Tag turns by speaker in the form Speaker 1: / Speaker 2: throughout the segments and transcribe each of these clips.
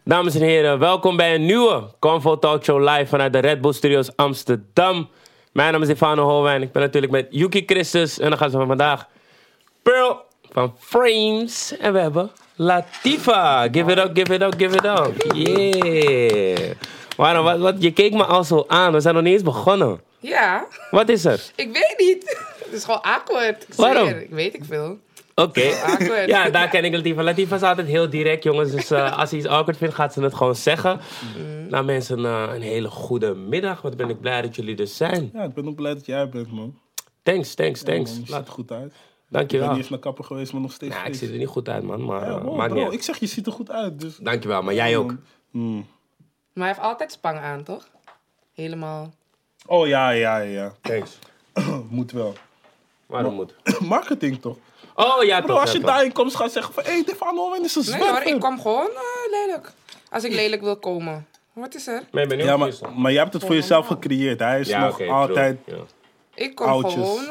Speaker 1: Dames en heren, welkom bij een nieuwe Convo Talk Show live vanuit de Red Bull Studios Amsterdam. Mijn naam is Stefano Holwijn. Ik ben natuurlijk met Yuki Christus. En dan gaan ze van vandaag Pearl van Frames. En we hebben Latifa. Give it up, give it up, give it up. Yeah. Waarom? Je keek me al zo aan. We zijn nog niet eens begonnen.
Speaker 2: Ja.
Speaker 1: Wat is er?
Speaker 2: Ik weet niet. Het is gewoon awkward.
Speaker 1: Waarom?
Speaker 2: Ik weet ik veel.
Speaker 1: Oké.
Speaker 2: Awkward.
Speaker 1: Ja, daar ken ik Latifa. Latifa is altijd heel direct, jongens. Dus als ze iets awkward vindt, gaat ze het gewoon zeggen. Nou mensen, een hele goede middag. Wat ben ik blij dat jullie er zijn.
Speaker 3: Ja, ik ben ook blij dat jij er bent, man.
Speaker 1: Thanks.
Speaker 3: Ja, man, je ziet
Speaker 1: Laat-
Speaker 3: er goed uit.
Speaker 1: Dankjewel.
Speaker 3: Ik ben niet eens naar kapper geweest, maar nog steeds.
Speaker 1: Nou, ik zie er niet goed uit, man. Maar
Speaker 3: Ja, wow,
Speaker 1: maakt
Speaker 3: bro,
Speaker 1: niet uit.
Speaker 3: ik zeg, je ziet er goed uit. Dus...
Speaker 1: Dankjewel, maar jij ook.
Speaker 3: Mm.
Speaker 2: Maar hij heeft altijd spang aan, toch? Helemaal.
Speaker 3: Oh, ja.
Speaker 1: Thanks.
Speaker 3: Moet wel.
Speaker 1: Waarom moet?
Speaker 3: Marketing, toch?
Speaker 1: Oh, ja,
Speaker 3: Bro,
Speaker 1: toch.
Speaker 3: als je
Speaker 1: ja, toch.
Speaker 3: daarin komt, gaat zeggen van... Hé, Stefano Holwijn is een
Speaker 2: Nee hoor,
Speaker 3: zwerver.
Speaker 2: ik kom gewoon lelijk. Als ik lelijk wil komen. Wat is er?
Speaker 1: Ben je benieuwd
Speaker 3: Ja,
Speaker 1: wie is dat?
Speaker 3: maar jij hebt het voor jezelf gecreëerd. Hij is
Speaker 1: Ja,
Speaker 3: nog
Speaker 1: oké,
Speaker 3: altijd...
Speaker 1: true. Ja.
Speaker 2: Ik kom
Speaker 3: Oudjes.
Speaker 2: gewoon...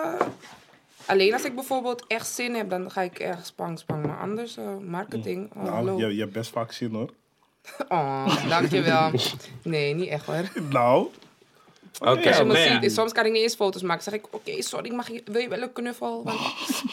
Speaker 2: alleen als ik bijvoorbeeld echt zin heb, dan ga ik erg spang. Maar anders, marketing. Oh,
Speaker 3: Nou,
Speaker 2: hallo.
Speaker 3: je hebt best vaak zin, hoor.
Speaker 2: Oh, dankjewel. Nee, niet echt hoor.
Speaker 3: Nou...
Speaker 1: Oké,
Speaker 2: Als je me
Speaker 1: maar ja.
Speaker 2: ziet, soms kan ik niet eens foto's maken. Dan zeg ik, oké, sorry, wil je wel een knuffel? Want...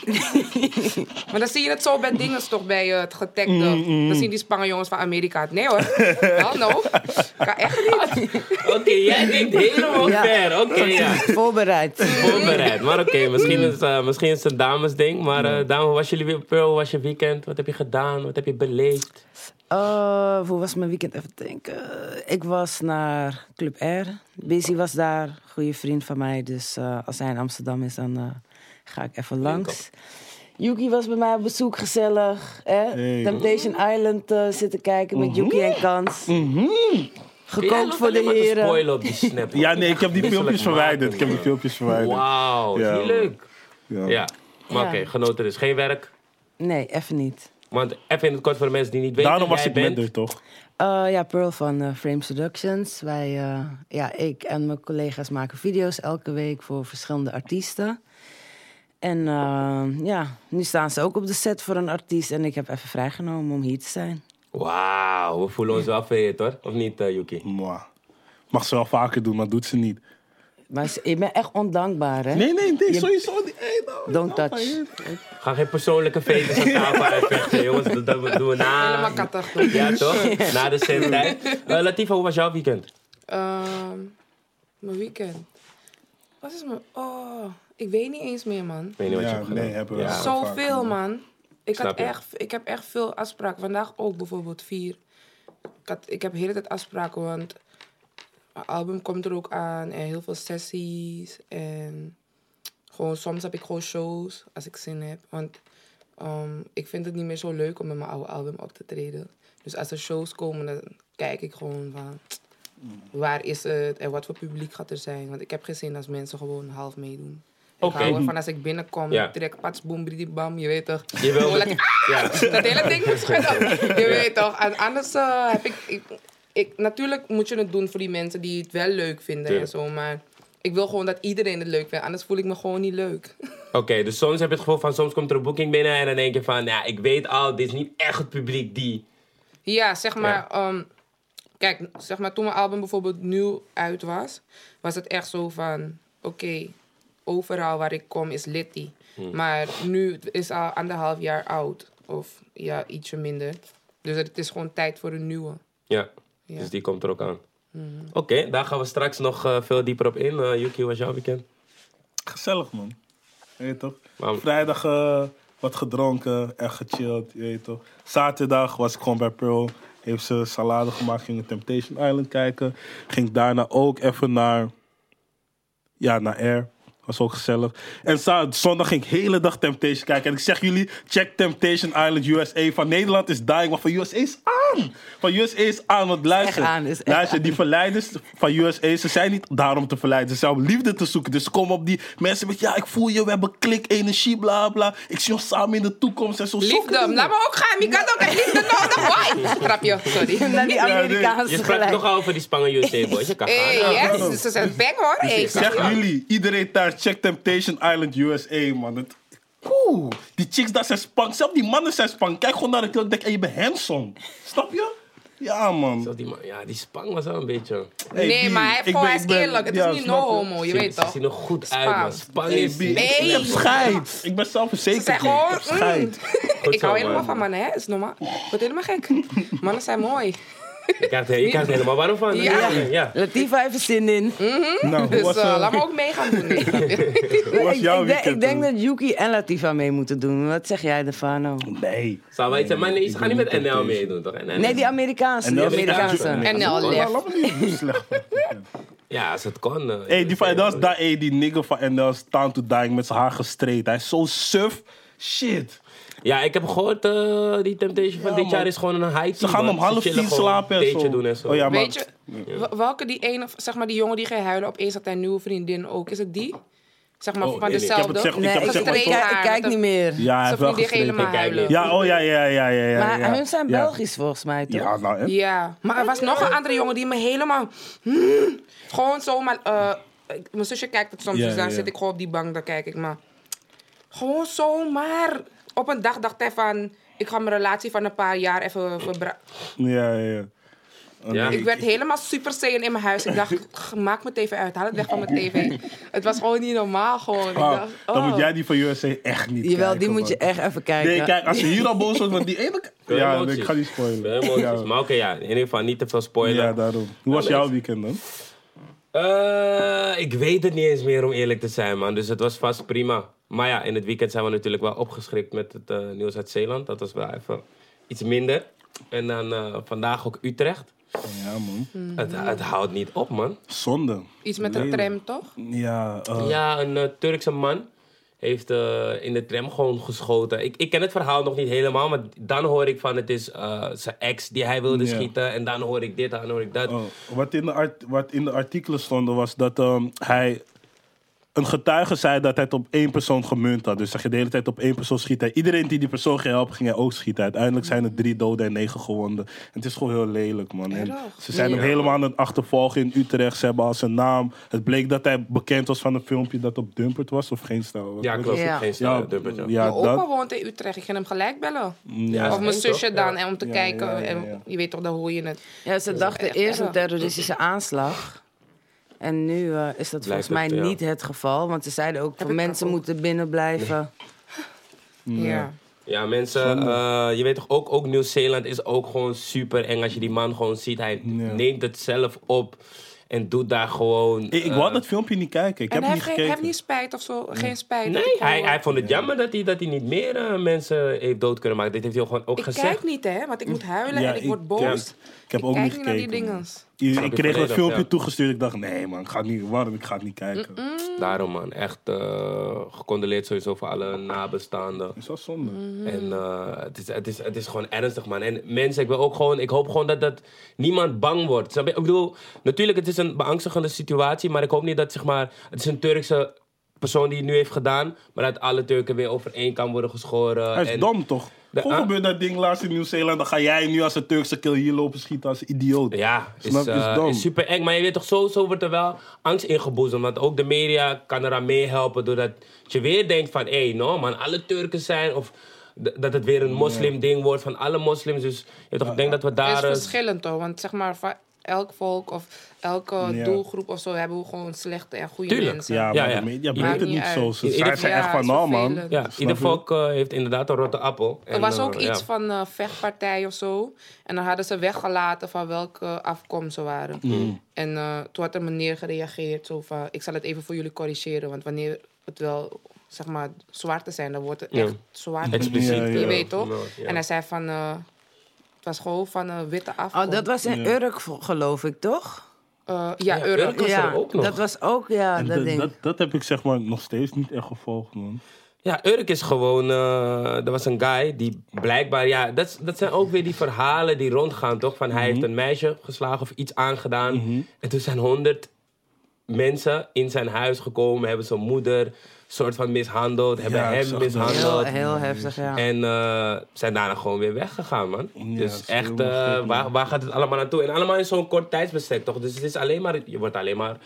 Speaker 2: maar dan zie je het zo bij dingen toch, bij het getagde. Dan zien die spangen jongens van Amerika het. Nee hoor, hell no. Kan echt niet.
Speaker 1: Oké, jij denkt helemaal
Speaker 4: Ja.
Speaker 1: ver. Oké, ja.
Speaker 4: Voorbereid.
Speaker 1: Voorbereid. Maar oké, misschien is het een damesding. Maar dame, hoe was jullie Pearl? Hoe was je weekend? Wat heb je gedaan? Wat heb je beleefd?
Speaker 4: Hoe was mijn weekend? Even denken. Ik was naar Club R. Busy was daar. Goede vriend van mij. Dus als hij in Amsterdam is, dan ga ik even langs. Yuki was bij mij op bezoek. Gezellig.
Speaker 3: Hey.
Speaker 4: Temptation Island zitten kijken met Yuki en Kans. Gekookt voor de
Speaker 1: Alleen maar te
Speaker 4: heren.
Speaker 1: spoilen op die snap.
Speaker 3: Ja, nee, ik heb die filmpjes
Speaker 1: Misselijk
Speaker 3: verwijderd.
Speaker 1: maken,
Speaker 3: Ik heb die filmpjes verwijderd.
Speaker 1: Wauw,
Speaker 3: Ja,
Speaker 1: is niet
Speaker 3: man.
Speaker 1: leuk.
Speaker 3: Ja.
Speaker 1: Ja, maar
Speaker 4: Ja.
Speaker 1: oké, genoten dus. Geen werk.
Speaker 4: Nee, even niet.
Speaker 1: Want even in het kort voor de mensen die niet weten
Speaker 3: Daarom was
Speaker 1: jij
Speaker 3: ik
Speaker 1: bent.
Speaker 3: minder, toch?
Speaker 4: Ja, Pearl van Frame Seductions. Ik en mijn collega's maken video's elke week voor verschillende artiesten. En nu staan ze ook op de set voor een artiest. En ik heb even vrijgenomen om hier te zijn.
Speaker 1: Wauw, we voelen ons wel vereerd hoor. Of niet, Yuki?
Speaker 3: Mwah. Mag ze wel vaker doen, maar doet ze niet.
Speaker 4: Maar je bent echt ondankbaar, hè?
Speaker 3: Nee,
Speaker 4: Je-
Speaker 3: sowieso niet. Hey, nou,
Speaker 4: Don't
Speaker 3: nou,
Speaker 4: touch.
Speaker 1: Ga geen persoonlijke fetes aan tafel uitvechten, jongens. Dat doen we na.
Speaker 2: Helemaal kattig.
Speaker 1: Ja, toch? Na de zendtijd. Latifa, hoe was jouw weekend?
Speaker 2: Mijn weekend. Wat is mijn... Oh, ik weet niet eens meer, man.
Speaker 1: Ik weet niet wat je
Speaker 3: Ja,
Speaker 1: hebt gedaan.
Speaker 3: nee, hebben we
Speaker 1: Ja.
Speaker 3: wel.
Speaker 2: Zoveel, man.
Speaker 1: Snap je.
Speaker 2: Ik heb echt veel afspraken. Vandaag ook bijvoorbeeld 4. Ik heb de hele tijd afspraken, want mijn album komt er ook aan. En heel veel sessies. En gewoon, soms heb ik gewoon shows als ik zin heb. Want ik vind het niet meer zo leuk om met mijn oude album op te treden. Dus als er shows komen, dan kijk ik gewoon van... Waar is het en wat voor publiek gaat er zijn? Want ik heb geen zin als mensen gewoon half meedoen.
Speaker 1: Oké.
Speaker 2: Ik hou ervan als ik binnenkom,
Speaker 1: Ja.
Speaker 2: trek pats, boem, bridie, bam, je weet toch.
Speaker 1: Je wil...
Speaker 2: Gewoon lekker,
Speaker 1: Ja.
Speaker 2: dat hele ding moet schudden. Je weet toch. En anders heb ik... Natuurlijk moet je het doen voor die mensen die het wel leuk vinden en
Speaker 1: Tuurlijk.
Speaker 2: zo. Maar ik wil gewoon dat iedereen het leuk vindt. Anders voel ik me gewoon niet leuk.
Speaker 1: Oké, dus soms heb je het gevoel van... Soms komt er een boeking binnen en dan denk je van... Ja, ik weet al, dit is niet echt het publiek die...
Speaker 2: Ja, zeg maar... kijk, zeg maar toen mijn album bijvoorbeeld nieuw uit was... was het echt zo van... Oké, overal waar ik kom is litty. Maar nu is het al 1,5 jaar oud. Of ja, ietsje minder. Dus het is gewoon tijd voor een nieuwe.
Speaker 1: Ja,
Speaker 2: Ja.
Speaker 1: dus die komt er ook aan. Oké, daar gaan we straks nog veel dieper op in. Yuki, hoe was jouw weekend?
Speaker 3: Gezellig, man. Je weet toch?
Speaker 1: Maar-
Speaker 3: Vrijdag wat gedronken, echt gechilled, je weet toch? Zaterdag was ik gewoon bij Pearl. Heeft ze salade gemaakt, ging naar Temptation Island kijken. Ging daarna ook even naar Air. Was ook gezellig. En zondag ging ik de hele dag Temptation kijken. En ik zeg jullie, check Temptation Island USA. Van Nederland is dying, maar van USA is aan. Van USA is aan, want luister.
Speaker 4: Echt aan, is echt
Speaker 3: luister,
Speaker 4: aan.
Speaker 3: die verleiders van USA, ze zijn niet daar om te verleiden. Ze zijn om liefde te zoeken. Dus ze komen op die mensen met, ja, ik voel je, we hebben klik, energie, bla bla. Ik zie ons samen in de toekomst en zo.
Speaker 2: Liefde, laat me ook gaan. Je kan ook echt liefde nodig. Hoi. Grapje, sorry.
Speaker 4: Naar die Amerikaanse
Speaker 1: Je sprak
Speaker 4: gelijk.
Speaker 1: toch al over die Spangen USA boys. Je kan gaan.
Speaker 2: Hey, yes, ze zijn bang hoor. Hey,
Speaker 3: Zeg jullie, iedereen thuis, check Temptation Island USA, man. Die chicks daar zijn spang. Zelfs die mannen zijn spang. Kijk gewoon naar de klok en denk, hey, je bent handsome. Snap je? Ja, man.
Speaker 1: Zo die man, ja, die spang was wel een beetje...
Speaker 3: Hey,
Speaker 2: Nee,
Speaker 3: B,
Speaker 2: maar hij is eerlijk. Het is niet no homo, je weet
Speaker 1: Ze
Speaker 2: toch?
Speaker 1: zien er goed uit,
Speaker 2: Spang.
Speaker 1: man. Spang
Speaker 3: Hey,
Speaker 1: is...
Speaker 3: B, ik
Speaker 2: Nee.
Speaker 3: heb scheid. Ik ben zelfverzekerd.
Speaker 2: Ze zijn
Speaker 3: B. Ik
Speaker 2: gewoon...
Speaker 3: heb scheid.
Speaker 2: Ik hou
Speaker 1: zo,
Speaker 2: helemaal
Speaker 1: man.
Speaker 2: van mannen, hè? Is normaal. Wordt helemaal gek. Mannen zijn mooi.
Speaker 1: Je krijgt er helemaal warm van.
Speaker 2: Ja.
Speaker 4: Latifa heeft er zin in.
Speaker 3: Nou, hoe
Speaker 2: Dus
Speaker 3: was,
Speaker 2: laat me ook mee gaan doen. Nee.
Speaker 3: hoe was jouw weekend?
Speaker 4: Ik denk dat Yuki en Latifa mee moeten doen. Wat zeg jij, Defano?
Speaker 3: Nee.
Speaker 1: Zou wij zeggen, maar nee, ze gaan niet met NL meedoen, toch?
Speaker 4: Nee, die Amerikaanse.
Speaker 3: En
Speaker 4: Die
Speaker 3: dat is-
Speaker 4: Amerikaanse.
Speaker 2: En NL lef.
Speaker 3: Laat me niet slecht.
Speaker 1: Ja, als het kon.
Speaker 3: Hey, die nigger van NL is Time to Die met zijn haar gestreed. Hij is zo suf. Shit.
Speaker 1: Ja, ik heb gehoord, die Temptation van
Speaker 3: Ja,
Speaker 1: dit
Speaker 3: man.
Speaker 1: jaar is gewoon een high
Speaker 3: Ze gaan om 9:30 slapen en zo.
Speaker 1: doen en zo.
Speaker 3: Oh ja, maar
Speaker 2: Weet je, welke die ene, zeg maar die jongen die ging huilen opeens had hij een nieuwe vriendin ook. Is het die? Zeg maar
Speaker 3: Oh,
Speaker 2: van
Speaker 3: nee, nee, ik heb het
Speaker 2: dezelfde.
Speaker 3: zeg- ik
Speaker 4: Nee,
Speaker 3: heb
Speaker 4: ik,
Speaker 3: het zeg maar
Speaker 4: ik,
Speaker 3: zo-
Speaker 4: kijk- ik kijk niet meer.
Speaker 3: ja, hij
Speaker 2: Ze
Speaker 3: heeft wel
Speaker 2: vriendin
Speaker 3: gestreden.
Speaker 2: helemaal
Speaker 1: Ik kijk
Speaker 2: huilen.
Speaker 1: niet.
Speaker 3: Ja, oh ja.
Speaker 4: Maar hun zijn
Speaker 3: Ja.
Speaker 4: Belgisch volgens mij, toch?
Speaker 3: Ja, nou, hè?
Speaker 2: Ja, maar er was nog een andere jongen die me helemaal... gewoon zomaar... mijn zusje kijkt het soms,
Speaker 3: Ja,
Speaker 2: dus dan
Speaker 3: ja.
Speaker 2: zit ik gewoon op die bank, dan kijk ik maar. Gewoon zomaar. Op een dag dacht hij van... Ik ga mijn relatie van een paar jaar even
Speaker 3: Ja. Oh,
Speaker 1: Ja.
Speaker 3: nee,
Speaker 2: Ik werd helemaal super saiyan in mijn huis. Ik dacht, maak mijn tv uit. Haal het weg van mijn tv. Het was gewoon niet normaal gewoon. Ik
Speaker 3: Ah,
Speaker 2: dacht,
Speaker 3: Dan moet
Speaker 2: oh.
Speaker 3: jij die van USA echt niet
Speaker 4: Jawel,
Speaker 3: kijken,
Speaker 4: die moet je
Speaker 3: man.
Speaker 4: echt even kijken.
Speaker 3: Nee, kijk, als je hier al boos wordt, want die ene...
Speaker 1: Veel
Speaker 3: Ja,
Speaker 1: emoties.
Speaker 3: ik ga niet spoilen.
Speaker 1: Veel emoties.
Speaker 3: Ja,
Speaker 1: Maar oké, ja, in ieder geval niet te veel spoilen.
Speaker 3: ja, daarom. Hoe was jouw weekend dan?
Speaker 1: Ik weet het niet eens meer om eerlijk te zijn, man. Dus het was vast prima. Maar ja, in het weekend zijn we natuurlijk wel opgeschrikt met het nieuws uit Zeeland. Dat was wel even iets minder. En dan vandaag ook Utrecht.
Speaker 3: Ja, man.
Speaker 1: Het houdt niet op, man.
Speaker 3: Zonde.
Speaker 2: Iets met een tram, toch?
Speaker 3: Ja,
Speaker 1: Ja, een Turkse man heeft in de tram gewoon geschoten. Ik ken het verhaal nog niet helemaal, maar dan hoor ik van het is zijn ex die hij wilde
Speaker 3: Ja.
Speaker 1: schieten. En dan hoor ik dit, dan hoor ik dat.
Speaker 3: wat in de artikelen stond was dat hij... Een getuige zei dat hij het op één persoon gemunt had. Dus zeg je de hele tijd op één persoon schieten. Iedereen die persoon ging helpen, ging hij ook schieten. Uiteindelijk zijn er 3 doden en 9 gewonden. En het is gewoon heel lelijk, man. En
Speaker 2: Erg.
Speaker 3: ze zijn hem
Speaker 1: Ja.
Speaker 3: helemaal aan het achtervolgen in Utrecht. Ze hebben al zijn naam. Het bleek dat hij bekend was van een filmpje dat op Dumpert was. Of geen stijl.
Speaker 1: Ja, klopt.
Speaker 4: Ja.
Speaker 1: Geen
Speaker 3: Ja,
Speaker 1: snelle dubbeltje.
Speaker 3: ja,
Speaker 2: Mijn opa
Speaker 3: dat.
Speaker 2: woont in Utrecht. Ik ging hem gelijk bellen.
Speaker 1: Ja,
Speaker 2: Of
Speaker 1: is
Speaker 2: mijn
Speaker 1: één,
Speaker 2: zusje
Speaker 1: toch?
Speaker 2: dan,
Speaker 1: Ja.
Speaker 2: en om te
Speaker 3: Ja,
Speaker 2: kijken.
Speaker 3: ja.
Speaker 2: En je weet toch, dan hoor je het.
Speaker 4: Ja, ze dachten
Speaker 2: echt
Speaker 4: eerst een
Speaker 2: erg.
Speaker 4: terroristische aanslag. En nu is dat volgens mij
Speaker 1: het, ja.
Speaker 4: niet het geval. Want ze zeiden ook,
Speaker 2: Heb
Speaker 4: van
Speaker 2: ik
Speaker 4: mensen
Speaker 2: ook.
Speaker 4: moeten binnen blijven.
Speaker 2: Ja.
Speaker 1: Ja, mensen, je weet toch, ook Nieuw-Zeeland is ook gewoon super eng als je die man gewoon ziet. Hij
Speaker 3: Ja.
Speaker 1: neemt het zelf op en doet daar gewoon...
Speaker 3: Ik wou dat filmpje niet kijken. Ik
Speaker 2: En
Speaker 3: heb
Speaker 2: hij
Speaker 3: niet
Speaker 2: heeft
Speaker 3: gekeken.
Speaker 2: niet spijt of zo. Geen spijt. dat
Speaker 1: Nee,
Speaker 2: ik gewoon-
Speaker 1: hij vond het jammer dat hij niet meer mensen heeft dood kunnen maken. Dit heeft hij gewoon ook
Speaker 2: Ik
Speaker 1: gezegd.
Speaker 2: kijk niet, hè. Want ik moet huilen
Speaker 3: Ja,
Speaker 2: en ik word
Speaker 3: ik-
Speaker 2: boos.
Speaker 3: Ik heb ook
Speaker 2: kijk
Speaker 3: niet
Speaker 2: niet naar die
Speaker 3: gekeken.
Speaker 2: dingen.
Speaker 3: Ik
Speaker 1: Snap je
Speaker 3: kreeg een
Speaker 1: volledig,
Speaker 3: filmpje
Speaker 1: ja.
Speaker 3: toegestuurd. Ik dacht, nee man, ik ga niet kijken.
Speaker 1: Daarom, man. Echt gecondoleerd sowieso voor alle nabestaanden.
Speaker 3: Is wel zonde.
Speaker 1: En het is gewoon ernstig, man. En mensen, ik hoop gewoon dat niemand bang wordt. Snap je? Ik bedoel, natuurlijk, het is een beangstigende situatie, maar ik hoop niet dat, zeg maar, het is een Turkse persoon die het nu heeft gedaan, maar dat alle Turken weer over één kan worden geschoren.
Speaker 3: Hij is
Speaker 1: En-
Speaker 3: dom toch? Hoe gebeurt dat ding laatst in Nieuw-Zeeland? Dan ga jij nu als een Turkse kill hier lopen schieten als een idioot.
Speaker 1: Ja,
Speaker 3: Snap je? Is dom.
Speaker 1: is super eng. Maar je weet toch, zo wordt er wel angst ingeboezemd. Want ook de media kan eraan meehelpen. Doordat je weer denkt van... Hé, no man, alle Turken zijn... Of dat het weer een moslim-ding wordt van alle moslims. Dus je weet toch, ik denk dat we
Speaker 2: Het is
Speaker 1: daar...
Speaker 2: verschillend, toch. Want zeg maar, van elk volk of elke
Speaker 3: Ja.
Speaker 2: doelgroep of zo... hebben we gewoon slechte en goede
Speaker 1: Tuurlijk.
Speaker 2: mensen.
Speaker 3: Ja, maar
Speaker 1: Ja,
Speaker 3: de
Speaker 1: ja.
Speaker 3: media
Speaker 2: Maakt
Speaker 3: brengt het
Speaker 2: niet
Speaker 3: niet
Speaker 2: uit.
Speaker 3: zo. Ze
Speaker 1: Ieder-
Speaker 3: zijn
Speaker 2: Ja,
Speaker 3: echt van,
Speaker 2: is
Speaker 3: nou man.
Speaker 2: vervelend.
Speaker 1: ja,
Speaker 3: Snap
Speaker 1: ieder
Speaker 3: je?
Speaker 1: volk heeft inderdaad een rotte appel.
Speaker 2: Er was ook
Speaker 1: ja.
Speaker 2: iets van vechtpartij of zo. En dan hadden ze weggelaten van welke afkomst ze waren. En toen had een meneer gereageerd. Zo van, ik zal het even voor jullie corrigeren. Want wanneer het wel, zeg maar, zwarte zijn... dan wordt het
Speaker 1: Ja.
Speaker 2: echt zwart.
Speaker 1: Expliciet.
Speaker 3: Ja, ja.
Speaker 2: Je weet toch?
Speaker 1: Ja.
Speaker 2: En hij zei van... het was gewoon van witte afkomst.
Speaker 4: Oh, dat was in Urk, geloof ik, toch?
Speaker 2: Ja, Urk.
Speaker 1: Urk. Was er ook nog?
Speaker 4: dat was ook, ja,
Speaker 3: En
Speaker 4: dat ding.
Speaker 3: dat heb ik zeg maar nog steeds niet echt gevolgd, man.
Speaker 1: Ja, Urk is gewoon... er was een guy die blijkbaar... Ja, dat zijn ook weer die verhalen die rondgaan, toch? Van hij heeft een meisje geslagen of iets aangedaan. En toen zijn 100 mensen in zijn huis gekomen. Hebben zijn moeder soort van mishandeld. Hebben
Speaker 3: Ja, ik
Speaker 1: hem
Speaker 3: zag dat.
Speaker 1: mishandeld.
Speaker 4: Heel heftig, ja.
Speaker 1: En zijn daarna gewoon weer weggegaan, man.
Speaker 3: Ja,
Speaker 1: dus
Speaker 3: dat is
Speaker 1: echt,
Speaker 3: helemaal verschrikkelijk.
Speaker 1: waar gaat het allemaal naartoe? En allemaal in zo'n kort tijdsbestek, toch? Dus het is alleen maar, je wordt alleen maar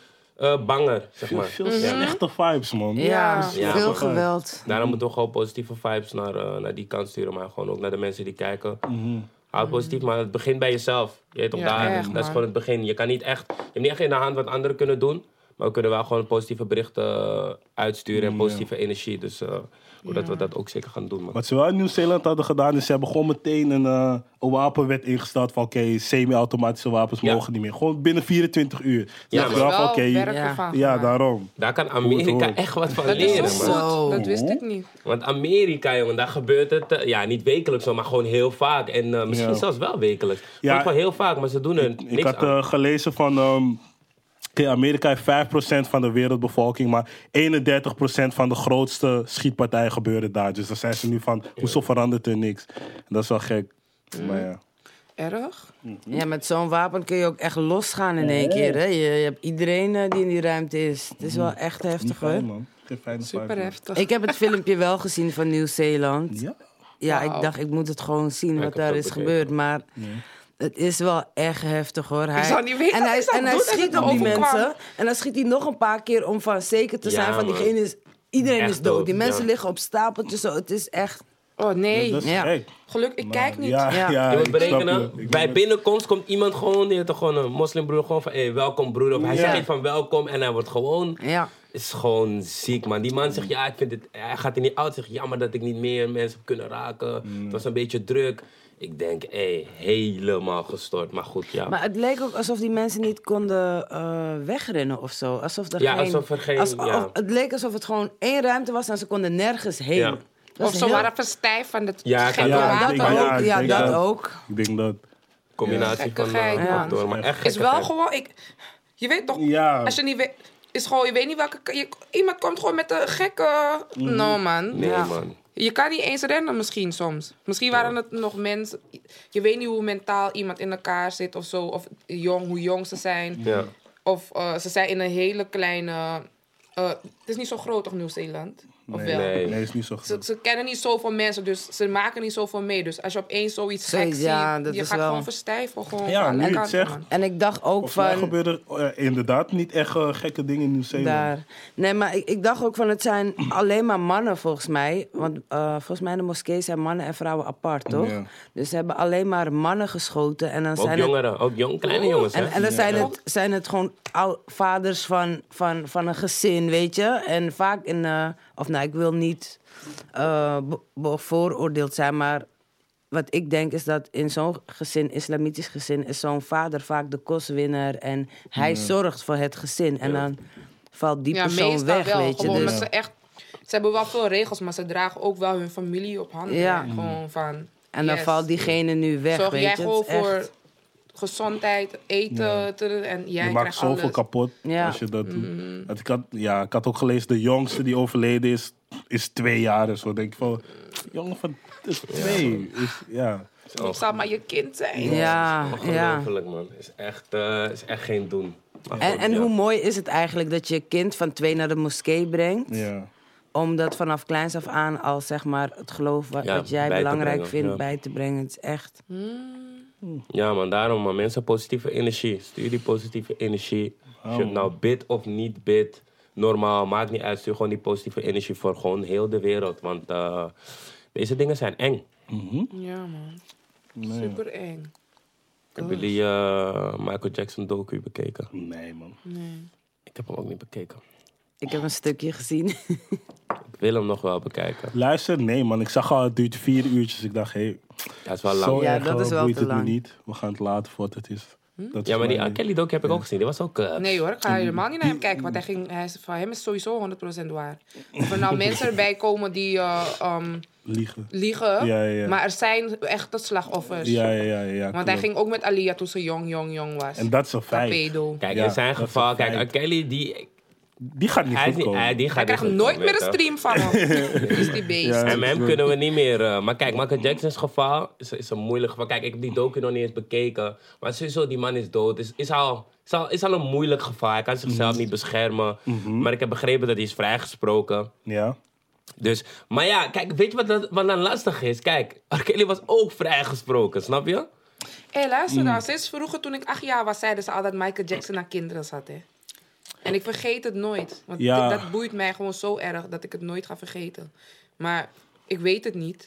Speaker 1: banger, zeg maar.
Speaker 3: Veel slechte vibes, man.
Speaker 4: Ja,
Speaker 1: Ja.
Speaker 4: veel geweld.
Speaker 1: Daarom moeten we gewoon positieve vibes naar die kant sturen. Maar gewoon ook naar de mensen die kijken. Houd positief, maar het begint bij jezelf. Je weet toch,
Speaker 2: Ja,
Speaker 1: daar,
Speaker 2: echt,
Speaker 1: dat is
Speaker 2: man.
Speaker 1: gewoon het begin. Je hebt niet echt in de hand wat anderen kunnen doen. Maar we kunnen wel gewoon positieve berichten uitsturen en positieve energie. Dus hoe dat we dat ook zeker gaan doen, man.
Speaker 3: Wat ze wel in Nieuw-Zeeland hadden gedaan, is ze hebben gewoon meteen een wapenwet ingesteld van oké, semi-automatische wapens
Speaker 1: Ja.
Speaker 3: mogen niet meer. Gewoon binnen 24 uur. Dus
Speaker 1: Ja,
Speaker 3: dacht
Speaker 1: maar-
Speaker 3: je
Speaker 2: wel
Speaker 3: van, oké,
Speaker 2: werk
Speaker 4: ja.
Speaker 2: ervan
Speaker 3: ja,
Speaker 2: gemaakt.
Speaker 3: daarom.
Speaker 1: Daar kan
Speaker 3: Hoe
Speaker 1: Amerika
Speaker 3: het hoort.
Speaker 1: echt wat van
Speaker 2: Dat is
Speaker 1: leren,
Speaker 2: zo
Speaker 1: man.
Speaker 4: Zo.
Speaker 2: goed. Dat wist ik niet.
Speaker 1: Want Amerika, jongen, daar gebeurt het... ja, niet wekelijks, maar gewoon heel vaak. En misschien
Speaker 3: Ja.
Speaker 1: zelfs wel wekelijks.
Speaker 3: Ja.
Speaker 1: Ja. Gewoon heel vaak, maar ze doen er niks
Speaker 3: Ik had
Speaker 1: aan.
Speaker 3: gelezen van... oké, Amerika heeft 5% van de wereldbevolking, maar 31% van de grootste schietpartijen gebeuren daar. Dus dan zijn ze nu van, hoezo verandert er niks? En dat is wel gek. Maar ja.
Speaker 2: Erg?
Speaker 4: Ja, met zo'n wapen kun je ook echt losgaan in één keer. Hè? Je hebt iedereen die in die ruimte is. Het is wel echt
Speaker 3: Niet
Speaker 4: heftig,
Speaker 3: fijn,
Speaker 4: hoor.
Speaker 3: man. Geen fijne
Speaker 2: Super
Speaker 3: vibe, man.
Speaker 2: heftig.
Speaker 4: Ik heb het filmpje wel gezien van Nieuw-Zeeland.
Speaker 3: Ja?
Speaker 4: Ja,
Speaker 2: Wauw.
Speaker 4: ik dacht, ik moet het gewoon zien
Speaker 1: ik
Speaker 4: wat
Speaker 1: heb
Speaker 4: daar
Speaker 1: het
Speaker 4: is
Speaker 1: ook bekeken.
Speaker 4: gebeurd. Maar het is wel echt heftig, hoor. Hij,
Speaker 2: zou niet weten
Speaker 4: en
Speaker 2: wat
Speaker 4: hij,
Speaker 2: hij zou
Speaker 4: en hij
Speaker 2: doen als
Speaker 4: schiet
Speaker 2: het
Speaker 4: op die
Speaker 2: overkwam.
Speaker 4: mensen. En dan schiet hij nog een paar keer om van zeker te zijn
Speaker 1: Ja,
Speaker 4: van
Speaker 1: man.
Speaker 4: diegene is... Iedereen
Speaker 1: Echt
Speaker 4: is dood. Die
Speaker 1: dood,
Speaker 4: mensen
Speaker 1: ja.
Speaker 4: liggen op stapeltjes. Zo. Het is echt...
Speaker 2: Oh nee.
Speaker 3: Dat is
Speaker 4: Ja.
Speaker 3: gek.
Speaker 2: Geluk, ik kijk niet.
Speaker 3: Ja,
Speaker 4: Ja.
Speaker 3: ja,
Speaker 1: Je moet
Speaker 3: ik snap
Speaker 1: berekenen,
Speaker 3: je. Ik
Speaker 1: bij
Speaker 3: ben-
Speaker 1: binnenkomst komt iemand gewoon, die heeft toch gewoon een moslimbroer, gewoon van, hey, welkom broer. Of hij
Speaker 3: Ja.
Speaker 1: zegt iets van welkom en hij wordt gewoon,
Speaker 4: Ja.
Speaker 1: is gewoon ziek, man. Die man zegt, ja, ik vind het, hij gaat er niet uit, zegt, jammer dat ik niet meer mensen heb kunnen raken. Het was een beetje druk. Ik denk, helemaal gestort, maar goed, ja.
Speaker 4: Maar het leek ook alsof die mensen niet konden wegrennen of zo. Alsof er
Speaker 1: Ja,
Speaker 4: geen,
Speaker 1: alsof er geen- ja.
Speaker 4: Het leek alsof het gewoon één ruimte was en ze konden nergens heen.
Speaker 1: Ja.
Speaker 4: Dat
Speaker 2: Of
Speaker 4: is
Speaker 2: ze
Speaker 4: heel-
Speaker 2: waren verstijf van het
Speaker 1: Ja,
Speaker 2: gekke
Speaker 1: kan
Speaker 3: Ja,
Speaker 2: water.
Speaker 3: ik
Speaker 4: dat
Speaker 3: denk-
Speaker 4: ook.
Speaker 3: ja, ik
Speaker 4: Ja,
Speaker 3: denk
Speaker 4: dat
Speaker 3: dat.
Speaker 4: ook.
Speaker 3: Ik denk dat.
Speaker 1: Combinatie van
Speaker 2: Gekkigheid,
Speaker 4: man.
Speaker 1: factoren, maar echt
Speaker 2: Is wel
Speaker 1: gekkigheid.
Speaker 2: gewoon... Je weet toch...
Speaker 3: Ja.
Speaker 2: Als je niet weet... Is gewoon, je weet niet welke... iemand komt gewoon met een gekke... No, man.
Speaker 1: Nee,
Speaker 4: Ja.
Speaker 1: man.
Speaker 2: Je kan niet eens rennen misschien soms. Misschien waren het nog mensen... Je weet niet hoe mentaal iemand in elkaar zit of zo. Of hoe jong ze zijn.
Speaker 1: Ja.
Speaker 2: Of ze zijn in een hele kleine... het is niet zo groot toch, Nieuw-Zeeland? Of wel?
Speaker 1: Nee.
Speaker 3: Nee, is niet zo goed.
Speaker 2: Ze kennen niet zoveel mensen, dus ze maken niet zoveel mee. Dus als je opeens zoiets
Speaker 4: Zoiets,
Speaker 2: geks
Speaker 4: ja,
Speaker 2: ziet,
Speaker 4: dat
Speaker 2: je
Speaker 4: is
Speaker 2: gaat
Speaker 4: wel-
Speaker 2: gewoon verstijven. Gewoon
Speaker 3: Ja,
Speaker 2: van
Speaker 3: nu
Speaker 2: alle
Speaker 3: je het
Speaker 2: kanten,
Speaker 3: zegt.
Speaker 2: man.
Speaker 4: En ik dacht ook
Speaker 3: Volgens mij
Speaker 4: van...
Speaker 3: gebeuren er inderdaad niet echt gekke dingen in Nieuw-Zeeland.
Speaker 4: Daar. Nee, maar ik dacht ook van het zijn alleen maar mannen volgens mij. Want volgens mij in de moskee zijn mannen en vrouwen apart, toch?
Speaker 3: Ja.
Speaker 4: Dus ze hebben alleen maar mannen geschoten. En dan
Speaker 1: Ook
Speaker 4: zijn
Speaker 1: jongeren, ook kleine jongens, hè?
Speaker 4: En dan zijn het gewoon vaders van een gezin, weet je. En vaak ik wil niet bevooroordeeld zijn, maar wat ik denk is dat in zo'n gezin, islamitisch gezin, is zo'n vader vaak de kostwinner en hij zorgt voor het gezin. En dan valt die
Speaker 2: Ja,
Speaker 4: persoon
Speaker 2: meestal
Speaker 4: weg,
Speaker 2: wel.
Speaker 4: weet je.
Speaker 2: Gewoon
Speaker 4: Dus,
Speaker 2: dat ze hebben wel veel regels, maar ze dragen ook wel hun familie op handen.
Speaker 4: Ja.
Speaker 2: hè. Gewoon van...
Speaker 4: en dan
Speaker 2: yes.
Speaker 4: valt diegene nu weg,
Speaker 2: Zorg
Speaker 4: weet
Speaker 2: jij
Speaker 4: je.
Speaker 2: gewoon
Speaker 4: Het is echt-
Speaker 2: voor gezondheid, eten en jij
Speaker 3: Je maakt
Speaker 2: krijgt
Speaker 3: zoveel
Speaker 2: alles.
Speaker 3: kapot
Speaker 4: Ja.
Speaker 3: als je dat doet. Ik had ook gelezen, de jongste die overleden is 2 jaar of zo. Denk ik van, jongen van 2. Ja.
Speaker 2: Het zal maar je kind zijn.
Speaker 4: Ja, ja.
Speaker 1: Ongelooflijk, man. Is echt geen doen. Maar
Speaker 4: En,
Speaker 1: goed,
Speaker 4: en
Speaker 1: ja.
Speaker 4: hoe mooi is het eigenlijk dat je kind van 2 naar de moskee brengt?
Speaker 3: Ja.
Speaker 4: Om dat vanaf kleins af aan al zeg maar het geloof wat
Speaker 1: Ja,
Speaker 4: jij
Speaker 1: bij te
Speaker 4: belangrijk
Speaker 1: brengen,
Speaker 4: vindt
Speaker 1: ja.
Speaker 4: bij te brengen. Het is echt...
Speaker 1: Ja, man, daarom, man. Mensen, positieve energie. Stuur die positieve energie. Als je het nou bidt of niet bidt, normaal, maakt niet uit. Stuur gewoon die positieve energie voor gewoon heel de wereld. Want deze dingen zijn eng.
Speaker 2: Ja, man. Super eng.
Speaker 1: Hebben jullie Michael Jackson docu bekeken?
Speaker 3: Nee, man.
Speaker 1: Ik heb hem ook niet bekeken.
Speaker 4: Ik heb een stukje gezien.
Speaker 1: Ik wil hem nog wel bekijken.
Speaker 3: Luister, nee, man. Ik zag al, het duurt 4 uurtjes. Ik dacht, hé,
Speaker 1: Dat is wel
Speaker 3: zo
Speaker 1: lang.
Speaker 4: Ja,
Speaker 3: erg
Speaker 4: dat is wel
Speaker 3: boeit
Speaker 4: te
Speaker 3: het me
Speaker 4: lang.
Speaker 3: niet. We gaan het laten voor wat het is. Dat
Speaker 1: Ja,
Speaker 3: is
Speaker 1: maar die
Speaker 3: mijn-
Speaker 1: R. Kelly docu heb ik ook gezien. Die was ook...
Speaker 2: Nee hoor, ik ga helemaal niet naar hem kijken. Want van hem is sowieso 100% waar. Of er nou mensen erbij komen die
Speaker 3: Liegen.
Speaker 2: liegen.
Speaker 3: Ja.
Speaker 2: Maar er zijn echte slachtoffers.
Speaker 3: Ja.
Speaker 2: Want hij ging ook met Alia toen ze jong was.
Speaker 3: En dat is een feit.
Speaker 2: Pedo.
Speaker 1: Kijk,
Speaker 3: Ja,
Speaker 1: in zijn
Speaker 3: dat is
Speaker 1: geval...
Speaker 3: een
Speaker 1: Kijk,
Speaker 3: feit.
Speaker 1: R. Kelly, die
Speaker 3: Die gaat niet
Speaker 1: Hij, is
Speaker 3: goed
Speaker 1: niet,
Speaker 3: komen.
Speaker 1: die
Speaker 2: Hij
Speaker 1: gaat
Speaker 2: krijgt
Speaker 1: niet
Speaker 2: nooit
Speaker 1: goed
Speaker 2: meer een
Speaker 1: komen,
Speaker 2: stream van hem. Is die beest.
Speaker 3: Ja.
Speaker 1: En met hem kunnen we niet meer... maar kijk, Michael Jackson's geval is een moeilijk geval. Kijk, ik heb die docu nog niet eens bekeken. Maar sowieso, die man is dood. Is al een moeilijk geval. Hij kan zichzelf niet beschermen. Maar ik heb begrepen dat hij is vrijgesproken.
Speaker 3: Ja.
Speaker 1: Dus, maar ja, kijk, weet je wat dan lastig is? Kijk, R. Kelly was ook vrijgesproken, snap je?
Speaker 2: Hé, luister nou. Sinds vroeger, toen ik 8 jaar was, zeiden ze altijd Michael Jackson naar kinderen zat, hè. En ik vergeet het nooit. Want
Speaker 3: Ja.
Speaker 2: dat boeit mij gewoon zo erg dat ik het nooit ga vergeten. Maar ik weet het niet.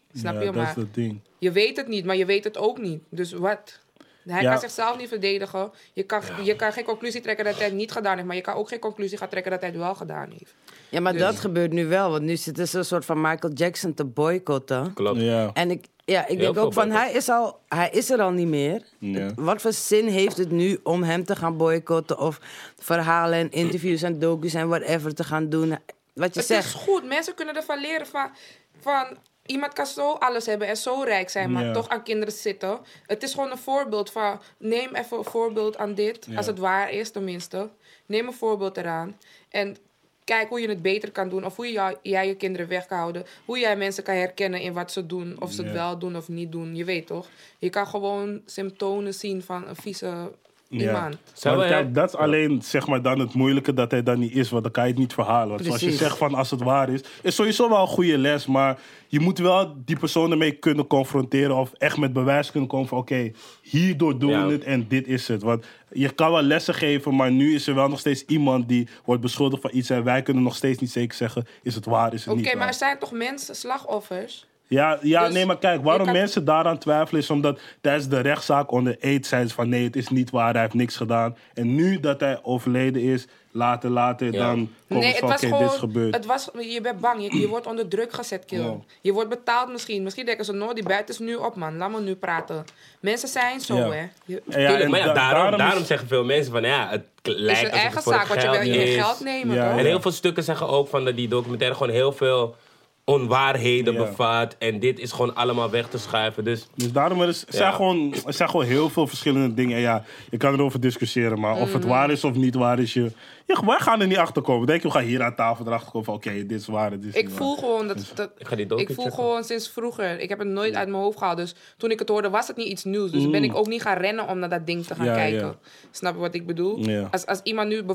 Speaker 2: Snap
Speaker 3: Ja,
Speaker 2: je?
Speaker 3: dat
Speaker 2: Maar
Speaker 3: is het ding.
Speaker 2: je weet het niet, maar je weet het ook niet. Dus wat? Hij
Speaker 3: Ja.
Speaker 2: kan zichzelf niet verdedigen. Je kan geen conclusie trekken dat hij het niet gedaan heeft. Maar je kan ook geen conclusie gaan trekken dat hij het wel gedaan heeft.
Speaker 4: Ja, maar
Speaker 2: Dus-
Speaker 4: dat gebeurt nu wel. Want nu zitten ze een soort van Michael Jackson te boycotten.
Speaker 1: Klopt.
Speaker 3: Ja.
Speaker 4: En ik
Speaker 1: Heel
Speaker 4: denk
Speaker 1: veel
Speaker 4: ook van,
Speaker 1: boycott.
Speaker 4: hij is er al niet meer.
Speaker 3: Ja.
Speaker 4: Wat voor zin heeft het nu om hem te gaan boycotten... of verhalen en interviews en docus en whatever te gaan doen? Wat je
Speaker 2: Het
Speaker 4: zegt.
Speaker 2: is goed. Mensen kunnen ervan leren van iemand kan zo alles hebben en zo rijk zijn, maar
Speaker 3: Ja.
Speaker 2: toch aan kinderen zitten. Het is gewoon een voorbeeld van, neem even een voorbeeld aan dit,
Speaker 3: Ja.
Speaker 2: als het waar is tenminste. Neem een voorbeeld eraan en kijk hoe je het beter kan doen of hoe jij je kinderen weg kan houden. Hoe jij mensen kan herkennen in wat ze doen, of ze het
Speaker 3: Ja.
Speaker 2: wel doen of niet doen. Je weet toch? Je kan gewoon symptomen zien van een vieze
Speaker 3: Ja.
Speaker 2: iemand.
Speaker 1: Zou
Speaker 3: Maar
Speaker 1: we-
Speaker 3: kijk, dat is alleen zeg maar dan het moeilijke dat hij dan niet is, want dan kan je het niet verhalen. Want zoals je
Speaker 4: Precies.
Speaker 3: zegt van als het waar is sowieso wel een goede les, maar je moet wel die persoon ermee kunnen confronteren of echt met bewijs kunnen komen van oké, hierdoor doen
Speaker 1: Ja.
Speaker 3: we het en dit is het. Want je kan wel lessen geven, maar nu is er wel nog steeds iemand die wordt beschuldigd van iets en wij kunnen nog steeds niet zeker zeggen, is het waar, is het niet
Speaker 2: Oké, maar
Speaker 3: waar.
Speaker 2: er zijn toch mensen, slachtoffers?
Speaker 3: Ja,
Speaker 2: Dus
Speaker 3: nee, maar kijk, waarom
Speaker 2: je kan-
Speaker 3: mensen daaraan twijfelen is omdat tijdens de rechtszaak onder eed zeiden ze van nee, het is niet waar, hij heeft niks gedaan. En nu dat hij overleden is, later, dan komen
Speaker 2: Nee,
Speaker 3: ze
Speaker 2: het
Speaker 3: van
Speaker 2: was
Speaker 3: oké, dit is
Speaker 2: gewoon.
Speaker 3: gebeurd.
Speaker 2: Je bent bang. Je wordt onder druk gezet, kill.
Speaker 3: Ja.
Speaker 2: Je wordt betaald misschien. Misschien denken ze, no, die buiten is nu op, man. Laat me nu praten. Mensen zijn zo,
Speaker 3: Ja.
Speaker 2: hè.
Speaker 3: En ja,
Speaker 1: Tuurlijk,
Speaker 3: en
Speaker 1: maar ja, daarom
Speaker 3: daarom is-
Speaker 1: zeggen veel mensen van ja, het
Speaker 2: Het is
Speaker 1: lijkt
Speaker 2: een
Speaker 1: alsof
Speaker 2: eigen
Speaker 1: het voor
Speaker 2: zaak, want je wil
Speaker 1: geld
Speaker 2: je
Speaker 1: is.
Speaker 2: geld nemen,
Speaker 3: Ja,
Speaker 2: toch?
Speaker 1: En heel veel stukken zeggen ook van dat die documentaire gewoon heel veel onwaarheden
Speaker 3: Ja.
Speaker 1: bevat. En dit is gewoon allemaal weg te schuiven. Dus
Speaker 3: Dus daarom er zijn gewoon heel veel verschillende dingen. En ja, je kan erover discussiëren, maar of het waar is of niet waar is, wij gaan er niet achter komen. Denk je, we gaan hier aan tafel erachter komen van oké, dit is waar, dit is
Speaker 2: Ik
Speaker 3: niet
Speaker 2: voel
Speaker 3: waar.
Speaker 2: gewoon dat...
Speaker 1: ik ga die docu
Speaker 2: Ik voel
Speaker 1: checken.
Speaker 2: gewoon sinds vroeger. Ik heb het nooit uit mijn hoofd gehaald. Dus toen ik het hoorde, was het niet iets nieuws. Dus ben ik ook niet gaan rennen om naar dat ding te gaan
Speaker 3: Ja,
Speaker 2: kijken.
Speaker 3: ja.
Speaker 2: Snap je wat ik bedoel?
Speaker 3: Ja.
Speaker 2: Als iemand nu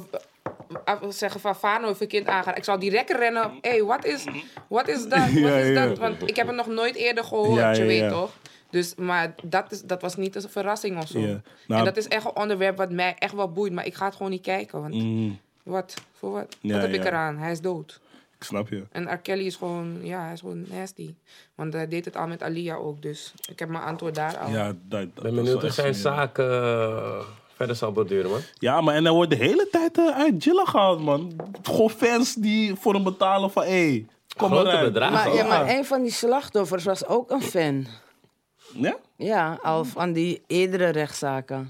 Speaker 2: zeggen van Fano heeft een kind aangaan. Ik zou direct rennen. Hé, wat is dat? Wat
Speaker 3: Ja,
Speaker 2: is
Speaker 3: ja.
Speaker 2: dat? Want ik heb het nog nooit eerder gehoord,
Speaker 3: Ja,
Speaker 2: je
Speaker 3: ja,
Speaker 2: weet
Speaker 3: ja.
Speaker 2: toch? Dus, maar dat was niet een verrassing of zo.
Speaker 3: Ja. Nou,
Speaker 2: En dat is echt een onderwerp wat mij echt wel boeit. Maar ik ga het gewoon niet kijken. Want wat? Voor wat?
Speaker 3: Ja,
Speaker 2: wat heb ik
Speaker 3: ja.
Speaker 2: eraan? Hij is dood.
Speaker 3: Ik snap je.
Speaker 2: En R. Kelly is gewoon, hij is gewoon nasty. Want hij deed het al met Alia ook, dus ik heb mijn antwoord daar al.
Speaker 3: Ja, dat
Speaker 1: Ik ben
Speaker 3: is
Speaker 1: benieuwd
Speaker 3: wel
Speaker 1: of
Speaker 3: echt
Speaker 1: zijn
Speaker 3: zo,
Speaker 1: zaak verder zal borduren, man.
Speaker 3: Ja, maar en hij wordt de hele tijd uit Jilla gehaald, man. Gewoon fans die voor hem betalen van hé, kom
Speaker 1: Grote
Speaker 3: eruit.
Speaker 1: bedragen.
Speaker 4: Maar een van die slachtoffers was ook een fan.
Speaker 3: Ja?
Speaker 4: Ja, al van die eerdere rechtszaken.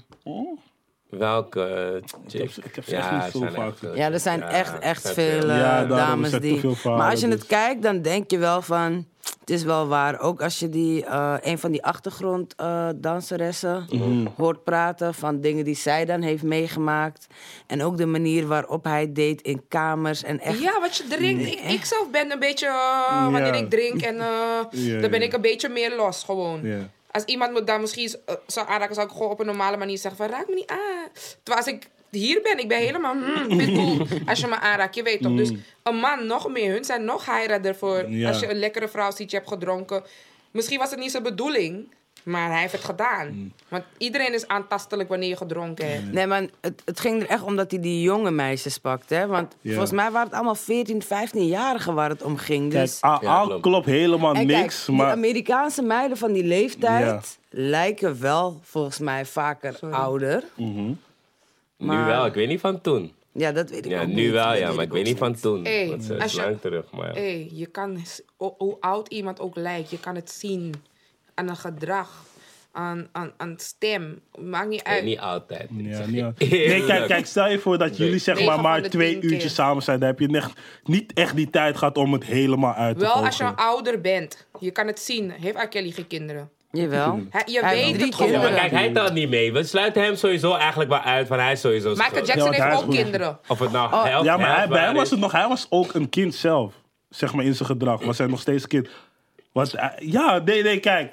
Speaker 1: Welke chick?
Speaker 3: Ik heb ze echt niet
Speaker 1: het
Speaker 3: zo
Speaker 1: zijn
Speaker 3: vaak
Speaker 1: echt,
Speaker 3: gezien.
Speaker 4: Ja, er zijn echt
Speaker 1: zijn
Speaker 4: veel
Speaker 3: Ja, daarom
Speaker 4: dames
Speaker 3: is er te
Speaker 4: die...
Speaker 3: veel verhalen,
Speaker 4: Maar als je
Speaker 3: dus.
Speaker 4: het kijkt, dan denk je wel van... Het is wel waar. Ook als je een van die achtergronddanseressen hoort praten... van dingen die zij dan heeft meegemaakt. En ook de manier waarop hij het deed in kamers. En echt...
Speaker 2: Ja, wat je drinkt. Ik zelf ben een beetje, wanneer ik drink en dan ben ik een beetje meer los gewoon.
Speaker 3: Ja.
Speaker 2: Als iemand me dan misschien zou aanraken, zou ik gewoon op een normale manier zeggen van raak me niet aan. Terwijl als ik hier ben, ik ben helemaal pitbull als je me aanraakt, je weet toch. Dus een man nog meer, hun zijn nog heiradder voor
Speaker 3: Ja.
Speaker 2: als je een lekkere vrouw ziet, je hebt gedronken. Misschien was het niet zijn bedoeling, maar hij heeft het gedaan. Want iedereen is aantastelijk wanneer je gedronken hebt.
Speaker 4: Nee, maar het ging er echt om dat hij die jonge meisjes pakte. Hè? Want
Speaker 3: Ja.
Speaker 4: volgens mij waren het allemaal 14, 15-jarigen waar het om ging.
Speaker 3: Kijk,
Speaker 4: Dus...
Speaker 3: Al
Speaker 1: klopt.
Speaker 3: klopt helemaal
Speaker 4: En
Speaker 3: niks,
Speaker 4: kijk, die
Speaker 3: maar...
Speaker 4: Amerikaanse meiden van die leeftijd lijken wel volgens mij vaker ouder.
Speaker 1: Nu
Speaker 4: Maar-
Speaker 1: wel, ik weet niet van toen.
Speaker 4: Ja, dat weet ik
Speaker 1: Ja,
Speaker 4: ook niet.
Speaker 1: nu wel,
Speaker 4: Dat
Speaker 1: ja,
Speaker 4: weet
Speaker 1: maar ik
Speaker 4: ook
Speaker 1: weet niet van
Speaker 4: niet.
Speaker 1: toen.
Speaker 2: Hey,
Speaker 1: Want ze
Speaker 2: als
Speaker 1: is
Speaker 2: je-
Speaker 1: lang terug, maar ja.
Speaker 2: Hey, je kan, hoe oud iemand ook lijkt, je kan het zien aan een gedrag, aan stem. Maakt niet uit.
Speaker 1: Niet altijd. Ik
Speaker 3: Ja,
Speaker 1: zeg
Speaker 3: niet
Speaker 1: je
Speaker 3: aan- Nee, kijk, stel je voor dat jullie zeg
Speaker 2: 9
Speaker 3: maar
Speaker 2: van de
Speaker 3: 2
Speaker 2: 10 keer.
Speaker 3: uurtjes samen zijn. Dan heb je niet echt die tijd gehad om het helemaal uit te
Speaker 2: Wel
Speaker 3: volgen.
Speaker 2: als je ouder bent. Je kan het zien. Heeft R. Kelly geen kinderen?
Speaker 4: Jawel.
Speaker 2: Je
Speaker 4: Hij
Speaker 2: weet
Speaker 4: heeft 3
Speaker 2: het gewoon.
Speaker 1: Ja, maar
Speaker 4: kinderen.
Speaker 1: kijk, hij telt niet mee. We sluiten hem sowieso eigenlijk wel uit, van hij is sowieso
Speaker 2: Michael
Speaker 1: schuldig.
Speaker 2: Jackson
Speaker 3: Ja, want
Speaker 2: heeft
Speaker 3: hij
Speaker 2: ook
Speaker 3: is goed.
Speaker 2: kinderen.
Speaker 1: Of het nou
Speaker 4: Oh,
Speaker 1: helft,
Speaker 3: Ja, maar
Speaker 1: helft
Speaker 3: bij hem
Speaker 1: waar
Speaker 3: was
Speaker 1: is.
Speaker 3: het nog, hij was ook een kind zelf. Zeg maar in zijn gedrag. Was hij nog steeds een kind. Nee, kijk.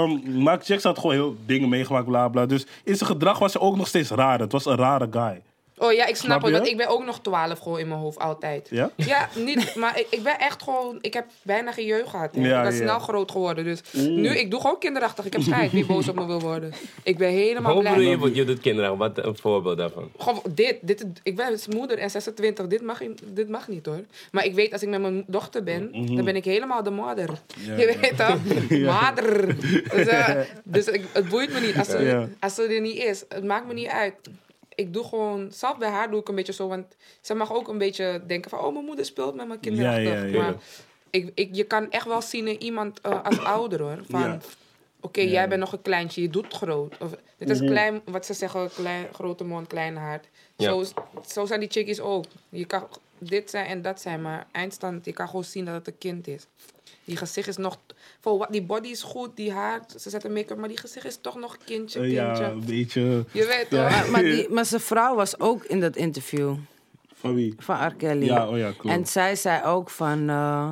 Speaker 3: Michael Jackson had gewoon heel dingen meegemaakt, bla bla. Dus in zijn gedrag was hij ook nog steeds raar. Het was een rare guy.
Speaker 2: Oh ja, ik snap het.
Speaker 3: je?
Speaker 2: Want ik ben ook nog 12 gewoon in mijn hoofd altijd.
Speaker 3: Ja?
Speaker 2: Ja, niet, maar ik ben echt gewoon... Ik heb bijna geen jeugd gehad. Hè.
Speaker 3: Ja,
Speaker 2: Ik ben
Speaker 3: ja.
Speaker 2: snel groot geworden. Dus nu, ik doe gewoon kinderachtig. Ik heb scheid wie boos op me wil worden. Ik ben helemaal
Speaker 1: Hoe bedoel
Speaker 2: blij.
Speaker 1: je doet kinderen? Wat een voorbeeld daarvan?
Speaker 2: Gewoon dit, ik ben moeder en 26. Dit mag niet hoor. Maar ik weet, als ik met mijn dochter ben, dan ben ik helemaal de moeder. Je weet toch? Moeder. Dus het boeit me niet. Als ze er niet is, het maakt me niet uit. Ik doe gewoon, zelf bij haar doe ik een beetje zo, want ze mag ook een beetje denken van, oh, mijn moeder speelt met mijn kinderachtig.
Speaker 3: Ja.
Speaker 2: Maar je kan echt wel zien in iemand als ouder hoor. Van, oké, jij bent nog een kleintje, je doet groot. Of, dit is klein, wat ze zeggen, grote mond, klein hart.
Speaker 1: Ja.
Speaker 2: Zo zijn die chickies ook. Je kan dit zijn en dat zijn, maar eindstand, je kan gewoon zien dat het een kind is. Die gezicht is nog... Die body is goed, die haar, ze zetten make-up, maar die gezicht is toch nog kindje.
Speaker 3: Ja, een beetje...
Speaker 2: Je weet toch?
Speaker 4: Maar zijn vrouw was ook in dat interview
Speaker 3: Van wie?
Speaker 4: van R. Kelly.
Speaker 3: Ja, klopt.
Speaker 4: En zij zei ook van...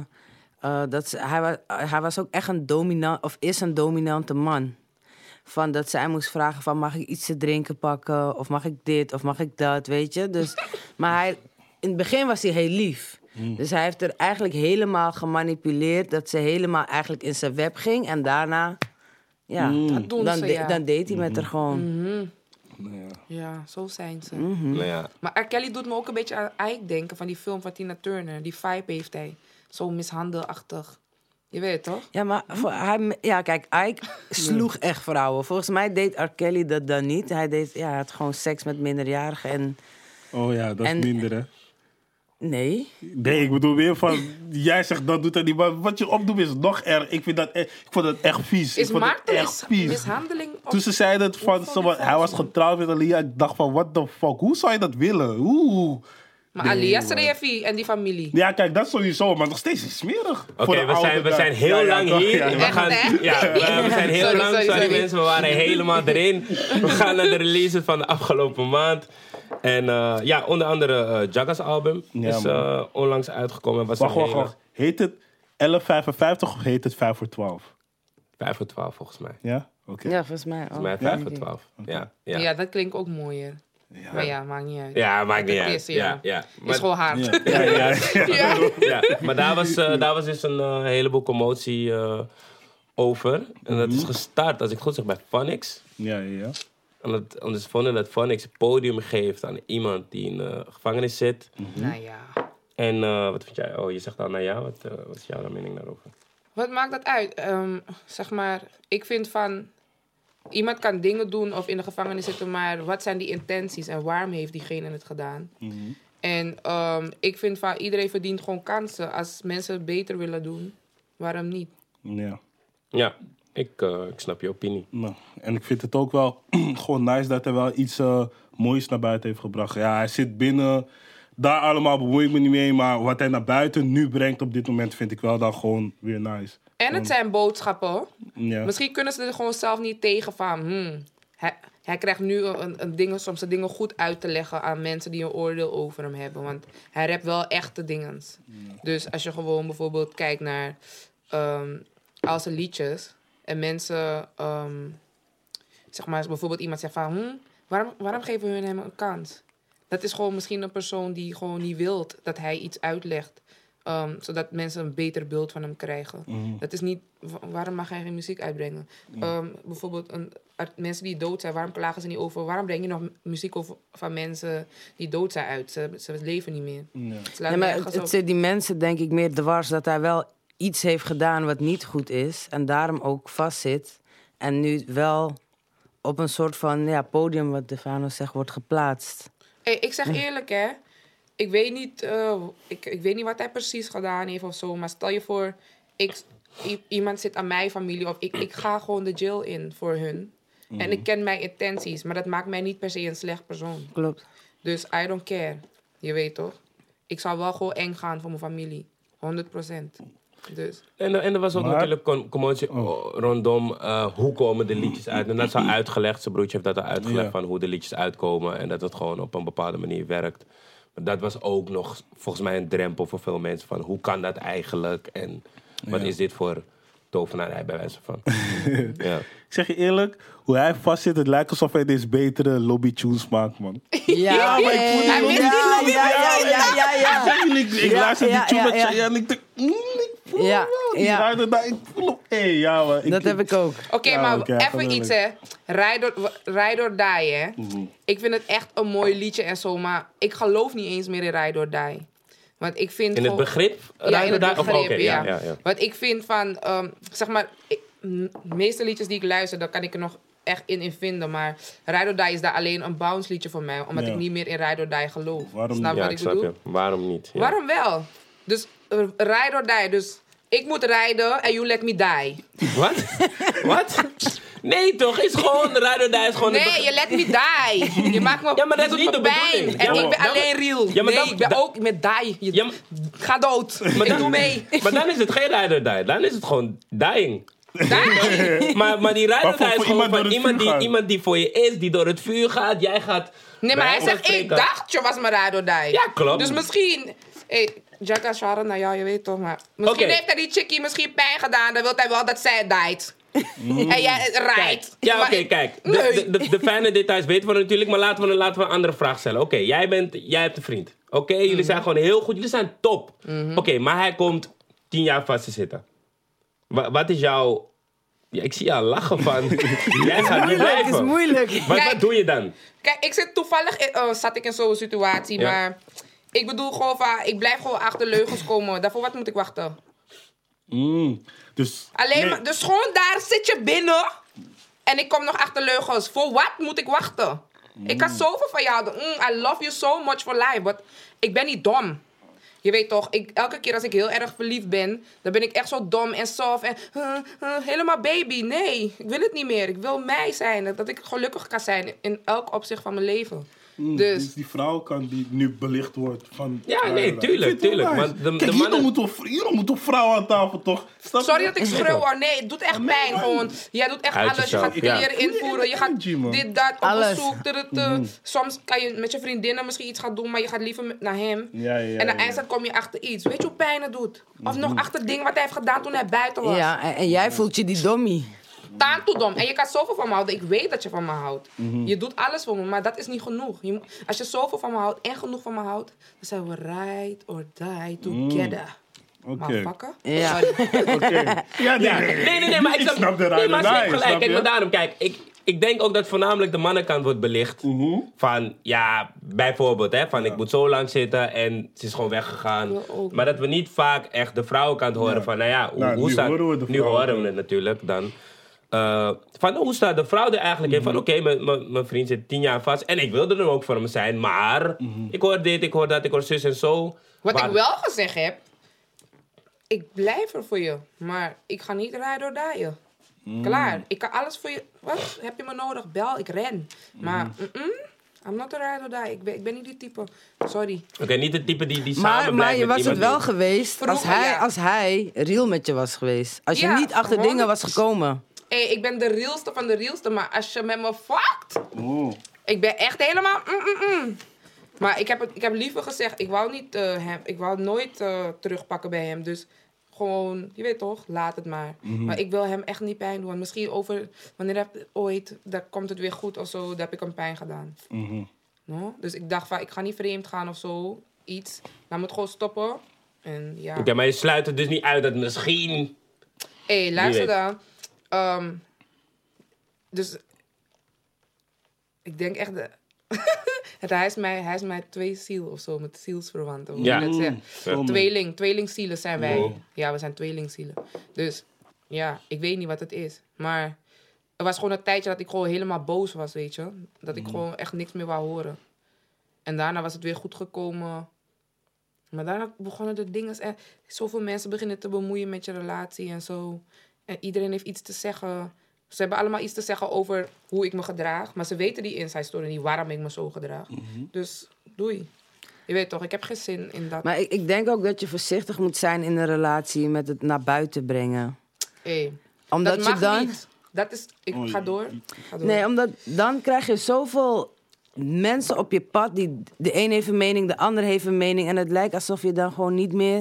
Speaker 4: hij was ook echt een dominant... Of is een dominante man. Van dat zij moest vragen van... Mag ik iets te drinken pakken? Of mag ik dit? Of mag ik dat? Weet je? Dus, maar in het begin was hij heel lief. Dus hij heeft er eigenlijk helemaal gemanipuleerd... dat ze helemaal eigenlijk in zijn web ging. En daarna... Ja,
Speaker 2: Dat doen ze,
Speaker 4: dan deed hij met haar gewoon.
Speaker 2: Ja, zo zijn ze.
Speaker 1: Nou ja.
Speaker 2: Maar R. Kelly doet me ook een beetje aan Ike denken... van die film van Tina Turner. Die vibe heeft hij. Zo mishandelachtig. Je weet het toch?
Speaker 4: Ja, maar kijk, Ike sloeg echt vrouwen. Volgens mij deed R. Kelly dat dan niet. Hij had gewoon seks met minderjarigen en...
Speaker 3: Oh ja, dat is minder, hè?
Speaker 4: Nee.
Speaker 3: Nee, ik bedoel weer van... Jij zegt dat doet hij niet, maar wat je opdoet is nog erg. Ik vond dat echt vies.
Speaker 2: Is
Speaker 3: ik vond het
Speaker 2: marteling
Speaker 3: echt vies.
Speaker 2: mishandeling?
Speaker 3: Toen ze zeiden het van... hij was getrouwd met Alia. Ik dacht van, what the fuck? Hoe zou je dat willen?
Speaker 2: Maar Alias Refi en die familie.
Speaker 3: Ja, kijk, dat sowieso. Maar nog steeds is smerig.
Speaker 1: Oké, we zijn heel lang hier.
Speaker 3: Ja.
Speaker 1: We gaan, we zijn heel lang. Sorry mensen, we waren helemaal erin. We gaan naar de releases van de afgelopen maand. En onder andere Jagga's album is onlangs uitgekomen.
Speaker 3: Wacht. Heet het 11:55 of heet het 5 voor 12?
Speaker 1: 5 voor 12 volgens mij.
Speaker 3: Ja? Oké.
Speaker 4: Ja, volgens mij ook.
Speaker 1: Volgens mij 5 voor 12. Ja,
Speaker 2: Dat klinkt ook mooier.
Speaker 3: Ja.
Speaker 2: Maar ja, maakt niet uit.
Speaker 1: Ja, maakt niet
Speaker 2: Het
Speaker 1: uit.
Speaker 2: is, ja.
Speaker 1: Ja.
Speaker 2: Is gewoon hard.
Speaker 1: Ja, maar daar was dus een heleboel commotie over. En dat is gestart, als ik goed zeg, bij Phonics.
Speaker 3: Ja.
Speaker 1: Omdat ze vonden dat Phonics een podium geeft aan iemand die in de gevangenis zit.
Speaker 2: Nou ja.
Speaker 1: En wat vind jij? Oh, je zegt al, nou ja, wat is jouw mening daarover?
Speaker 2: Wat maakt dat uit? Zeg maar, ik vind van... Iemand kan dingen doen of in de gevangenis zitten, maar wat zijn die intenties en waarom heeft diegene het gedaan? En ik vind van iedereen verdient gewoon kansen. Als mensen het beter willen doen, waarom niet?
Speaker 1: Ja, ik snap je opinie.
Speaker 3: Nou, en ik vind het ook wel gewoon nice dat hij wel iets moois naar buiten heeft gebracht. Ja, hij zit binnen, daar allemaal bemoei ik me niet mee, maar wat hij naar buiten nu brengt op dit moment vind ik wel dan gewoon weer nice.
Speaker 2: En het zijn boodschappen, hoor.
Speaker 3: Ja.
Speaker 2: Misschien kunnen ze er gewoon zelf niet tegen van... Hij krijgt nu soms de dingen goed uit te leggen aan mensen die een oordeel over hem hebben. Want hij rapt wel echte dingen. Dus als je gewoon bijvoorbeeld kijkt naar al zijn liedjes... En mensen, zeg maar, bijvoorbeeld iemand zegt van... waarom geven hun hem een kans? Dat is gewoon misschien een persoon die gewoon niet wil dat hij iets uitlegt. Zodat mensen een beter beeld van hem krijgen. Dat is niet... Waarom mag hij geen muziek uitbrengen? Bijvoorbeeld mensen die dood zijn, waarom klagen ze niet over? Waarom breng je nog muziek over, van mensen die dood zijn uit? Ze leven niet meer.
Speaker 4: Ja, maar het zit die mensen denk ik meer dwars dat hij wel iets heeft gedaan wat niet goed is. En daarom ook vastzit. En nu wel op een soort van podium, wat Defano zegt, wordt geplaatst.
Speaker 2: Hey, ik zeg eerlijk, hè. Ik weet niet, ik weet niet wat hij precies gedaan heeft of zo. Maar stel je voor, iemand zit aan mijn familie... of ik ga gewoon de jail in voor hun. En ik ken mijn intenties. Maar dat maakt mij niet per se een slecht persoon.
Speaker 4: Klopt.
Speaker 2: Dus I don't care. Je weet toch? Ik zou wel gewoon eng gaan voor mijn familie. 100%. Dus.
Speaker 1: En er was ook natuurlijk commotie rondom hoe komen de liedjes uit. En dat is al uitgelegd. Zijn broertje heeft dat al uitgelegd van hoe de liedjes uitkomen. En dat het gewoon op een bepaalde manier werkt. Maar dat was ook nog volgens mij een drempel voor veel mensen. Van hoe kan dat eigenlijk? En wat is dit voor tovenarij bij wijze van. Ja.
Speaker 3: Ik zeg je eerlijk, hoe hij vast zit, het lijkt alsof hij deze betere lobby-tunes maakt, man.
Speaker 4: Ja,
Speaker 3: maar ik voel die
Speaker 2: Hij mist die lobby.
Speaker 3: Ik luister die tune met
Speaker 4: ja.
Speaker 3: Cheyenne en ik denk, ik voel
Speaker 4: Ja,
Speaker 3: hem wel. Die
Speaker 4: ja.
Speaker 3: ruiter daar, ik voel hem. Hey, ja, man.
Speaker 4: Dat heb ik ook.
Speaker 2: Oké,
Speaker 3: Ja,
Speaker 2: maar
Speaker 3: oké,
Speaker 2: even
Speaker 3: geweldig.
Speaker 2: iets, hè. Ride or Die, hè. Ik vind het echt een mooi liedje en zo, maar ik geloof niet eens meer in Ride or Die. Want ik vind
Speaker 1: In het
Speaker 2: gewoon-
Speaker 1: begrip?
Speaker 2: Ja, in het
Speaker 1: Ride or Die?
Speaker 2: begrip,
Speaker 1: Oké,
Speaker 2: ja. Want ik vind van, zeg maar, de meeste liedjes die ik luister, daar kan ik er nog echt in vinden. Maar Ride or Die is daar alleen een bounce liedje voor mij, omdat
Speaker 3: Ja.
Speaker 2: ik niet meer in Ride or Die geloof.
Speaker 3: Waarom
Speaker 2: Snap
Speaker 3: niet?
Speaker 2: je
Speaker 1: Ja,
Speaker 2: wat
Speaker 1: ik
Speaker 2: ik
Speaker 1: snap
Speaker 2: bedoel?
Speaker 1: je. Waarom niet? Ja.
Speaker 2: Waarom wel? Dus Ride or Die, dus ik moet rijden en you let me die.
Speaker 1: Wat? Wat? Nee toch? Is gewoon, Ride or Die is gewoon...
Speaker 2: Nee, je let me die. Je maakt me,
Speaker 1: Ja, maar dat
Speaker 2: je
Speaker 1: is
Speaker 2: doet
Speaker 1: niet
Speaker 2: me
Speaker 1: de
Speaker 2: pijn.
Speaker 1: bedoeling.
Speaker 2: En
Speaker 1: Ja,
Speaker 2: ik ben
Speaker 1: maar-
Speaker 2: alleen real.
Speaker 1: Ja, maar
Speaker 2: nee,
Speaker 1: dat-
Speaker 2: ik ben
Speaker 1: dat-
Speaker 2: ook met die.
Speaker 1: Ja, maar-
Speaker 2: Ga dood. Ik doe mee.
Speaker 1: Maar dan is het geen Ride or Die. Dan is het gewoon dying.
Speaker 2: Die?
Speaker 1: Maar die Ride or
Speaker 3: Maar
Speaker 1: Die
Speaker 3: voor
Speaker 1: is gewoon
Speaker 3: iemand door
Speaker 1: van
Speaker 3: het vuur gaan.
Speaker 1: iemand die voor je is, die door het vuur gaat. Jij gaat...
Speaker 2: Nee, maar
Speaker 1: bij
Speaker 2: hij
Speaker 1: wijze van
Speaker 2: zegt, ik
Speaker 1: spreken-
Speaker 2: dacht je was mijn Ride or Die.
Speaker 1: Ja, klopt.
Speaker 2: Dus misschien... Hey, Jacka Sharon, nou ja, je weet toch, maar... Misschien
Speaker 1: Oké.
Speaker 2: heeft hij die chickie misschien pijn gedaan. Dan wil hij wel dat zij died. En jij rijdt.
Speaker 1: Ja,
Speaker 2: Maar
Speaker 1: oké,
Speaker 2: ik-
Speaker 1: kijk.
Speaker 2: Nee.
Speaker 1: De fijne details weten we natuurlijk, maar laten we een andere vraag stellen. Oké, jij hebt een vriend. Oké, jullie zijn gewoon heel goed, jullie zijn top. Oké, maar hij komt 10 jaar vast te zitten. Wat is jouw... Ja, ik zie jou lachen van... jij gaat niet
Speaker 4: Het is
Speaker 1: blijven.
Speaker 4: moeilijk.
Speaker 1: Wat doe je dan?
Speaker 2: Kijk, ik zit toevallig... zat ik in zo'n situatie,
Speaker 1: Ja.
Speaker 2: maar... Ik bedoel gewoon van... Ik blijf gewoon achter leugens komen. Daarvoor wat moet ik wachten?
Speaker 3: Dus,
Speaker 2: Alleen
Speaker 3: nee,
Speaker 2: maar... Dus gewoon daar zit je binnen... En ik kom nog achter leugens. Voor wat moet ik wachten? Ik kan zoveel van jou doen. I love you so much for life. But ik ben niet dom. Je weet toch, elke keer als ik heel erg verliefd ben... dan ben ik echt zo dom en soft en... helemaal baby. Nee, ik wil het niet meer. Ik wil mij zijn. Dat ik gelukkig kan zijn in elk opzicht van mijn leven.
Speaker 3: dus die vrouw kan die nu belicht wordt van...
Speaker 1: Ja, nee, tuurlijk,
Speaker 3: Ik vind het wel
Speaker 1: tuurlijk,
Speaker 3: nice.
Speaker 1: want de
Speaker 3: Kijk,
Speaker 1: mannen-
Speaker 3: hier moeten vrouwen aan tafel, toch? Snap je?
Speaker 2: Sorry dat ik schreeuw hoor. Nee, het doet echt pijn. Gewoon, jij doet echt
Speaker 1: Uit
Speaker 2: alles. Je
Speaker 1: jezelf,
Speaker 2: gaat
Speaker 1: ja.
Speaker 2: kleren invoeren. Je gaat
Speaker 3: Energy, man.
Speaker 2: dit, dat, op
Speaker 4: Alles.
Speaker 2: bezoek. Soms kan je met je vriendinnen misschien iets gaan doen, maar je gaat liever naar hem.
Speaker 3: Ja,
Speaker 2: En aan eindstand kom je achter iets. Weet je hoe pijn het doet? Of nog achter dingen wat hij heeft gedaan toen hij buiten was.
Speaker 4: Ja, en jij voelt je die dommie.
Speaker 2: Taan toe dom. En je kan zoveel van me houden. Ik weet dat je van me houdt. Je doet alles voor me, maar dat is niet genoeg. Als je zoveel van me houdt en genoeg van me houdt, dan zijn we ride or die together.
Speaker 3: Oké.
Speaker 2: Motherfucker.
Speaker 4: Ja.
Speaker 3: Oké. Ja,
Speaker 1: Nee, maar ik snap
Speaker 3: de
Speaker 1: nee, maar ze heeft
Speaker 3: rij,
Speaker 1: gelijk.
Speaker 3: snap
Speaker 1: Kijk,
Speaker 3: je?
Speaker 1: maar daarom, kijk, ik denk ook dat voornamelijk de mannenkant wordt belicht. Van, ja, bijvoorbeeld, hè, van ik moet zo lang zitten en ze is gewoon weggegaan.
Speaker 2: Ja, ook.
Speaker 1: Maar dat we niet vaak echt de vrouwenkant horen van, nou ja,
Speaker 3: Nou,
Speaker 1: hoe
Speaker 3: nu
Speaker 1: staat...
Speaker 3: horen we de
Speaker 1: nu
Speaker 3: vrouwen.
Speaker 1: horen we het natuurlijk dan. Van, hoe staat de vrouw er eigenlijk in? Van, oké, mijn vriend zit 10 jaar vast en ik wilde er ook voor hem zijn, maar ik hoor dit, ik hoor dat, ik hoor zus en zo.
Speaker 2: Wat
Speaker 1: Maar-
Speaker 2: ik wel gezegd heb, ik blijf er voor je, maar ik ga niet rijden door dijen. Klaar, ik kan alles voor je. Wat heb je me nodig? Bel, ik ren. Maar, I'm not a ride or die. Ik ben niet die type. Sorry.
Speaker 1: Oké, niet de type die samen
Speaker 4: Maar
Speaker 1: blijft
Speaker 4: je
Speaker 1: met
Speaker 4: was het
Speaker 1: iemand
Speaker 4: wel
Speaker 1: die-
Speaker 4: geweest
Speaker 2: Vroeger,
Speaker 4: als hij real met je was geweest. Als je
Speaker 2: Ja,
Speaker 4: niet achter dingen was
Speaker 2: 100%.
Speaker 4: gekomen.
Speaker 2: Hey, ik ben de realste van de realste, maar als je met me fuckt, ik ben echt helemaal. Maar ik heb liever gezegd, ik wou nooit terugpakken bij hem. Dus gewoon, je weet toch, laat het maar. Maar ik wil hem echt niet pijn doen. Misschien wanneer ooit, daar komt het weer goed of zo, daar heb ik hem pijn gedaan. No? Dus ik dacht van, ik ga niet vreemd gaan of zo, iets. Laat me het gewoon stoppen. En ja.
Speaker 1: Oké, maar je sluit het dus niet uit dat misschien...
Speaker 2: Hé, luister
Speaker 1: weet.
Speaker 2: dan. Dus ik denk echt... hij is mij twee ziel of zo, met zielsverwanten. Hoe
Speaker 1: Ja.
Speaker 2: je dat zegt.
Speaker 3: Ja.
Speaker 2: Tweelingzielen zijn wij.
Speaker 3: Wow.
Speaker 2: Ja, we zijn tweelingzielen. Dus ja, ik weet niet wat het is. Maar er was gewoon een tijdje dat ik gewoon helemaal boos was, weet je. Dat ik gewoon echt niks meer wou horen. En daarna was het weer goed gekomen. Maar daarna begonnen de dingen... En zoveel mensen beginnen te bemoeien met je relatie en zo. En iedereen heeft iets te zeggen. Ze hebben allemaal iets te zeggen over hoe ik me gedraag. Maar ze weten die inside story niet, waarom ik me zo gedraag. Dus doei. Je weet toch, ik heb geen zin in dat.
Speaker 4: Maar ik denk ook dat je voorzichtig moet zijn in een relatie met het naar buiten brengen.
Speaker 2: Hey,
Speaker 4: Omdat
Speaker 2: dat
Speaker 4: je
Speaker 2: mag
Speaker 4: dan...
Speaker 2: niet. Dat is... Ik ga door. Ga door.
Speaker 4: Nee, omdat dan krijg je zoveel mensen op je pad. Die de een heeft een mening, de ander heeft een mening. En het lijkt alsof je dan gewoon niet meer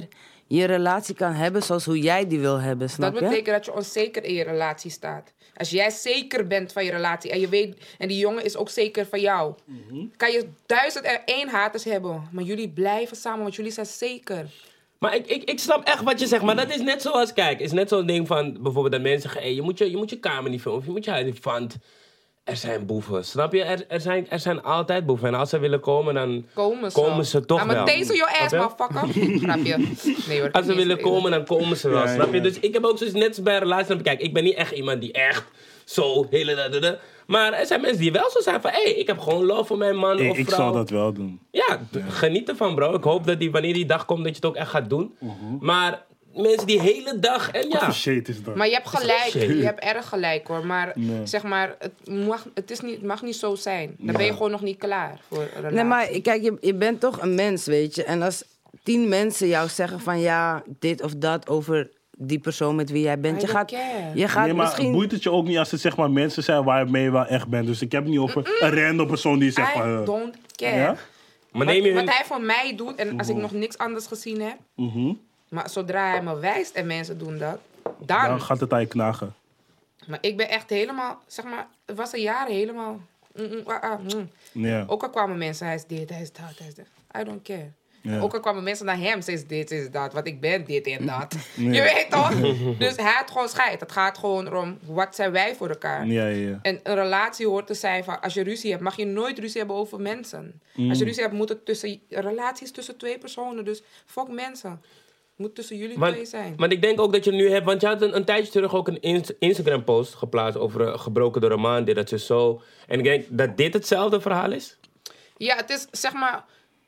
Speaker 4: je relatie kan hebben zoals hoe jij die wil hebben, snap
Speaker 2: Dat
Speaker 4: je?
Speaker 2: betekent dat je onzeker in je relatie staat. Als jij zeker bent van je relatie en je weet, en die jongen is ook zeker van jou, kan je 1001 haters hebben, maar jullie blijven samen, want jullie zijn zeker.
Speaker 1: Maar ik snap echt wat je zegt, maar dat is net zoals, kijk, is net zo'n ding van, bijvoorbeeld dat mensen zeggen, hey, je moet je kamer niet filmen, of je moet je huis niet, want er zijn boeven, snap je? Er zijn altijd boeven, en als ze willen komen, dan komen ze toch wel.
Speaker 2: I'm taser your ass,
Speaker 1: Snap je?
Speaker 2: motherfucker. Snap je? Nee hoor.
Speaker 1: Als ze willen komen, dan komen ze wel,
Speaker 3: Ja,
Speaker 1: snap je?
Speaker 3: ja.
Speaker 1: Dus ik heb ook zoiets net bij relaties, kijk, ik ben niet echt iemand die echt zo, maar er zijn mensen die wel zo zijn van, hey, ik heb gewoon love voor mijn man of vrouw.
Speaker 3: Ik zal dat wel doen.
Speaker 1: Ja, geniet ervan, bro. Ik hoop dat wanneer die dag komt, dat je het ook echt gaat doen. Maar mensen die hele dag, en
Speaker 3: Wat
Speaker 1: ja.
Speaker 3: voor shit is dat?
Speaker 2: Maar je hebt gelijk,
Speaker 1: shit.
Speaker 2: je hebt erg gelijk hoor. Maar
Speaker 3: Nee.
Speaker 2: zeg maar, het mag niet zo zijn. Dan ben je gewoon nog niet klaar voor een relatie.
Speaker 4: Nee, maar kijk, je bent toch een mens, weet je. En als 10 mensen jou zeggen van ja, dit of dat over die persoon met wie jij bent.
Speaker 2: I don't care.
Speaker 4: Je gaat
Speaker 3: Nee, maar
Speaker 4: misschien...
Speaker 3: boeit het je ook niet als het zeg maar mensen zijn waar je mee wel echt bent? Dus ik heb het niet over een random persoon die zegt van...
Speaker 2: I don't care.
Speaker 3: Ja?
Speaker 1: Maar neem je
Speaker 2: Wat
Speaker 1: hun...
Speaker 2: hij voor mij doet, en als ik nog niks anders gezien heb, maar zodra hij me wijst en mensen doen dat,
Speaker 3: Dan gaat het aan je knagen.
Speaker 2: Maar ik ben echt helemaal, zeg maar, het was een jaar helemaal.
Speaker 3: Ja.
Speaker 2: Ook al kwamen mensen, hij is dit, hij is dat, hij is dat. I don't care.
Speaker 3: Ja.
Speaker 2: Ook al kwamen mensen naar hem, ze is dit, ze is dat, want ik ben dit en dat.
Speaker 3: Ja.
Speaker 2: Je weet toch? Dus hij had gewoon scheid. Het gaat gewoon om, wat zijn wij voor elkaar?
Speaker 3: Ja.
Speaker 2: En een relatie hoort te zijn van, als je ruzie hebt, mag je nooit ruzie hebben over mensen. Als je ruzie hebt, moet het relaties tussen 2 personen. Dus fuck mensen. Het moet tussen jullie 2 zijn.
Speaker 1: Maar ik denk ook dat je nu hebt... Want je had een tijdje terug ook een Instagram-post geplaatst over gebroken door een man. Dit, dat je zo... En ik denk dat dit hetzelfde verhaal is.
Speaker 2: Ja, het is zeg maar.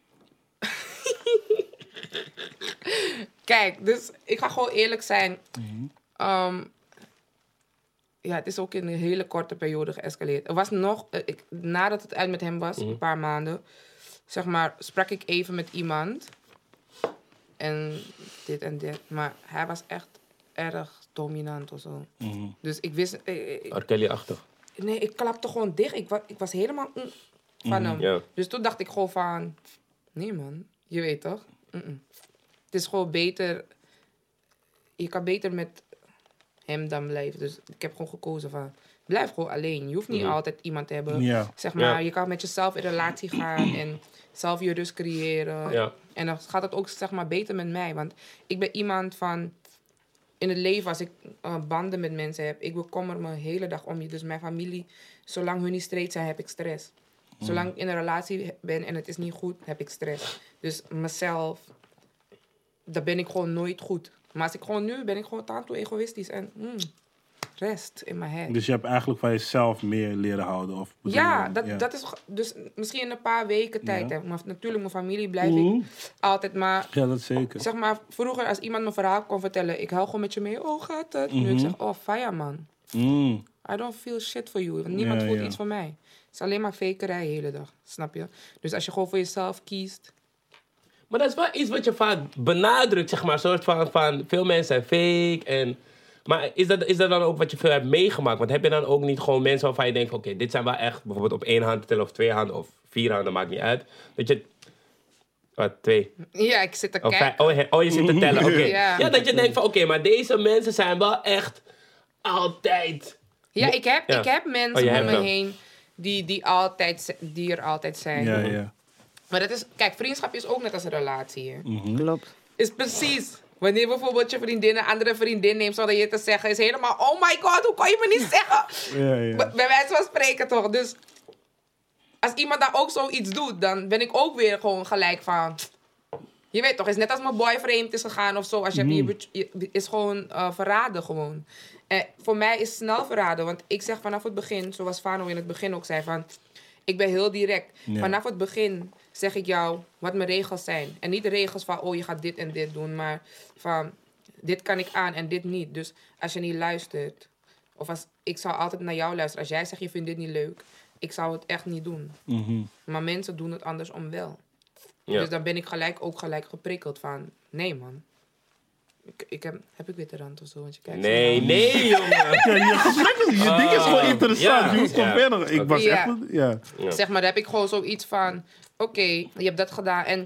Speaker 2: Kijk, dus ik ga gewoon eerlijk zijn. Ja, het is ook in een hele korte periode geëscaleerd. Er was nog, nadat het uit met hem was, een paar maanden, zeg maar, sprak ik even met iemand. En dit en dit. Maar hij was echt erg dominant of zo. Dus ik wist...
Speaker 1: R. Kelly-achtig.
Speaker 2: Nee, ik klapte gewoon dicht. Ik was helemaal van hem.
Speaker 1: Ja.
Speaker 2: Dus toen dacht ik gewoon van... Nee man, je weet toch? Het is gewoon beter... Je kan beter met hem dan blijven. Dus ik heb gewoon gekozen van... Blijf gewoon alleen. Je hoeft niet altijd iemand te hebben.
Speaker 3: Ja.
Speaker 2: Zeg maar,
Speaker 1: Ja.
Speaker 2: je kan met jezelf in relatie gaan... en zelf je rust creëren.
Speaker 1: Ja.
Speaker 2: En dan gaat het ook zeg maar beter met mij. Want ik ben iemand van... In het leven, als ik banden met mensen heb... ik bekommer me de hele dag om je. Dus mijn familie, zolang hun niet straight zijn, heb ik stress. Zolang ik in een relatie ben en het is niet goed, heb ik stress. Dus mezelf, daar ben ik gewoon nooit goed. Maar als ik gewoon nu, ben ik gewoon toe egoïstisch. En rest in mijn head.
Speaker 3: Dus je hebt eigenlijk van jezelf meer leren houden? Of
Speaker 2: Ja, dat is dus misschien in een paar weken tijd.
Speaker 3: Ja.
Speaker 2: Hè. Maar natuurlijk, mijn familie blijf ik altijd maar...
Speaker 3: Ja, dat zeker.
Speaker 2: Zeg maar, vroeger als iemand me verhaal kon vertellen... ik huil gewoon met je mee, oh gaat het? Nu ik zeg, oh fire man. I don't feel shit for you. Want niemand voelt iets voor mij. Het is alleen maar fakerij de hele dag. Snap je? Dus als je gewoon voor jezelf kiest...
Speaker 1: Maar dat is wel iets wat je vaak benadrukt, zeg maar. Een soort van veel mensen zijn fake en... Maar is dat dan ook wat je veel hebt meegemaakt? Want heb je dan ook niet gewoon mensen waarvan je denkt... Oké, dit zijn wel echt bijvoorbeeld op 1 hand te tellen of 2 handen of 4 handen, maakt niet uit. Dat je... Wat, 2?
Speaker 2: Ja, ik zit te
Speaker 1: Of 5?
Speaker 2: kijken.
Speaker 1: Oh, je zit te tellen, oké.
Speaker 2: Ja.
Speaker 1: Ja, dat je denkt van oké, maar deze mensen zijn wel echt altijd...
Speaker 2: Ja, ik heb mensen
Speaker 1: je
Speaker 2: om
Speaker 1: hebt
Speaker 2: me
Speaker 1: hem.
Speaker 2: heen die er altijd zijn.
Speaker 3: Ja.
Speaker 2: Maar dat is... Kijk, vriendschap is ook net als een relatie. Hè?
Speaker 4: Klopt.
Speaker 2: Is precies... Wanneer bijvoorbeeld je vriendin een andere vriendin neemt zonder je te zeggen... is helemaal, oh my god, hoe kan je me niet zeggen?
Speaker 3: Ja.
Speaker 2: Bij wijze van spreken toch. Dus als iemand daar ook zoiets doet... dan ben ik ook weer gewoon gelijk van... Je weet toch, het is net als mijn boy vreemd is gegaan of zo. Als je is gewoon verraden gewoon. Voor mij is snel verraden. Want ik zeg vanaf het begin, zoals Fano in het begin ook zei... van ik ben heel direct.
Speaker 3: Ja.
Speaker 2: Vanaf het begin zeg ik jou wat mijn regels zijn. En niet de regels van, oh, je gaat dit en dit doen. Maar van, dit kan ik aan en dit niet. Dus als je niet luistert... Of ik zou altijd naar jou luisteren. Als jij zegt, je vindt dit niet leuk... Ik zou het echt niet doen. Maar mensen doen het andersom wel.
Speaker 1: Ja.
Speaker 2: Dus dan ben ik ook gelijk geprikkeld van... Nee, man. Heb ik witte rand of zo? Want je kijkt
Speaker 1: Nee, jongen.
Speaker 3: Je gesprek is... Je ding is gewoon interessant.
Speaker 1: ja.
Speaker 3: Je moet gewoon
Speaker 1: Ja.
Speaker 3: verder. Ik was
Speaker 2: Ja.
Speaker 3: echt... Ja.
Speaker 2: Zeg maar, dan heb ik gewoon zoiets van... Oké, je hebt dat gedaan. En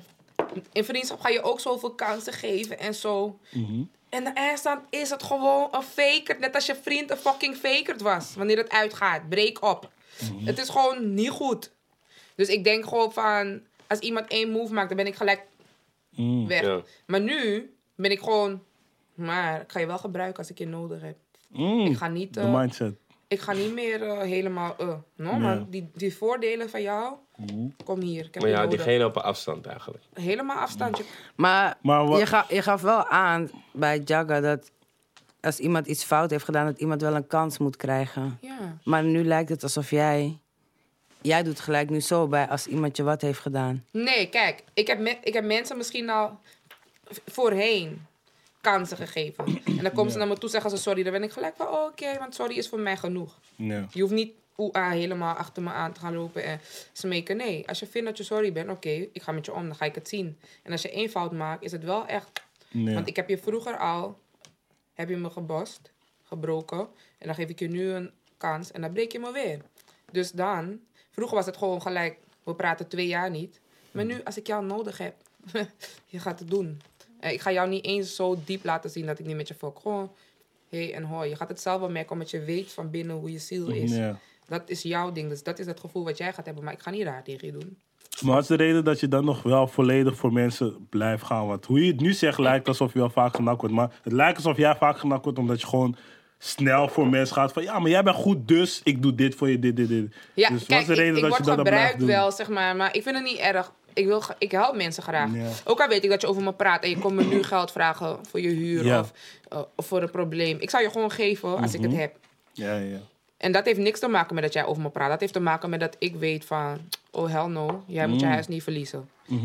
Speaker 2: in vriendschap ga je ook zoveel kansen geven en zo. En de eindstand is het gewoon een faker. Net als je vriend een fucking fakerd was. Wanneer het uitgaat. Breek op. Het is gewoon niet goed. Dus ik denk gewoon van... Als iemand 1 move maakt, dan ben ik gelijk weg.
Speaker 1: Ja.
Speaker 2: Maar nu ben ik gewoon... Maar ik ga je wel gebruiken als ik je nodig heb. Ik ga niet...
Speaker 3: De mindset.
Speaker 2: Ik ga niet meer helemaal... maar die voordelen van jou... Kom hier, ik heb
Speaker 1: Maar
Speaker 2: je
Speaker 1: ja,
Speaker 2: nodig.
Speaker 1: diegene op een afstand eigenlijk.
Speaker 2: Helemaal afstandje.
Speaker 4: Maar
Speaker 3: wat-
Speaker 4: je gaf wel aan bij Jagga dat als iemand iets fout heeft gedaan, dat iemand wel een kans moet krijgen.
Speaker 2: Ja.
Speaker 4: Maar nu lijkt het alsof jij doet gelijk nu zo bij als iemand je wat heeft gedaan.
Speaker 2: Nee, kijk. Ik heb mensen misschien al voorheen kansen gegeven. En dan komen ze naar me toe zeggen ze sorry. Dan ben ik gelijk van oké, want sorry is voor mij genoeg.
Speaker 3: Ja.
Speaker 2: Je hoeft niet helemaal achter me aan te gaan lopen en smeken. Nee, als je vindt dat je sorry bent, oké, ik ga met je om, dan ga ik het zien. En als je 1 fout maakt, is het wel echt...
Speaker 3: Ja.
Speaker 2: Want ik heb je vroeger al... Heb je me gebost, gebroken. En dan geef ik je nu een kans en dan breek je me weer. Dus dan... Vroeger was het gewoon gelijk, we praten 2 jaar niet. Maar nu, als ik jou nodig heb, je gaat het doen. Ik ga jou niet eens zo diep laten zien dat ik niet met je fuck. Gewoon, hey en hoi. Je gaat het zelf wel merken, omdat je weet van binnen hoe je ziel is.
Speaker 3: Ja.
Speaker 2: Dat is jouw ding, dus dat is het gevoel wat jij gaat hebben. Maar ik ga niet raar tegen je doen.
Speaker 3: Maar wat is de reden dat je dan nog wel volledig voor mensen blijft gaan? Want hoe je het nu zegt, lijkt alsof je wel vaak genakt wordt. Maar het lijkt alsof jij vaak genakt wordt omdat je gewoon snel voor mensen gaat. Van ja, maar jij bent goed, dus ik doe dit voor je, dit.
Speaker 2: Ja,
Speaker 3: Dus wat
Speaker 2: kijk,
Speaker 3: is de reden
Speaker 2: ik
Speaker 3: dat
Speaker 2: word
Speaker 3: je dat dan blijft
Speaker 2: gebruikt
Speaker 3: doen?
Speaker 2: wel, zeg maar ik vind het niet erg. Ik help mensen graag.
Speaker 3: Ja.
Speaker 2: Ook al weet ik dat je over me praat en je komt me nu geld vragen voor je huur
Speaker 3: Ja.
Speaker 2: of voor een probleem. Ik zou je gewoon geven als ik het heb.
Speaker 3: Ja.
Speaker 2: En dat heeft niks te maken met dat jij over me praat. Dat heeft te maken met dat ik weet van... Oh, hell no. Jij moet je huis niet verliezen.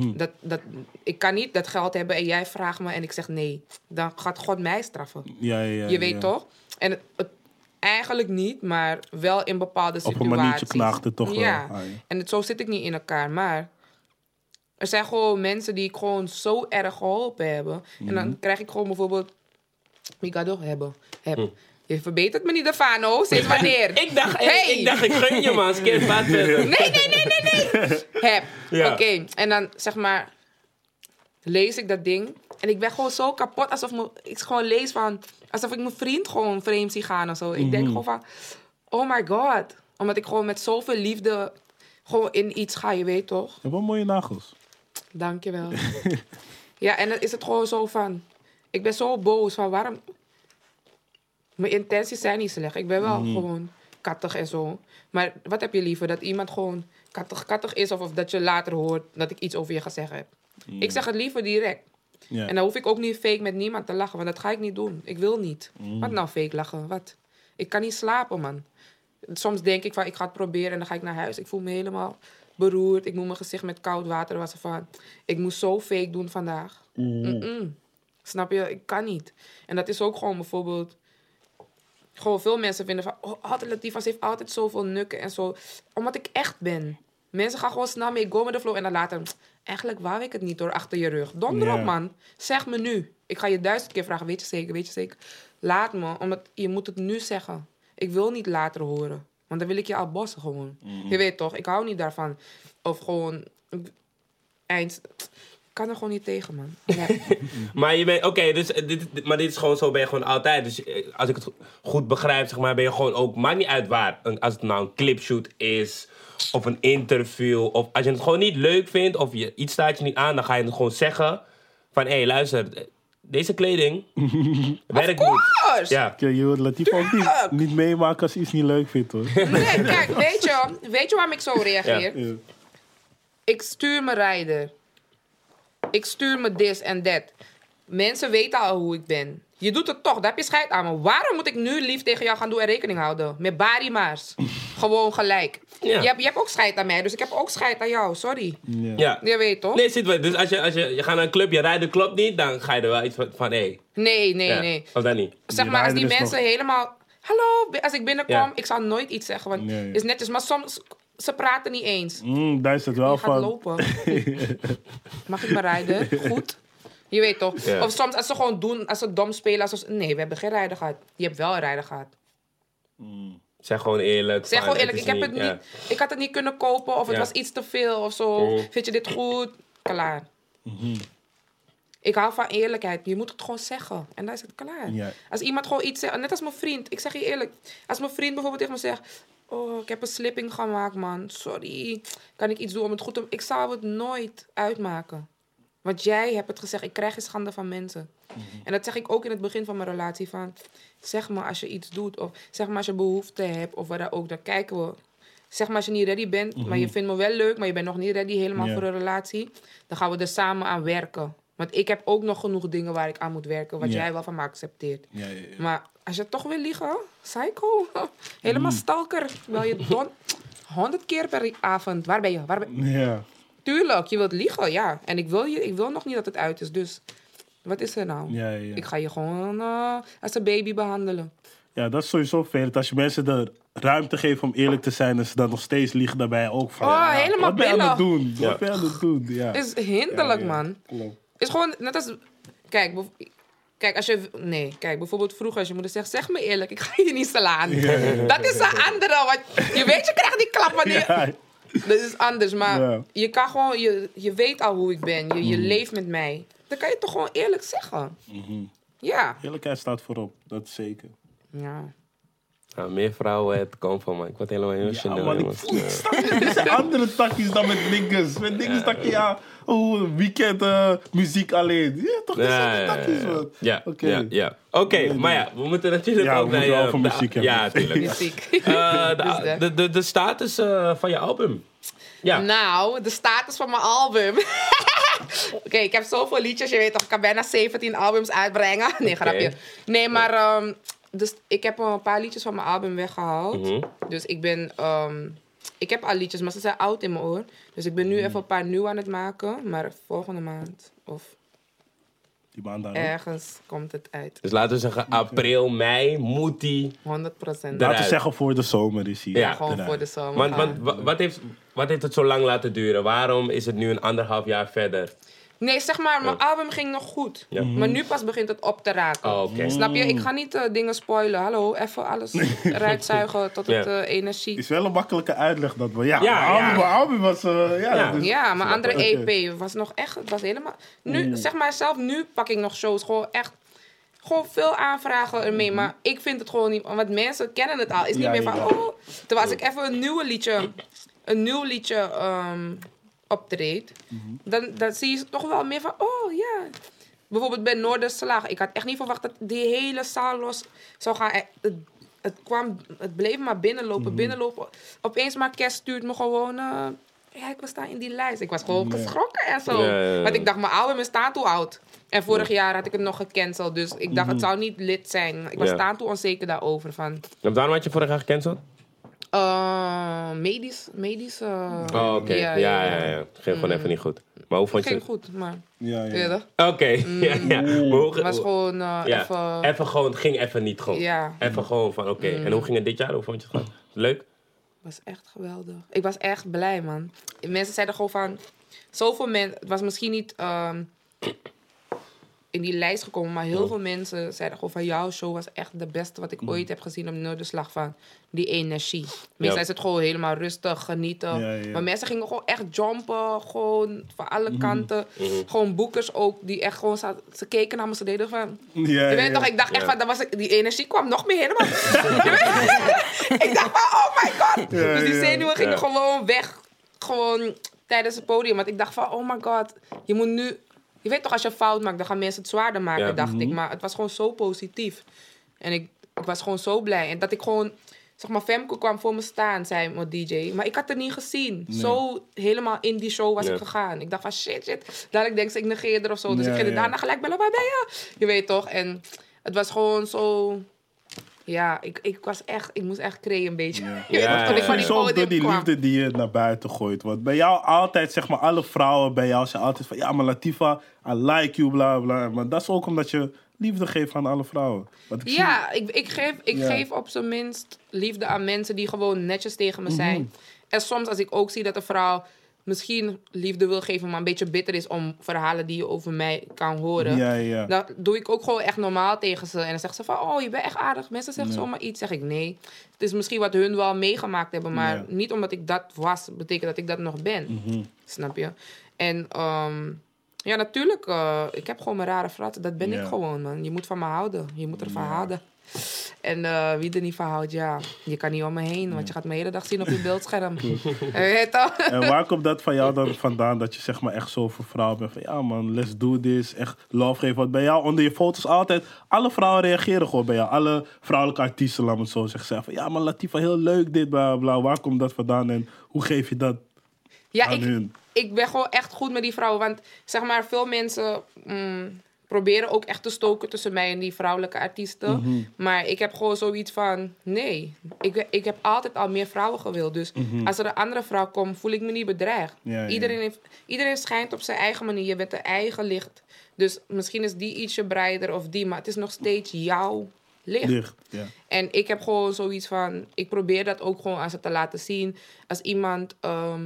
Speaker 2: Ik kan niet dat geld hebben en jij vraagt me en ik zeg nee. Dan gaat God mij straffen.
Speaker 3: Ja.
Speaker 2: Je weet toch? En het eigenlijk niet, maar wel in bepaalde
Speaker 3: Op een
Speaker 2: situaties.
Speaker 3: maniertje knaagt het toch wel.
Speaker 2: Ja.
Speaker 3: Ah, ja.
Speaker 2: En zo zit ik niet in elkaar. Maar er zijn gewoon mensen die ik gewoon zo erg geholpen hebben. En dan krijg ik gewoon bijvoorbeeld... Migado heb. Je verbetert me niet, Defano. Sinds wanneer?
Speaker 1: Ik dacht, ik gun je man, skip, wat verder.
Speaker 2: Nee. Heb.
Speaker 1: Ja.
Speaker 2: Oké. En dan zeg maar... Lees ik dat ding. En ik ben gewoon zo kapot. Ik gewoon lees van... Alsof ik mijn vriend gewoon vreemd zie gaan of zo. Ik denk gewoon van... Oh my god. Omdat ik gewoon met zoveel liefde... Gewoon in iets ga, je weet toch?
Speaker 3: Je hebt wel mooie nagels.
Speaker 2: Dankjewel. Ja, en dan is het gewoon zo van... Ik ben zo boos van waarom... Mijn intenties zijn niet slecht. Ik ben wel gewoon kattig en zo. Maar wat heb je liever? Dat iemand gewoon kattig is... Of dat je later hoort dat ik iets over je gezegd heb. Ik zeg het liever direct.
Speaker 3: Ja.
Speaker 2: En dan hoef ik ook niet fake met niemand te lachen. Want dat ga ik niet doen. Ik wil niet. Wat nou fake lachen? Wat? Ik kan niet slapen, man. Soms denk ik van, ik ga het proberen en dan ga ik naar huis. Ik voel me helemaal beroerd. Ik moet mijn gezicht met koud water wassen van... Ik moest zo fake doen vandaag. Snap je? Ik kan niet. En dat is ook gewoon bijvoorbeeld... Gewoon veel mensen vinden van... Oh, altijd Latifah, ze heeft altijd zoveel nukken en zo. Omdat ik echt ben. Mensen gaan gewoon snel mee, go met de flow. En dan later... Eigenlijk wou ik het niet door achter je rug. Donder op, man. Zeg me nu. Ik ga je 1000 keer vragen. Weet je zeker? Laat me. Omdat je moet het nu zeggen. Ik wil niet later horen. Want dan wil ik je al bossen gewoon. Je weet toch? Ik hou niet daarvan. Of gewoon... Ik kan er gewoon niet tegen, man. Ja.
Speaker 1: Maar je bent, oké, dus dit is gewoon zo, ben je gewoon altijd. Dus als ik het goed begrijp, zeg maar, ben je gewoon ook, maakt niet uit waar. Als het nou een clipshoot is, of een interview, of als je het gewoon niet leuk vindt, of iets staat je niet aan, dan ga je het gewoon zeggen van, hé, luister, deze kleding werkt niet.
Speaker 2: Course!
Speaker 1: Ja.
Speaker 3: Je wilt Latifah ook niet meemaken als hij iets niet leuk vindt, hoor.
Speaker 2: Nee, kijk, weet je waarom ik zo reageer?
Speaker 3: Ja.
Speaker 2: Ik stuur mijn rijder. Ik stuur me this en that. Mensen weten al hoe ik ben. Je doet het toch, daar heb je scheid aan me. Waarom moet ik nu lief tegen jou gaan doen en rekening houden? Met Barry Maas. Gewoon gelijk.
Speaker 1: Ja.
Speaker 2: Je hebt ook scheid aan mij, dus ik heb ook scheid aan jou. Sorry.
Speaker 1: Ja.
Speaker 2: Je weet toch?
Speaker 1: Nee, zit wel. Dus als je gaat naar een club, je rijdt klopt niet, dan ga je er wel iets van hé.
Speaker 2: Nee.
Speaker 1: Of dat niet?
Speaker 2: Zeg
Speaker 3: Die
Speaker 2: maar, als die
Speaker 3: rijder is
Speaker 2: mensen helemaal... Hallo, als ik binnenkom,
Speaker 1: Ja.
Speaker 2: ik zal nooit iets zeggen. Want
Speaker 3: Nee.
Speaker 2: is netjes, maar soms... Ze praten niet eens.
Speaker 3: Daar is het wel
Speaker 2: Je gaat
Speaker 3: van.
Speaker 2: lopen. Mag ik maar rijden? Goed. Je weet toch?
Speaker 1: Ja.
Speaker 2: Of soms als ze gewoon doen, als ze dom spelen. Nee, we hebben geen rijder gehad. Je hebt wel een rijder gehad.
Speaker 1: Zeg gewoon eerlijk.
Speaker 2: Zeg
Speaker 1: van,
Speaker 2: gewoon eerlijk,
Speaker 1: is
Speaker 2: ik heb het niet. Ik had het niet kunnen kopen of het
Speaker 1: Ja.
Speaker 2: was iets te veel of zo.
Speaker 1: Mhm.
Speaker 2: Vind je dit goed? Klaar. Ik hou van eerlijkheid. Je moet het gewoon zeggen. En dan is het klaar.
Speaker 3: Ja.
Speaker 2: Als iemand gewoon iets zegt... Net als mijn vriend. Ik zeg je eerlijk. Als mijn vriend bijvoorbeeld tegen me zegt... Oh, ik heb een slipping gemaakt, man. Sorry. Kan ik iets doen om het goed te... Ik zou het nooit uitmaken. Want jij hebt het gezegd. Ik krijg geen schande van mensen. En dat zeg ik ook in het begin van mijn relatie. Van, zeg maar als je iets doet. Of zeg maar als je behoefte hebt. Of wat dan ook. Dan kijken we. Zeg maar als je niet ready bent. Maar je vindt me wel leuk. Maar je bent nog niet ready helemaal voor een relatie. Dan gaan we er samen aan werken. Want ik heb ook nog genoeg dingen waar ik aan moet werken. Wat jij wel van me accepteert.
Speaker 3: Ja.
Speaker 2: Maar als je toch wil liegen. Psycho. Helemaal stalker. Wil je 100 keer per avond. Waar ben je?
Speaker 3: Ja.
Speaker 2: Tuurlijk, je wilt liegen, ja. En ik wil nog niet dat het uit is. Dus wat is er nou?
Speaker 3: Ja.
Speaker 2: Ik ga je gewoon als een baby behandelen.
Speaker 3: Ja, dat is sowieso vervelend. Als je mensen de ruimte geeft om eerlijk te zijn... en ze dan nog steeds liegen daarbij ook van...
Speaker 2: Helemaal
Speaker 3: wat ben je aan het
Speaker 2: binnen.
Speaker 3: doen? Wat ben je aan het doen? Ja.
Speaker 2: Het is hinderlijk,
Speaker 3: Ja.
Speaker 2: man.
Speaker 3: Klopt.
Speaker 2: Het is gewoon net als... Kijk, als je... Nee, kijk, bijvoorbeeld vroeger als je moeder zegt... Zeg me eerlijk, ik ga je niet slaan. Dat is een andere. Want je weet, je krijgt die klap wanneer...
Speaker 3: Ja.
Speaker 2: Dat is anders, maar
Speaker 3: Ja.
Speaker 2: je kan gewoon... Je weet al hoe ik ben. Je leeft met mij. Dan kan je toch gewoon eerlijk zeggen. Ja.
Speaker 3: Eerlijkheid staat voorop, dat zeker.
Speaker 2: Ja.
Speaker 1: Nou, meer vrouwen, het komt van mij. Ik word helemaal emotioneel.
Speaker 3: Ja, man, ik
Speaker 1: jongens.
Speaker 3: voel het staan. Er zijn andere takjes dan met niggas. Met niggas tak je, weekend muziek alleen. Ja, toch, er zijn andere takjes, man.
Speaker 1: Ja,
Speaker 3: Oké.
Speaker 1: ja. Oké, maar ja, we moeten natuurlijk
Speaker 3: Ja,
Speaker 1: ook
Speaker 3: we
Speaker 1: naar
Speaker 3: moeten
Speaker 1: je...
Speaker 3: wel van muziek hebben.
Speaker 1: Ja, tuurlijk.
Speaker 2: Muziek.
Speaker 1: De status van je album. Ja.
Speaker 2: Nou, de status van mijn album. Oké, ik heb zoveel liedjes. Je weet toch, ik kan bijna 17 albums uitbrengen. Nee, grapje. Nee, maar... dus ik heb een paar liedjes van mijn album weggehaald. Dus ik ben... ik heb al liedjes, maar ze zijn oud in mijn oor. Dus ik ben nu even een paar nieuw aan het maken. Maar volgende maand of
Speaker 3: Die baan daar ook.
Speaker 2: ergens komt het uit. 100%.
Speaker 1: Dus laten we zeggen, april, mei moet die...
Speaker 3: Laten
Speaker 1: Eruit.
Speaker 3: we zeggen voor de zomer is hier.
Speaker 1: Ja,
Speaker 2: Gewoon
Speaker 3: eruit.
Speaker 2: voor de zomer.
Speaker 1: Want
Speaker 2: gaan.
Speaker 1: wat heeft het zo lang laten duren? Waarom is het nu 1,5 jaar verder?
Speaker 2: Nee, zeg maar, mijn album ging nog goed.
Speaker 1: Ja.
Speaker 2: Maar nu pas begint het op te raken.
Speaker 1: Oh, oké.
Speaker 2: Snap je? Ik ga niet dingen spoilen. Hallo, even alles eruit zuigen tot het energie...
Speaker 3: Is wel een makkelijke uitleg dat we... Ja,
Speaker 1: Ja,
Speaker 3: mijn album was...
Speaker 1: Ja.
Speaker 2: Ja, mijn andere
Speaker 3: Oké.
Speaker 2: EP was nog echt... Het was helemaal... Nu, zeg maar zelf, nu pak ik nog shows. Gewoon echt... Gewoon veel aanvragen ermee. Maar ik vind het gewoon niet... Want mensen kennen het al. Is niet
Speaker 3: Ja,
Speaker 2: meer van...
Speaker 3: ja.
Speaker 2: Oh, terwijl als ik even een nieuw liedje optreed... Dan zie je toch wel meer van... Oh, ja. Bijvoorbeeld bij Noorderslag. Ik had echt niet verwacht dat die hele zaal los zou gaan. Het bleef maar binnenlopen. Opeens maar Kes stuurt me gewoon... ja, ik was daar in die lijst. Ik was gewoon geschrokken en zo.
Speaker 1: Ja.
Speaker 2: Want ik dacht, mijn album is Tattoo oud. En vorig jaar had ik het nog gecanceld. Dus ik dacht, het zou niet lid zijn. Ik was
Speaker 1: Ja.
Speaker 2: Tattoo onzeker daarover. Van,
Speaker 1: En waarom had je vorig jaar gecanceld?
Speaker 2: medisch.
Speaker 1: Oh, oké. Ja. Ging gewoon even niet goed. Maar hoe vond
Speaker 2: Het
Speaker 1: je
Speaker 2: ging
Speaker 1: het?
Speaker 2: goed, maar...
Speaker 3: Ja.
Speaker 2: Eerder.
Speaker 1: Oké. Ja.
Speaker 2: Het was gewoon
Speaker 1: Ja.
Speaker 2: even...
Speaker 1: Even gewoon, ging even niet goed.
Speaker 2: Ja.
Speaker 1: Even gewoon van, oké. En hoe ging het dit jaar? Hoe vond je het gewoon? Leuk?
Speaker 2: Het was echt geweldig. Ik was echt blij, man. Mensen zeiden gewoon van... Zoveel mensen... Het was misschien niet in die lijst gekomen... maar heel veel mensen zeiden gewoon van... Jouw show was echt de beste wat ik ooit heb gezien... op Noorderslag van die energie. Meestal is het gewoon helemaal rustig, genieten.
Speaker 3: Ja.
Speaker 2: Maar mensen gingen gewoon echt jumpen. Gewoon van alle kanten. Gewoon boekers ook, die echt gewoon zaten... Ze keken naar me, ze deden van...
Speaker 3: Ja,
Speaker 2: Je weet toch, ik dacht echt van... Die energie kwam nog meer helemaal... Ik dacht van, oh my god. Dus die zenuwen gingen gewoon weg. Gewoon tijdens het podium. Want ik dacht van, oh my god. Je moet nu... Je weet toch, als je een fout maakt, dan gaan mensen het zwaarder maken, dacht ik. Maar het was gewoon zo positief. En ik was gewoon zo blij. En dat ik gewoon... Zeg maar, Femke kwam voor me staan, zei mijn DJ. Maar ik had het niet gezien. Nee. Zo helemaal in die show was ik gegaan. Ik dacht van, shit. Dadelijk denk ze, ik negeer er of zo. Dus ik ging daarna gelijk bellen, waar ben je? Je weet toch? En het was gewoon zo... Ja, ik moest echt creëren een beetje. Je weet toch, toen ik van die podium
Speaker 3: door die
Speaker 2: kwam.
Speaker 3: liefde die je naar buiten gooit. Want bij jou altijd, zeg maar, alle vrouwen bij jou zijn altijd van... Ja, maar Latifa, I like you, bla bla. Maar dat is ook omdat je liefde geeft aan alle vrouwen.
Speaker 2: Ik geef op zijn minst liefde aan mensen die gewoon netjes tegen me zijn. En soms als ik ook zie dat een vrouw misschien liefde wil geven... maar een beetje bitter is om verhalen die je over mij kan horen... dan doe ik ook gewoon echt normaal tegen ze. En dan zegt ze van, oh, je bent echt aardig. Mensen zeggen zomaar iets. Zeg ik, nee. Het is misschien wat hun wel meegemaakt hebben... maar niet omdat ik dat was, betekent dat ik dat nog ben. Snap je? En Ja, natuurlijk. Ik heb gewoon mijn rare frat. Dat ben
Speaker 3: Ja.
Speaker 2: ik gewoon, man. Je moet van me houden. Je moet ervan houden. En wie er niet van houdt, ja, je kan niet om me heen. Want je gaat me de hele dag zien op je beeldscherm. Weet toch?
Speaker 3: En waar komt dat van jou dan vandaan? Dat je zeg maar echt zo voor vrouwen bent van... Ja man, let's do this. Echt love geven. Want bij jou onder je foto's altijd... Alle vrouwen reageren gewoon bij jou. Alle vrouwelijke artiesten, laat me het zo zeggen. Zeggen van, ja man, Latifah, heel leuk dit, bla bla. Waar komt dat vandaan en hoe geef je dat
Speaker 2: Ja,
Speaker 3: aan hun?
Speaker 2: ik ben gewoon echt goed met die vrouwen. Want zeg maar, veel mensen proberen ook echt te stoken tussen mij en die vrouwelijke artiesten. Maar ik heb gewoon zoiets van, nee. Ik heb altijd al meer vrouwen gewild. Dus als er een andere vrouw komt, voel ik me niet bedreigd.
Speaker 3: Ja.
Speaker 2: Iedereen schijnt op zijn eigen manier. Je bent een eigen licht. Dus misschien is die ietsje breider of die. Maar het is nog steeds jouw licht.
Speaker 3: Ja.
Speaker 2: En ik heb gewoon zoiets van... Ik probeer dat ook gewoon aan ze te laten zien. Als iemand...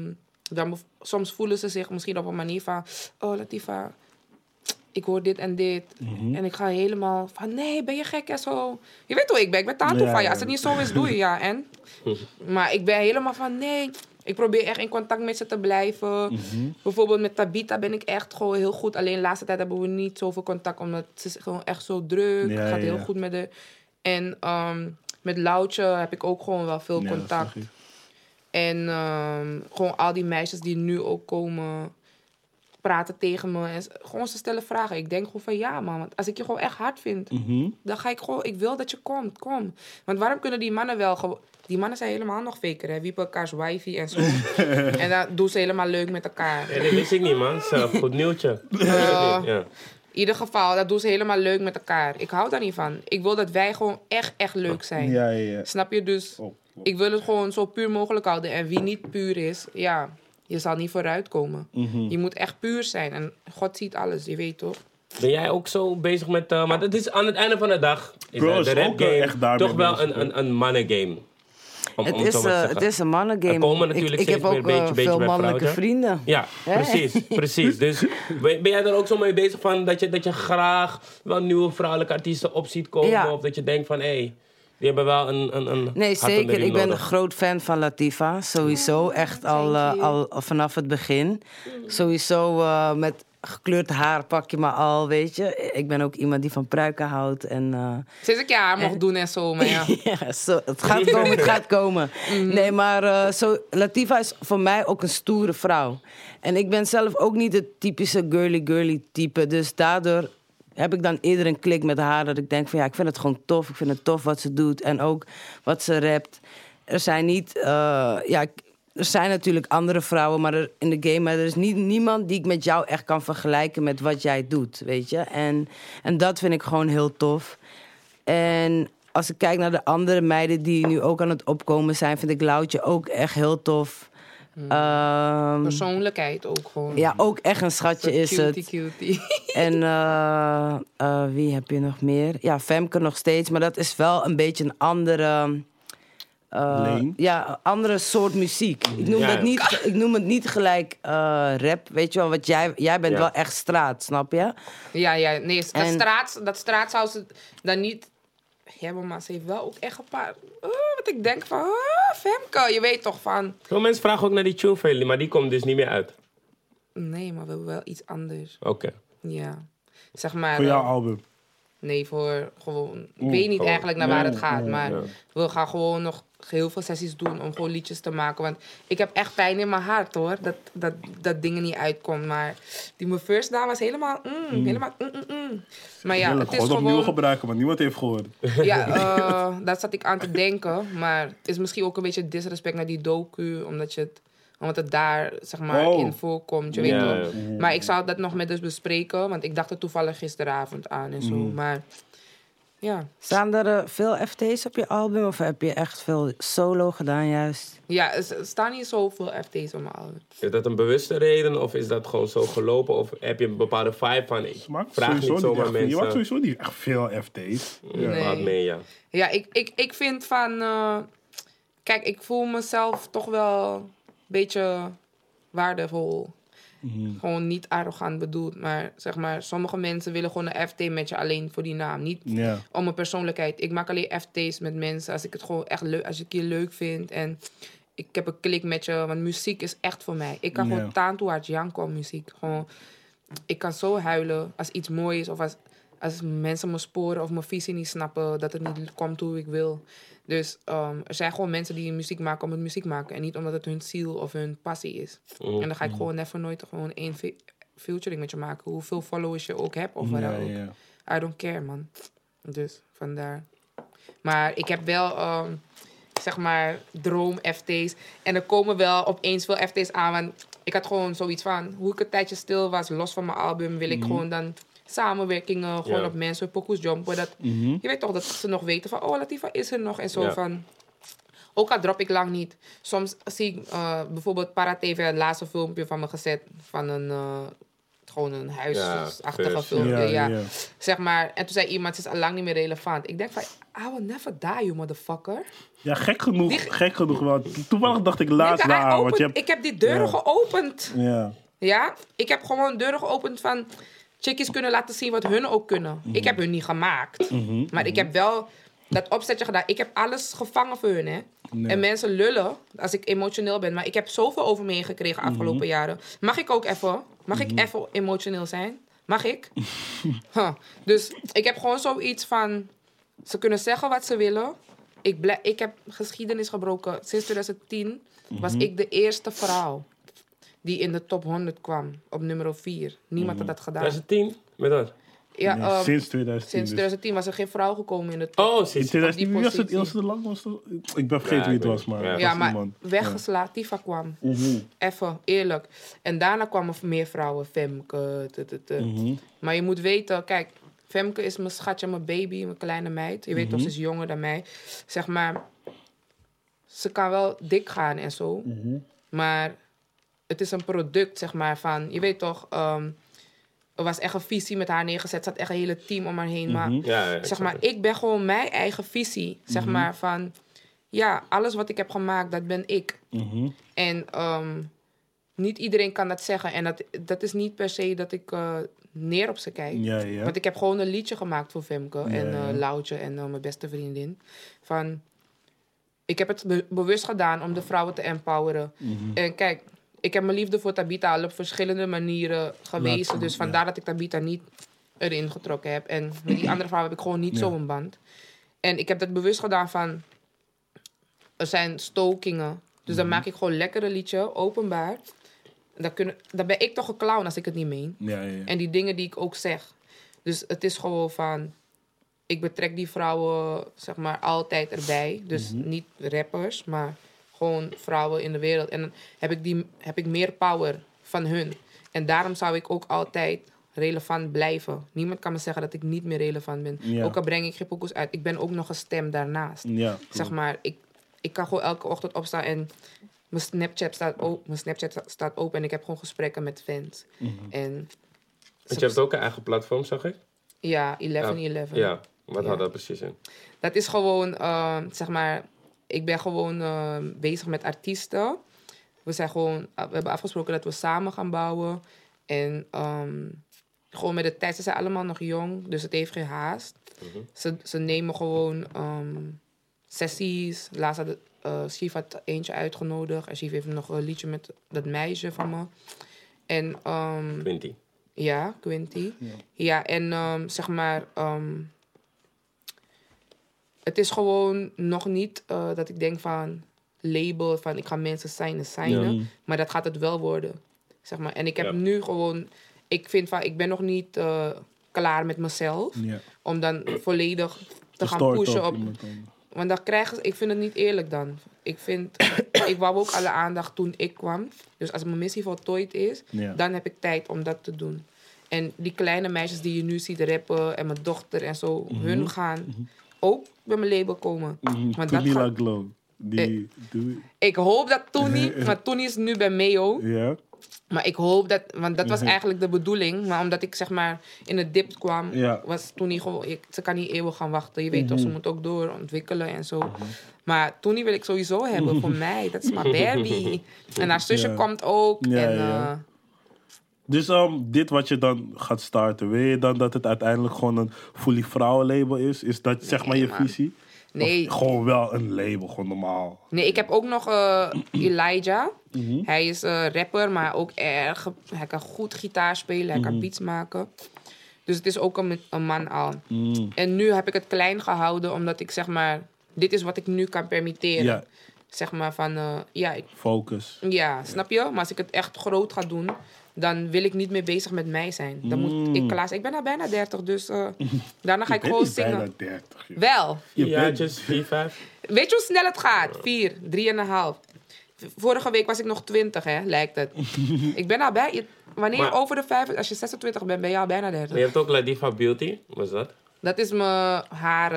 Speaker 2: soms voelen ze zich misschien op een manier van... Oh, Latifah, ik hoor dit en dit. En ik ga helemaal van... Nee, ben je gek en zo. Je weet hoe ik ben. Ik ben tattoo van je. Als het niet zo is, doe je ja. En? Maar ik ben helemaal van... Nee, ik probeer echt in contact met ze te blijven. Bijvoorbeeld met Tabita ben ik echt gewoon heel goed. Alleen de laatste tijd hebben we niet zoveel contact. Omdat ze is gewoon echt zo druk. Het gaat heel goed met haar. En met Loutje heb ik ook gewoon wel veel contact. En gewoon al die meisjes die nu ook komen praten tegen me. En gewoon ze stellen vragen. Ik denk gewoon van ja man. Want als ik je gewoon echt hard vind. Dan ga ik gewoon... Ik wil dat je komt. Kom. Want waarom kunnen die mannen wel gewoon... Die mannen zijn helemaal nog faker, hè. Wiepen elkaars wifey en zo. En dan doen ze helemaal leuk met elkaar.
Speaker 1: Ja, dat wist ik niet, man. Zo, goed nieuwtje. Ja.
Speaker 2: In ieder geval, dat doen ze helemaal leuk met elkaar. Ik hou daar niet van. Ik wil dat wij gewoon echt leuk zijn.
Speaker 3: Ja.
Speaker 2: Snap je? Dus ik wil het gewoon zo puur mogelijk houden. En wie niet puur is, ja, je zal niet vooruit komen. Je moet echt puur zijn. En God ziet alles, je weet toch?
Speaker 1: Ben jij ook zo bezig met... maar het is aan het einde van de dag... Is
Speaker 3: Bro,
Speaker 1: de
Speaker 3: is
Speaker 1: rap
Speaker 3: ook echt
Speaker 1: game
Speaker 3: daarmee
Speaker 1: toch wel
Speaker 3: bezig,
Speaker 1: een mannen-game.
Speaker 4: Het is een mannengame.
Speaker 1: Er komen natuurlijk
Speaker 4: ik heb
Speaker 1: steeds
Speaker 4: ook
Speaker 1: meer beetje
Speaker 4: veel
Speaker 1: bij
Speaker 4: mannelijke
Speaker 1: vrouwen.
Speaker 4: vrienden.
Speaker 1: Ja, precies. Dus ben jij er ook zo mee bezig van dat je graag wel nieuwe vrouwelijke artiesten op ziet komen?
Speaker 4: Ja.
Speaker 1: Of dat je denkt van, hé, die hebben wel een
Speaker 4: Nee,
Speaker 1: hart onder de
Speaker 4: zeker.
Speaker 1: riem
Speaker 4: Ik ben een
Speaker 1: nodig.
Speaker 4: groot fan van Latifah. Sowieso. Echt al vanaf het begin. Sowieso met gekleurd haar pak je me al, weet je. Ik ben ook iemand die van pruiken houdt. En,
Speaker 2: Sinds ik je haar mocht doen en zo, maar ja.
Speaker 4: ja, het gaat komen. Nee, maar Latifah is voor mij ook een stoere vrouw. En ik ben zelf ook niet het typische girly type. Dus daardoor heb ik dan eerder een klik met haar. Dat ik denk van ja, ik vind het gewoon tof. Ik vind het tof wat ze doet. En ook wat ze rapt. Er zijn niet... er zijn natuurlijk andere vrouwen in de game... maar er is niemand die ik met jou echt kan vergelijken... met wat jij doet, weet je. En dat vind ik gewoon heel tof. En als ik kijk naar de andere meiden... die nu ook aan het opkomen zijn... vind ik Loutje ook echt heel tof.
Speaker 2: Persoonlijkheid ook gewoon.
Speaker 4: Ja, ook echt een schatje is het.
Speaker 2: Cutie.
Speaker 4: En wie heb je nog meer? Ja, Femke nog steeds. Maar dat is wel een beetje een andere... andere soort muziek. Ik noem het niet gelijk rap. Weet je wel, wat jij bent wel echt straat, snap je?
Speaker 2: Ja, nee, dat straat zou ze dan niet hebben, maar ze heeft wel ook echt een paar... wat ik denk van, Femke, je weet toch van...
Speaker 1: Veel mensen vragen ook naar die tune van jullie, maar die komt dus niet meer uit.
Speaker 2: Nee, maar we hebben wel iets anders.
Speaker 1: Oké.
Speaker 2: Ja. Zeg maar...
Speaker 3: Voor jouw album.
Speaker 2: Nee, voor gewoon... Ik weet niet eigenlijk naar waar het gaat, maar we gaan gewoon nog heel veel sessies doen om gewoon liedjes te maken. Want ik heb echt pijn in mijn hart, hoor, dat dingen niet uitkomt. Maar mijn first daar was helemaal... Maar ja, het is
Speaker 3: gewoon opnieuw
Speaker 2: gewoon...
Speaker 3: gebruiken, maar niemand heeft gehoord.
Speaker 2: Ja, daar zat ik aan te denken. Maar het is misschien ook een beetje disrespect naar die docu, omdat het daar, zeg maar, in voorkomt. Je weet toch? Maar ik zou dat nog met dus bespreken, want ik dacht er toevallig gisteravond aan en zo. Maar ja.
Speaker 4: Staan er veel FT's op je album of heb je echt veel solo gedaan juist?
Speaker 2: Ja, er staan niet zoveel FT's op mijn album.
Speaker 1: Is dat een bewuste reden of is dat gewoon zo gelopen? Of heb je een bepaalde vibe van, ik vraag niet zomaar mensen...
Speaker 3: Je maakt sowieso niet echt veel FT's.
Speaker 2: Nee.
Speaker 1: Wat mee, ja.
Speaker 2: Ja, ik vind van... kijk, ik voel mezelf toch wel een beetje waardevol. Gewoon niet arrogant bedoeld, maar zeg maar, sommige mensen willen gewoon een FT met je alleen voor die naam. Niet om mijn persoonlijkheid. Ik maak alleen FT's met mensen als ik het gewoon echt leuk, als ik je leuk vind en ik heb een klik met je, want muziek is echt voor mij. Ik kan gewoon taan toe hard janken om muziek. Gewoon, ik kan zo huilen als iets mooi is. Of als mensen me sporen of mijn visie niet snappen. Dat het niet komt hoe ik wil. Dus er zijn gewoon mensen die muziek maken om het muziek maken. En niet omdat het hun ziel of hun passie is. En dan ga ik gewoon never nooit gewoon één featuring met je maken. Hoeveel followers je ook hebt of wat dan ook. I don't care, man. Dus vandaar. Maar ik heb wel, zeg maar, droom-FT's. En er komen wel opeens veel FT's aan. Want ik had gewoon zoiets van, hoe ik een tijdje stil was, los van mijn album, wil ik gewoon dan samenwerkingen, gewoon op mensen, pokoes jumpen. Dat, je weet toch dat ze nog weten van, oh, Latifah is er nog. En zo van, ook al drop ik lang niet. Soms zie ik bijvoorbeeld Paratv het laatste filmpje van me gezet van een... gewoon een huisachtige filmpje. Zeg maar. En toen zei iemand, ze is al lang niet meer relevant. Ik denk van, I will never die, you motherfucker.
Speaker 3: Ja, gek genoeg. Want toevallig dacht ik laatst daar.
Speaker 2: Ik heb die deuren geopend. Ja, ik heb gewoon deuren geopend van... chickies kunnen laten zien wat hun ook kunnen. Ik heb hun niet gemaakt. Maar ik heb wel dat opzetje gedaan. Ik heb alles gevangen voor hun, hè. Nee. En mensen lullen als ik emotioneel ben. Maar ik heb zoveel over me heen gekregen afgelopen jaren. Mag ik ook even? Mag ik even emotioneel zijn? Mag ik? Dus ik heb gewoon zoiets van... Ze kunnen zeggen wat ze willen. Ik heb geschiedenis gebroken. Sinds 2010 was ik de eerste vrouw die in de top 100 kwam. Op nummer 4. Niemand had dat gedaan.
Speaker 1: 2010? Met wat?
Speaker 3: Ja, nee, sinds 2010.
Speaker 2: Sinds 2010 was er geen vrouw gekomen in de top.
Speaker 1: Oh, sinds
Speaker 3: 2010 was het lang? Ik ben vergeten wie het was, maar...
Speaker 2: Ja, maar weggeslagen. Latifah kwam. Even, eerlijk. En daarna kwamen meer vrouwen. Femke. Maar je moet weten, kijk... Femke is mijn schatje, mijn baby, mijn kleine meid. Je weet toch, ze is jonger dan mij. Zeg maar, ze kan wel dik gaan en zo. Maar het is een product, zeg maar, van... Je weet toch... Er was echt een visie met haar neergezet. Er zat echt een hele team om haar heen. Maar, zeg maar, ik ben gewoon mijn eigen visie. Zeg maar van... Ja, alles wat ik heb gemaakt, dat ben ik. En niet iedereen kan dat zeggen. En dat is niet per se dat ik neer op ze kijk. Want ik heb gewoon een liedje gemaakt voor Femke. En Loutje en mijn beste vriendin. Van... Ik heb het bewust gedaan om de vrouwen te empoweren. En kijk... Ik heb mijn liefde voor Tabitha al op verschillende manieren gewezen. Dus vandaar dat ik Tabitha niet erin getrokken heb. En met die andere vrouw heb ik gewoon niet zo'n band. En ik heb dat bewust gedaan van... Er zijn stokingen. Dus dan maak ik gewoon lekker een liedje, openbaar. Dan ben ik toch een clown als ik het niet meen. En die dingen die ik ook zeg. Dus het is gewoon van... Ik betrek die vrouwen, zeg maar, altijd erbij. Dus niet rappers, maar... Gewoon vrouwen in de wereld. En dan heb ik meer power van hun. En daarom zou ik ook altijd relevant blijven. Niemand kan me zeggen dat ik niet meer relevant ben. Ook al breng ik geen pokoes uit. Ik ben ook nog een stem daarnaast. Zeg maar, ik kan gewoon elke ochtend opstaan en mijn Snapchat staat open. En ik heb gewoon gesprekken met fans. En
Speaker 1: je hebt ook een eigen platform, zag ik?
Speaker 2: Ja, 11-11.
Speaker 1: Ja, wat houdt dat precies in?
Speaker 2: Dat is gewoon, zeg maar... Ik ben gewoon bezig met artiesten. We hebben afgesproken dat we samen gaan bouwen. En gewoon met de tijd, ze zijn allemaal nog jong. Dus het heeft geen haast. Ze nemen gewoon sessies. Laatst had Shiv had eentje uitgenodigd. En Shiv heeft nog een liedje met dat meisje van me. En,
Speaker 1: Quinty.
Speaker 2: Ja, Quinty. Ja, en zeg maar... Het is gewoon nog niet dat ik denk van label, van ik ga mensen signen. Maar dat gaat het wel worden. Zeg maar. En ik heb nu gewoon... Ik vind van, ik ben nog niet klaar met mezelf. Om dan volledig te gaan pushen op... Want dan krijgen ze... Ik vind het niet eerlijk dan. Ik wou ook alle aandacht toen ik kwam. Dus als mijn missie voltooid is, dan heb ik tijd om dat te doen. En die kleine meisjes die je nu ziet rappen en mijn dochter en zo, hun gaan... ook bij mijn label komen. Want dat gaat...
Speaker 3: Glow.
Speaker 2: Ik hoop dat Tony... maar Tony is nu bij Mayo. Maar ik hoop dat... Want dat was eigenlijk de bedoeling. Maar omdat ik zeg maar in het dip kwam... was Tony gewoon... Ze kan niet eeuwig gaan wachten. Je weet toch, ze moet ook doorontwikkelen en zo. Maar Tony wil ik sowieso hebben voor mij. Dat is mijn baby. En haar zusje komt ook.
Speaker 3: Dus dit wat je dan gaat starten, wil je dan dat het uiteindelijk gewoon een fully vrouwenlabel is? Is dat zeg maar je visie?
Speaker 2: Nee.
Speaker 3: Of gewoon wel een label, gewoon normaal.
Speaker 2: Nee, ik heb ook nog Elijah. Hij is rapper, maar ook erg... Hij kan goed gitaar spelen, hij kan beats maken. Dus het is ook een man al. En nu heb ik het klein gehouden, omdat ik zeg maar... Dit is wat ik nu kan permitteren.
Speaker 3: Ja.
Speaker 2: Zeg maar van...
Speaker 3: Focus.
Speaker 2: Ja, snap je? Maar als ik het echt groot ga doen... dan wil ik niet meer bezig met mij zijn. Dan moet ik klaar zijn. Ik ben al bijna 30, dus daarna ga ik gewoon zingen.
Speaker 3: Bijna 30. Joh.
Speaker 2: Wel.
Speaker 1: 4 jaartjes, 4, 5.
Speaker 2: Weet je hoe snel het gaat? 4, 3,5. Vorige week was ik nog 20, hè, lijkt het. Ik ben al bij... Wanneer je over de 5... Als je 26 bent, ben je al bijna 30.
Speaker 1: Maar je hebt ook Latifa Beauty. Wat is dat?
Speaker 2: Dat is mijn haar...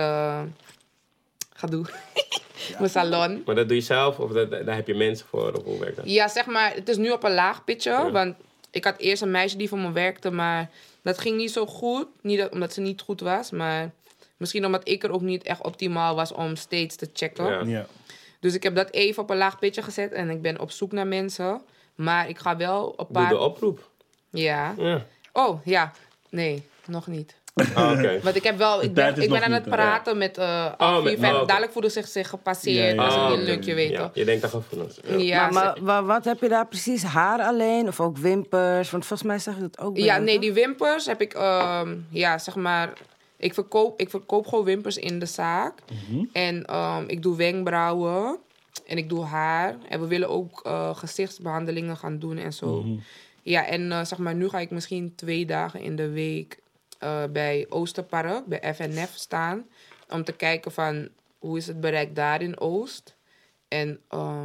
Speaker 2: gedoe. Mijn salon.
Speaker 1: Maar dat doe je zelf of daar heb je mensen voor? Of hoe werkt dat?
Speaker 2: Ja, zeg maar, het is nu op een laag pitje.
Speaker 1: Ja.
Speaker 2: Want ik had eerst een meisje die voor me werkte, maar dat ging niet zo goed. Niet omdat ze niet goed was, maar misschien omdat ik er ook niet echt optimaal was om steeds te checken.
Speaker 1: Ja.
Speaker 3: Ja.
Speaker 2: Dus ik heb dat even op een laag pitje gezet en ik ben op zoek naar mensen. Maar ik ga wel een paar...
Speaker 1: Doe de oproep.
Speaker 2: Ja.
Speaker 1: Ja.
Speaker 2: Oh, ja. Nee, nog niet.
Speaker 1: Oké.
Speaker 2: Want ik heb wel... Ik
Speaker 3: tijd is
Speaker 2: ben
Speaker 3: nog
Speaker 2: aan het
Speaker 3: niet, hè?
Speaker 2: praten met...
Speaker 1: met-
Speaker 2: vijf.
Speaker 1: oké.
Speaker 2: Dadelijk voelde zich gepasseerd
Speaker 3: Ja, ja.
Speaker 2: als het
Speaker 1: Oh,
Speaker 2: niet lukt, je weet
Speaker 1: ja.
Speaker 2: toch.
Speaker 1: Je denkt aan gevoelens. Ja.
Speaker 2: Ja,
Speaker 4: Maar wat heb je daar precies? Haar alleen? Of ook wimpers? Want volgens mij zag je dat ook bij
Speaker 2: Ja,
Speaker 4: jou,
Speaker 2: nee,
Speaker 4: toch?
Speaker 2: die wimpers heb ik, zeg maar... Ik verkoop gewoon wimpers in de zaak. En ik doe wenkbrauwen. En ik doe haar. En we willen ook gezichtsbehandelingen gaan doen en zo. Ja, en zeg maar, nu ga ik misschien 2 dagen in de week bij Oosterpark, bij FNF staan. Om te kijken van, hoe is het bereik daar in Oost? En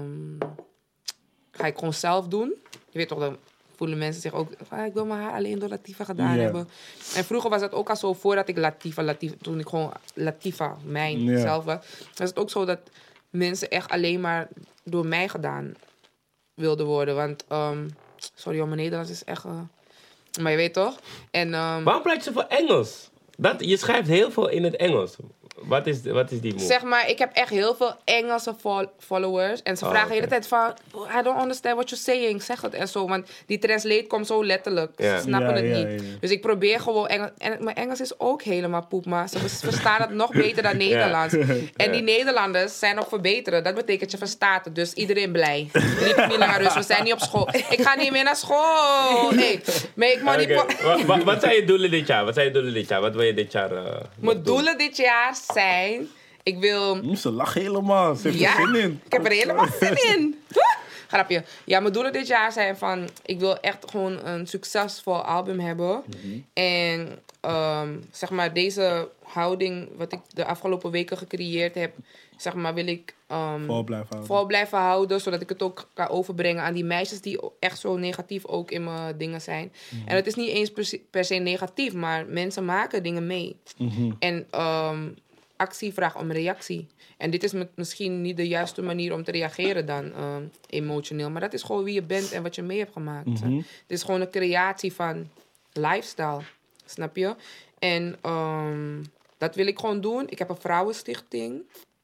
Speaker 2: ga ik gewoon zelf doen. Je weet toch, dan voelen mensen zich ook... ik wil mijn haar alleen door Latifa gedaan
Speaker 3: Ja.
Speaker 2: hebben. En vroeger was het ook al zo, voordat ik Latifa... Toen ik gewoon Latifa,
Speaker 3: Ja.
Speaker 2: zelf was... was het ook zo dat mensen echt alleen maar door mij gedaan wilden worden. Want, sorry, mijn Nederlands is echt... maar je weet toch? En,
Speaker 1: Waarom pleit je voor Engels? Je schrijft heel veel in het Engels. Wat is die move?
Speaker 2: zeg maar, ik heb echt heel veel Engelse followers. En ze vragen de hele
Speaker 1: oké.
Speaker 2: tijd van... I don't understand what you're saying. Zeg het en zo. Want die translate komt zo letterlijk.
Speaker 1: Ja.
Speaker 2: Ze snappen
Speaker 3: Ja,
Speaker 2: het
Speaker 3: ja,
Speaker 2: niet.
Speaker 3: ja.
Speaker 2: Dus ik probeer gewoon Engels... En mijn Engels is ook helemaal poep. Maar ze verstaan het nog beter dan Nederlands. En die Nederlanders zijn nog verbeteren. Dat betekent je verstaat het. Dus iedereen blij. Liep niet langer rust. We zijn niet op school. Ik ga niet meer naar school. Hey, make money...
Speaker 1: Oké. Wat zijn je doelen dit jaar? Wat wil je dit jaar
Speaker 2: Mijn doelen dit jaar zijn... Ik wil...
Speaker 3: Ze lachen helemaal. Ze heeft er zin in.
Speaker 2: Ik heb er helemaal zin in. Grapje. Ja, mijn doelen dit jaar zijn van... Ik wil echt gewoon een succesvol album hebben. En zeg maar deze houding... wat ik de afgelopen weken gecreëerd heb... zeg maar wil ik... vol blijven houden. Zodat ik het ook kan overbrengen aan die meisjes... die echt zo negatief ook in mijn dingen zijn. En het is niet eens per se negatief... maar mensen maken dingen mee. En... actie vraagt om reactie. En dit is misschien niet de juiste manier om te reageren dan emotioneel. Maar dat is gewoon wie je bent en wat je mee hebt gemaakt. Het is gewoon een creatie van lifestyle. Snap je? En dat wil ik gewoon doen. Ik heb een vrouwenstichting.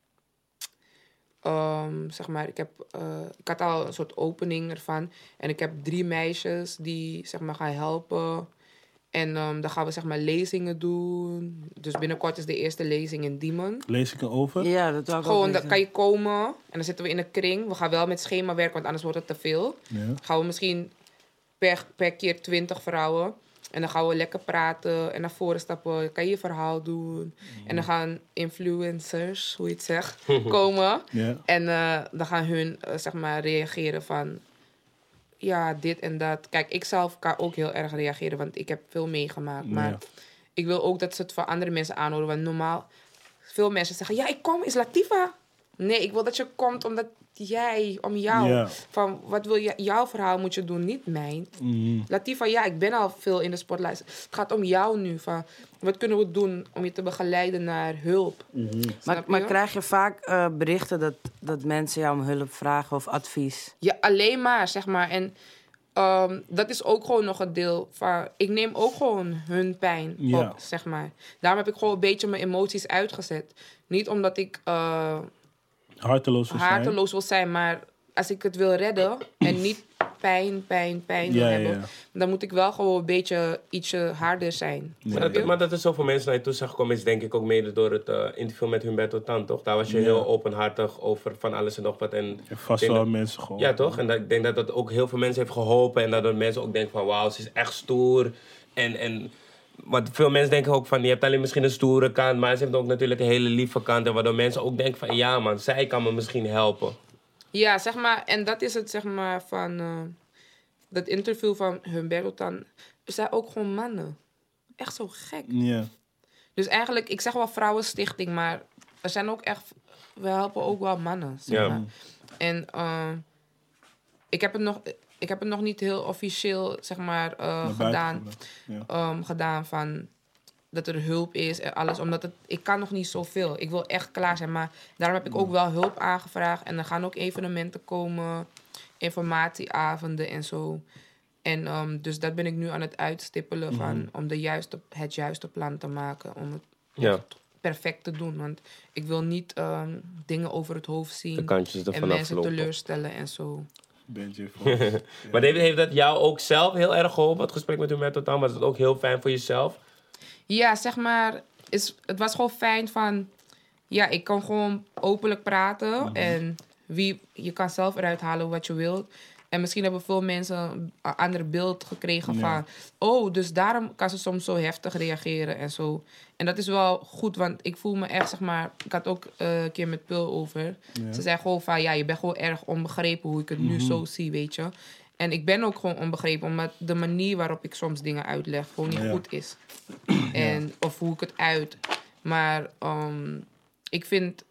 Speaker 2: Zeg maar, ik had al een soort opening ervan. En ik heb 3 meisjes die zeg maar gaan helpen. En dan gaan we zeg maar lezingen doen. Dus binnenkort is de eerste lezing in Diemen.
Speaker 3: Lees ik erover?
Speaker 4: Ja, dat wou ik ook
Speaker 2: Gewoon, dan
Speaker 4: weten.
Speaker 2: kan je komen. En dan zitten we in een kring. We gaan wel met schema werken, want anders wordt het te veel.
Speaker 3: Ja.
Speaker 2: Gaan we misschien per keer 20 vrouwen. En dan gaan we lekker praten en naar voren stappen. Kan je je verhaal doen. En dan gaan influencers, hoe je het zegt, komen.
Speaker 3: Ja.
Speaker 2: En dan gaan hun zeg maar reageren van... Ja, dit en dat. Kijk, ik zelf kan ook heel erg reageren, want ik heb veel meegemaakt. Maar
Speaker 3: Ja.
Speaker 2: ik wil ook dat ze het van andere mensen aanhoren. Want normaal, veel mensen zeggen... Ja, ik kom, is Latifa. Nee, ik wil dat je komt omdat om jou.
Speaker 3: Ja.
Speaker 2: Van, wat wil je, jouw verhaal moet je doen, niet mijn. Latifa, ja, ik ben al veel in de spotlight. Het gaat om jou nu. Van, wat kunnen we doen om je te begeleiden naar hulp? Snap
Speaker 4: Maar
Speaker 2: je?
Speaker 4: krijg je vaak berichten dat mensen jou om hulp vragen of advies?
Speaker 2: Ja, alleen maar, zeg maar. En dat is ook gewoon nog een deel van... Ik neem ook gewoon hun pijn
Speaker 3: Ja.
Speaker 2: op, zeg maar. Daarom heb ik gewoon een beetje mijn emoties uitgezet. Niet omdat ik
Speaker 3: Harteloos wil zijn.
Speaker 2: harteloos wil zijn, maar als ik het wil redden en niet pijn wil hebben, dan moet ik wel gewoon een beetje ietsje harder zijn.
Speaker 3: Ja.
Speaker 1: Maar dat er zoveel mensen naar je toe zijn gekomen is denk ik ook mede door het interview met Humberto Tan, toch? Daar was je heel openhartig over van alles en nog wat. En
Speaker 3: Vast wel mensen gewoon.
Speaker 1: ja, toch? En ik denk dat dat ook heel veel mensen heeft geholpen. En dat er mensen ook denken van, wauw, ze is echt stoer. En want veel mensen denken ook van, je hebt alleen misschien een stoere kant, maar ze heeft ook natuurlijk een hele lieve kant. En waardoor mensen ook denken van, ja man, zij kan me misschien helpen.
Speaker 2: Ja, zeg maar, en dat is het zeg maar van dat interview van Humberto Tan. Er zijn ook gewoon mannen. Echt zo gek.
Speaker 3: Ja.
Speaker 2: Dus eigenlijk, ik zeg wel vrouwenstichting, maar er zijn ook echt, we helpen ook wel mannen. Zeg maar. En ik heb het nog niet heel officieel, zeg maar, gedaan van dat er hulp is en alles. Omdat ik kan nog niet zoveel. Ik wil echt klaar zijn, maar daarom heb ik ook wel hulp aangevraagd. En er gaan ook evenementen komen, informatieavonden en zo. En dus dat ben ik nu aan het uitstippelen van, om het juiste plan te maken. Om het perfect te doen. Want ik wil niet dingen over het hoofd zien
Speaker 1: De kantjes ervan
Speaker 2: en mensen
Speaker 1: aflopen.
Speaker 2: teleurstellen en zo.
Speaker 3: Benji.
Speaker 1: Maar heeft dat jou ook zelf heel erg geholpen, het gesprek met Humberto Tan? Was het ook heel fijn voor jezelf?
Speaker 2: Ja, zeg maar, het was gewoon fijn van, ja, ik kan gewoon openlijk praten en je kan zelf eruit halen wat je wilt. En misschien hebben veel mensen een ander beeld gekregen van, oh, dus daarom kan ze soms zo heftig reageren en zo. En dat is wel goed, want ik voel me echt, zeg maar, ik had ook een keer met Pul over.
Speaker 3: Ja.
Speaker 2: Ze zei gewoon van, ja, je bent gewoon erg onbegrepen hoe ik het nu zo zie, weet je. En ik ben ook gewoon onbegrepen, omdat de manier waarop ik soms dingen uitleg gewoon niet goed is. Of hoe ik het uit. Maar ik vind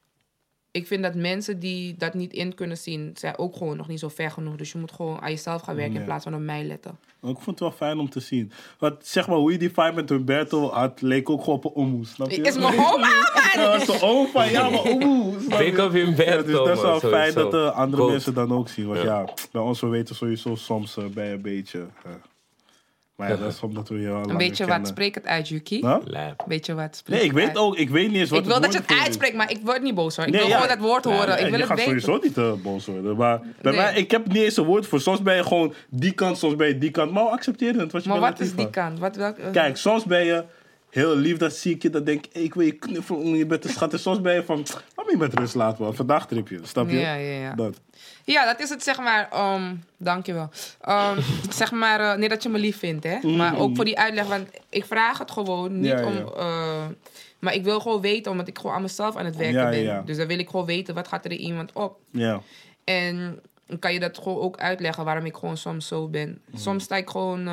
Speaker 2: dat mensen die dat niet in kunnen zien, zijn ook gewoon nog niet zo ver genoeg. Dus je moet gewoon aan jezelf gaan werken in plaats van op mij letten.
Speaker 3: Ik vond het wel fijn om te zien. Want zeg maar, hoe je die fight met Humberto had, leek ook gewoon op een omoe, snap je?
Speaker 2: Is mijn oma, man!
Speaker 3: Dat was de oom van, ja, maar omoe. snap je?
Speaker 1: Big up Humberto,
Speaker 3: Dus dat is wel
Speaker 1: man,
Speaker 3: fijn
Speaker 1: sowieso.
Speaker 3: dat andere
Speaker 1: Goed.
Speaker 3: mensen dan ook zien. Want ja, bij ons, we weten sowieso soms bij een beetje. Maar ja, dat is omdat we je al
Speaker 2: Een beetje wat, spreek het uit, Yuki.
Speaker 3: Huh?
Speaker 1: Lijp.
Speaker 2: Beetje wat, spreek
Speaker 3: Nee, ik
Speaker 2: het
Speaker 3: weet
Speaker 2: uit.
Speaker 3: ook, ik weet niet eens wat
Speaker 2: Ik wil dat je
Speaker 3: woord
Speaker 2: het
Speaker 3: voor is.
Speaker 2: uitspreekt, maar ik word niet boos hoor. Ik
Speaker 3: Nee,
Speaker 2: wil
Speaker 3: ja.
Speaker 2: gewoon dat woord horen. Ik wil
Speaker 3: je
Speaker 2: het
Speaker 3: gaat
Speaker 2: weten.
Speaker 3: sowieso niet boos worden. Maar bij
Speaker 2: Nee.
Speaker 3: mij, ik heb niet eens een woord voor. Soms ben je gewoon die kant, soms ben je die kant. Maar we accepteren het. Want je
Speaker 2: Maar
Speaker 3: bent
Speaker 2: wat is
Speaker 3: lief
Speaker 2: die
Speaker 3: van.
Speaker 2: kant?
Speaker 3: Kijk, soms ben je heel lief, dat zie ik je. Dan denk ik, ik wil je knuffelen, je bent een schat. En soms ben je van, laat me met rust laten, man. Vandaag trip je, snap je?
Speaker 2: Ja.
Speaker 3: Dat.
Speaker 2: Ja, dat is het, zeg maar. Dankjewel. Zeg maar, nee dat je me lief vindt, hè. Maar ook voor die uitleg, want ik vraag het gewoon niet
Speaker 3: Ja,
Speaker 2: om...
Speaker 3: ja.
Speaker 2: maar ik wil gewoon weten, omdat ik gewoon aan mezelf aan het werken
Speaker 3: Ja,
Speaker 2: ben.
Speaker 3: ja.
Speaker 2: Dus dan wil ik gewoon weten, wat gaat er in iemand op?
Speaker 3: Ja.
Speaker 2: En dan kan je dat gewoon ook uitleggen waarom ik gewoon soms zo ben. Soms sta ik gewoon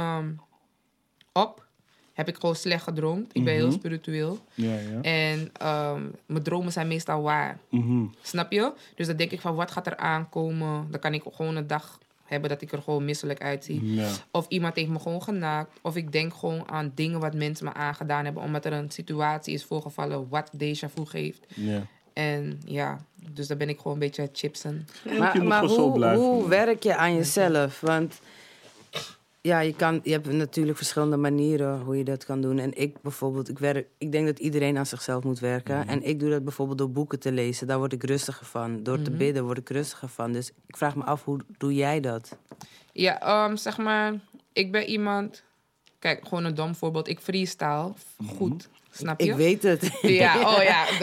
Speaker 2: op. Heb ik gewoon slecht gedroomd. Ik ben heel spiritueel.
Speaker 3: Ja.
Speaker 2: En mijn dromen zijn meestal waar. Snap je? Dus dan denk ik van, wat gaat er aankomen? Dan kan ik gewoon een dag hebben dat ik er gewoon misselijk uitzie.
Speaker 3: Ja.
Speaker 2: Of iemand heeft me gewoon genaakt. Of ik denk gewoon aan dingen wat mensen me aangedaan hebben. Omdat er een situatie is voorgevallen wat déjà vu geeft.
Speaker 3: Ja.
Speaker 2: En ja, dus dan ben ik gewoon een beetje chipsen.
Speaker 3: Je moet
Speaker 4: Maar
Speaker 3: gewoon zo blijven.
Speaker 4: hoe werk je aan jezelf? Want ja, je hebt natuurlijk verschillende manieren hoe je dat kan doen. En ik bijvoorbeeld, ik denk dat iedereen aan zichzelf moet werken. En ik doe dat bijvoorbeeld door boeken te lezen. Daar word ik rustiger van. Door te bidden word ik rustiger van. Dus ik vraag me af, hoe doe jij dat?
Speaker 2: Ja, zeg maar, ik ben iemand... Kijk, gewoon een dom voorbeeld. Ik freestyle goed. Snap je?
Speaker 4: Ik weet het.
Speaker 2: Ja,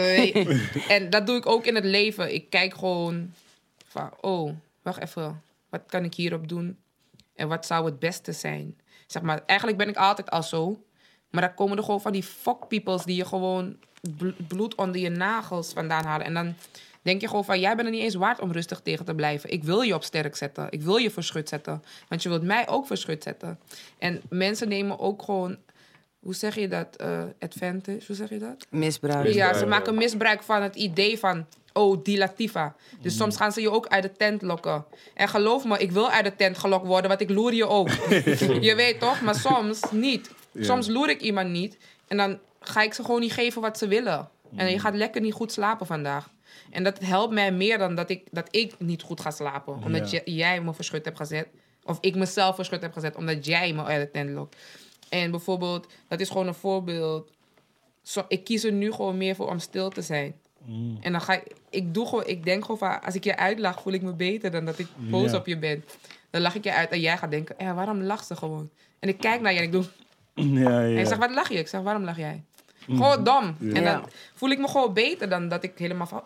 Speaker 2: en dat doe ik ook in het leven. Ik kijk gewoon van, wacht even. Wat kan ik hierop doen? En wat zou het beste zijn? Zeg maar, eigenlijk ben ik altijd al zo. Maar dan komen er gewoon van die fuck peoples die je gewoon bloed onder je nagels vandaan halen. En dan denk je gewoon van, jij bent er niet eens waard om rustig tegen te blijven. Ik wil je op sterk zetten. Ik wil je verschut zetten. Want je wilt mij ook verschut zetten. En mensen nemen ook gewoon... Hoe zeg je dat? Advantage? Hoe zeg je dat?
Speaker 4: Misbruik.
Speaker 2: Ja, ze maken misbruik van het idee van... die Latifa. Dus soms gaan ze je ook uit de tent lokken. En geloof me, ik wil uit de tent gelokt worden... want ik loer je ook. Je weet toch? Maar soms niet. Soms loer ik iemand niet. En dan ga ik ze gewoon niet geven wat ze willen. En je gaat lekker niet goed slapen vandaag. En dat helpt mij meer dan dat ik niet goed ga slapen. Omdat jij me verschut hebt gezet. Of ik mezelf verschut heb gezet... omdat jij me uit de tent lokt. En bijvoorbeeld, dat is gewoon een voorbeeld. Ik kies er nu gewoon meer voor om stil te zijn. En dan ik denk gewoon van, als ik je uitlach, voel ik me beter dan dat ik boos op je ben. Dan lach ik je uit en jij gaat denken, waarom lacht ze gewoon? En ik kijk naar je en ik doe... En ik zeg, wat lach je? Ik zeg, waarom lach jij? Gewoon dom. Ja. En dan voel ik me gewoon beter dan dat ik helemaal van...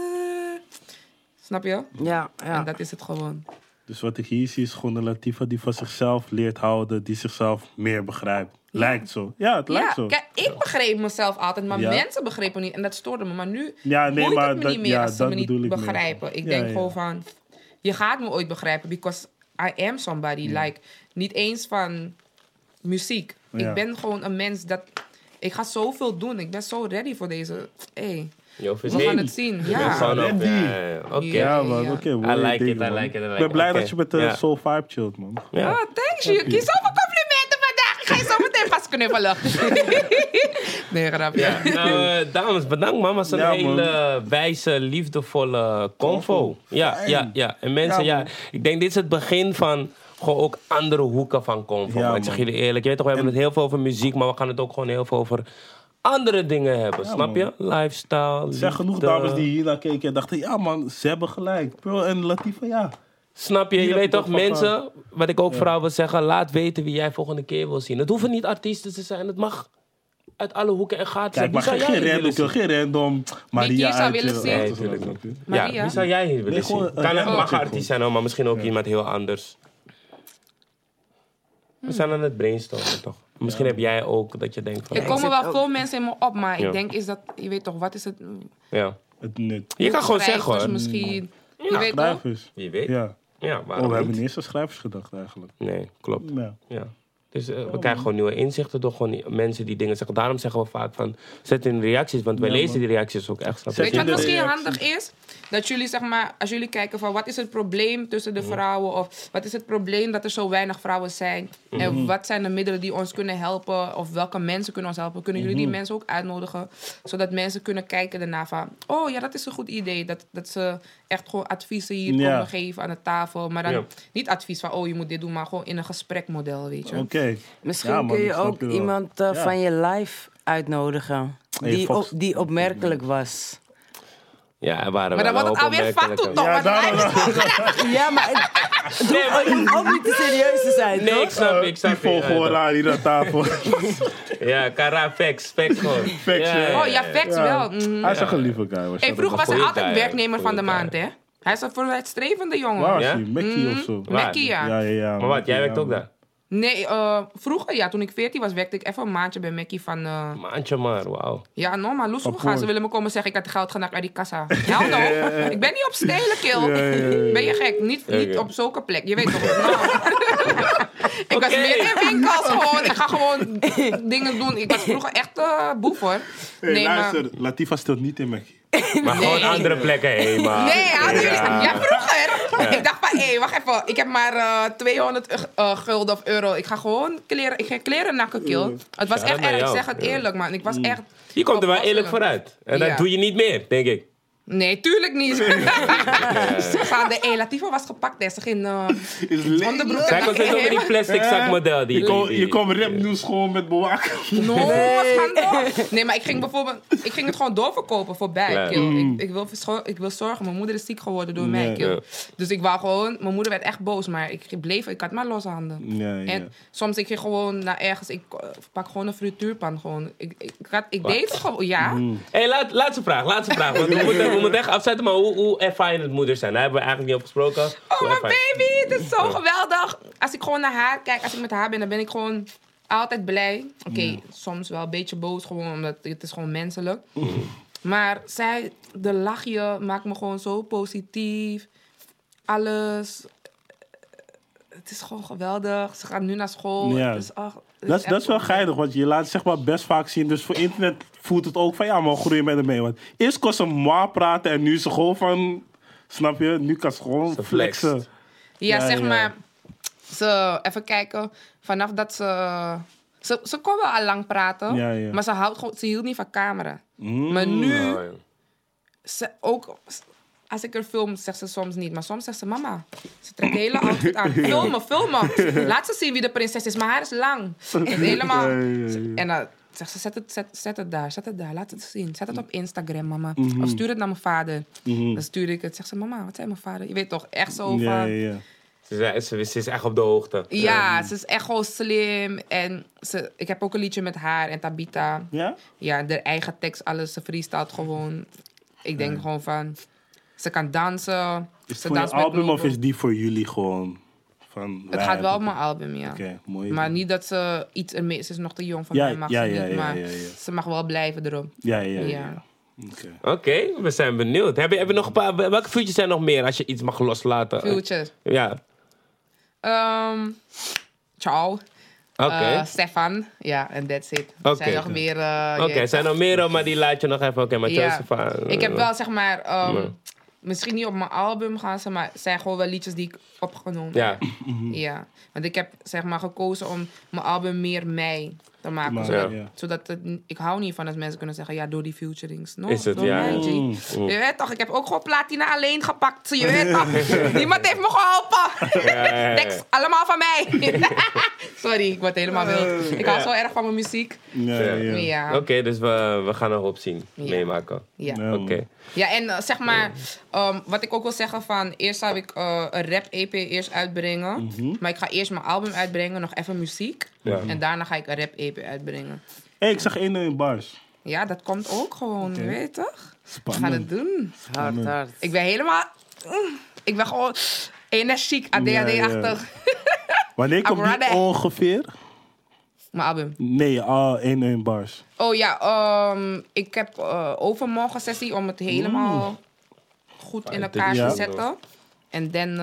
Speaker 2: Snap je?
Speaker 4: Ja.
Speaker 2: En dat is het gewoon.
Speaker 3: Dus wat ik hier zie is gewoon een Latifah die van zichzelf leert houden, die zichzelf meer begrijpt. Lijkt zo. Ja, het lijkt zo.
Speaker 2: Kijk, ik begreep mezelf altijd, maar mensen begrepen me niet. En dat stoorde me. Maar nu
Speaker 3: maar
Speaker 2: het me niet meer als ze me niet begrijpen.
Speaker 3: Meer.
Speaker 2: Ik denk gewoon van... Je gaat me ooit begrijpen, because I am somebody. Like, niet eens van muziek.
Speaker 3: Ja.
Speaker 2: Ik ben gewoon een mens dat... Ik ga zoveel doen. Ik ben zo ready voor deze... Hey, we gaan het zien. Ja.
Speaker 1: Oké.
Speaker 3: Ja, man. Oké.
Speaker 1: I like it.
Speaker 3: Ik ben blij dat je met de Soul Vibe chillt, man.
Speaker 1: Ja.
Speaker 2: Oh, thanks, Yuki. Zoveel complimenten vandaag. Ik ga je zo meteen pas knuffelen. Nee, grapje.
Speaker 1: Ja. Nou, dames, bedankt, man. Het was een hele wijze, liefdevolle convo. Ja. En mensen, ik denk dit is het begin van... Gewoon ook andere hoeken van convo.
Speaker 3: Ja,
Speaker 1: ik zeg jullie eerlijk. Je weet toch, we hebben het heel veel over muziek, maar we gaan het ook gewoon heel veel over andere dingen hebben. Snap je? Lifestyle.
Speaker 3: Er zijn genoeg dames die hier naar keken en dachten, ja man, ze hebben gelijk. Pearl en Latifah, ja.
Speaker 1: Snap je? Je
Speaker 3: Hier
Speaker 1: weet
Speaker 3: heb
Speaker 1: toch,
Speaker 3: ik het
Speaker 1: mensen, wat ik ook vooral wil zeggen, laat weten wie jij volgende keer wil zien. Het hoeven niet artiesten te zijn, het mag uit alle hoeken en gaten zijn.
Speaker 3: Kijk, maar geen random Maria
Speaker 2: je zou willen zien?
Speaker 1: Nee, natuurlijk niet.
Speaker 2: Maria?
Speaker 1: Ja, wie zou jij hier willen zien? Mag een artiest zijn, hoor, maar misschien ook iemand heel anders. We zijn aan het brainstormen, toch? Misschien heb jij ook dat je denkt van...
Speaker 2: Er komen wel veel mensen in me op, maar ik denk is dat... Je weet toch, wat is het...
Speaker 1: Ja.
Speaker 3: Het nut.
Speaker 1: Je kan gewoon zeggen, hoor.
Speaker 2: Misschien... Je weet toch?
Speaker 3: Schrijvers.
Speaker 1: Wie weet.
Speaker 3: Ja.
Speaker 1: Ja,
Speaker 3: We hebben niet eens aan schrijvers gedacht, eigenlijk.
Speaker 1: Nee, klopt.
Speaker 3: Ja.
Speaker 1: Ja. Dus we krijgen gewoon nieuwe inzichten door gewoon mensen die dingen zeggen. Daarom zeggen we vaak van, zet in de reacties, want wij lezen die reacties ook echt.
Speaker 2: Weet je wat misschien handig is? Dat jullie, zeg maar, als jullie kijken van wat is het probleem tussen de vrouwen? Of wat is het probleem dat er zo weinig vrouwen zijn? En wat zijn de middelen die ons kunnen helpen? Of welke mensen kunnen ons helpen? Kunnen jullie die mensen ook uitnodigen? Zodat mensen kunnen kijken daarna van, oh ja, dat is een goed idee. Dat ze echt gewoon adviezen hier komen geven aan de tafel. Maar dan niet advies van, oh je moet dit doen, maar gewoon in een gesprekmodel, weet je.
Speaker 3: Oké.
Speaker 4: Misschien kun je ook iemand van je live uitnodigen. Die opmerkelijk was.
Speaker 1: Ja,
Speaker 2: maar dan wordt het alweer fat toe, toch?
Speaker 4: Ja, maar ook niet te serieus te zijn,
Speaker 1: nee,
Speaker 4: toch?
Speaker 1: ik snap.
Speaker 3: Die gewoon aan hier aan tafel.
Speaker 1: Ja, Kara, facts gewoon.
Speaker 2: Oh ja, facts wel.
Speaker 3: Hij is echt een lieve guy.
Speaker 2: Vroeger was hij altijd werknemer van de maand, hè? Hij is een vooruitstrevende jongen.
Speaker 3: Waar is hij? Mackie of zo?
Speaker 2: Mackie, ja.
Speaker 3: Maar
Speaker 1: wat, jij werkt ook daar?
Speaker 2: Nee, vroeger ja, toen ik 14 was, werkte ik even een maandje bij Mackie van...
Speaker 1: Maandje maar, wauw.
Speaker 2: Ja, normaal, loes gaan. Ze willen me komen zeggen, ik had geld genakt uit die kassa. Hell no. Ik ben niet op stelen, kill. Ben je gek? Niet op zulke plek. Je weet toch Ik was meer in winkels gewoon. Ik ga gewoon dingen doen. Ik was vroeger echt boef, hoor.
Speaker 3: Nee, luister, maar... Latifah stelt niet in Mackie.
Speaker 1: Maar gewoon andere plekken heen, man.
Speaker 2: Nee, ja, vroeger. Ja. Ik dacht van, wacht even. Ik heb maar 200 gulden of euro. Ik ga gewoon kleren nakken, kill. Het was echt erg. Ik zeg het eerlijk, man. Ik was echt...
Speaker 1: Je komt er wel eerlijk vooruit. En dat doe je niet meer, denk ik.
Speaker 2: Nee, tuurlijk niet. Latifah was gepakt. Ze ging onderbroek.
Speaker 1: Zij kon steeds over die plastic zakmodel.
Speaker 3: Je komt rapnieuws gewoon met bewaken.
Speaker 2: Nee, maar ik ging het gewoon doorverkopen voorbij. Ik wil zorgen. Mijn moeder is ziek geworden door mij. Dus ik wou gewoon... Mijn moeder werd echt boos, maar ik had maar losse handen. En soms ik ging gewoon naar ergens... Ik pak gewoon een frituurpan. Gewoon. Ik deed het gewoon, ja.
Speaker 1: Hey, laatste vraag. Want we moeten echt afzetten, maar hoe ervaar je het moeder zijn? Daar hebben we eigenlijk niet over gesproken.
Speaker 2: Oh, mijn baby, het is zo geweldig. Als ik gewoon naar haar kijk, als ik met haar ben, dan ben ik gewoon altijd blij. Oké, soms wel een beetje boos, gewoon omdat het is gewoon menselijk. Maar de lachje maakt me gewoon zo positief. Alles. Het is gewoon geweldig. Ze gaat nu naar school.
Speaker 3: Ja.
Speaker 2: Dus,
Speaker 3: dat is wel geinig, want je laat het zeg maar best vaak zien. Dus voor internet voelt het ook van, ja, maar groeien met ermee. Want eerst kon ze maar praten en nu is ze gewoon van... Snap je? Nu kan ze gewoon flexen.
Speaker 2: Ja, zeg maar... Even kijken. Vanaf dat ze kon wel al lang praten. Maar ze hield niet van camera. Maar nu... Ook... Als ik er film, zegt ze soms niet. Maar soms zegt ze, mama, ze trekt de hele outfit aan. Filmen. Laat ze zien wie de prinses is. Mijn haar is lang. Helemaal... En Zeg ze, zet het daar, laat het zien. Zet het op Instagram, mama. Of stuur het naar mijn vader. Dan stuur ik het. Zeg ze, mama, wat zei mijn vader? Je weet toch, echt zo van...
Speaker 3: Ja.
Speaker 1: Ze is echt op de hoogte.
Speaker 2: Ja, ze is echt gewoon slim. En ik heb ook een liedje met haar en Tabita.
Speaker 3: Ja?
Speaker 2: Ja, de eigen tekst, alles. Ze freestylt gewoon. Ik denk gewoon van... Ze kan dansen.
Speaker 3: Is
Speaker 2: Ze
Speaker 3: het voor je
Speaker 2: danst met
Speaker 3: album of
Speaker 2: Noodle.
Speaker 3: is die voor jullie gewoon? Van,
Speaker 2: Het gaat wel op mijn album, ja.
Speaker 3: Oké, mooi.
Speaker 2: Maar niet dat ze iets ermee... Ze is nog te jong van
Speaker 3: Ja,
Speaker 2: mij, mag
Speaker 3: ja,
Speaker 2: ze
Speaker 3: ja,
Speaker 2: niet.
Speaker 3: ja,
Speaker 2: Maar
Speaker 3: ja.
Speaker 2: ze mag wel blijven erop.
Speaker 3: Ja.
Speaker 2: Ja.
Speaker 3: Oké.
Speaker 1: Oké, we zijn benieuwd. Heb je nog een paar... Welke features zijn nog meer als je iets mag loslaten?
Speaker 2: Future.
Speaker 1: Ja.
Speaker 2: Ciao.
Speaker 1: Oké.
Speaker 2: Stefan. Ja, en that's it.
Speaker 1: Oké.
Speaker 2: Er zijn nog meer...
Speaker 1: Oké, zijn er nog meer, maar die laat je nog even. Oké, maar Joseph...
Speaker 2: Ik heb wel, zeg maar... Misschien niet op mijn album gaan ze, maar het zijn gewoon wel liedjes die ik opgenomen
Speaker 1: Ja.
Speaker 2: heb. Ja. Want ik heb, zeg maar, gekozen om mijn album meer mij te maken.
Speaker 3: Maar,
Speaker 2: zodat,
Speaker 3: ja.
Speaker 2: zodat ik hou niet van als mensen kunnen zeggen... Ja, door die featurings. No,
Speaker 1: Is het,
Speaker 2: door
Speaker 1: ja.
Speaker 2: mij, G. Je weet toch, ik heb ook gewoon platina alleen gepakt. Je weet toch. Niemand heeft me geholpen.
Speaker 1: Ja.
Speaker 2: Tekst, allemaal van mij. Sorry, ik word helemaal wild. Ik hou zo erg van mijn muziek. Ja.
Speaker 1: Oké, dus we gaan erop zien.
Speaker 2: Ja.
Speaker 1: Meemaken.
Speaker 2: Ja.
Speaker 3: Ja.
Speaker 1: Oké.
Speaker 2: Ja, en zeg maar, wat ik ook wil zeggen van... Eerst zou ik een rap-EP eerst uitbrengen. Maar ik ga eerst mijn album uitbrengen, nog even muziek.
Speaker 1: Ja.
Speaker 2: En daarna ga ik een rap-EP uitbrengen.
Speaker 3: Hey, ik zag 1 bars.
Speaker 2: Ja, dat komt ook gewoon,
Speaker 3: Oké.
Speaker 2: weet je toch? We
Speaker 3: Spannend.
Speaker 2: gaan het doen.
Speaker 4: Hard.
Speaker 2: Ik ben helemaal... ik ben gewoon energiek, ADHD-achtig.
Speaker 3: Wanneer komt die
Speaker 2: ready.
Speaker 3: ongeveer?
Speaker 2: Mijn album.
Speaker 3: Nee, 1 bars.
Speaker 2: Oh ja, ik heb overmorgen sessie om het helemaal goed in elkaar
Speaker 3: Ja.
Speaker 2: te zetten. En dan...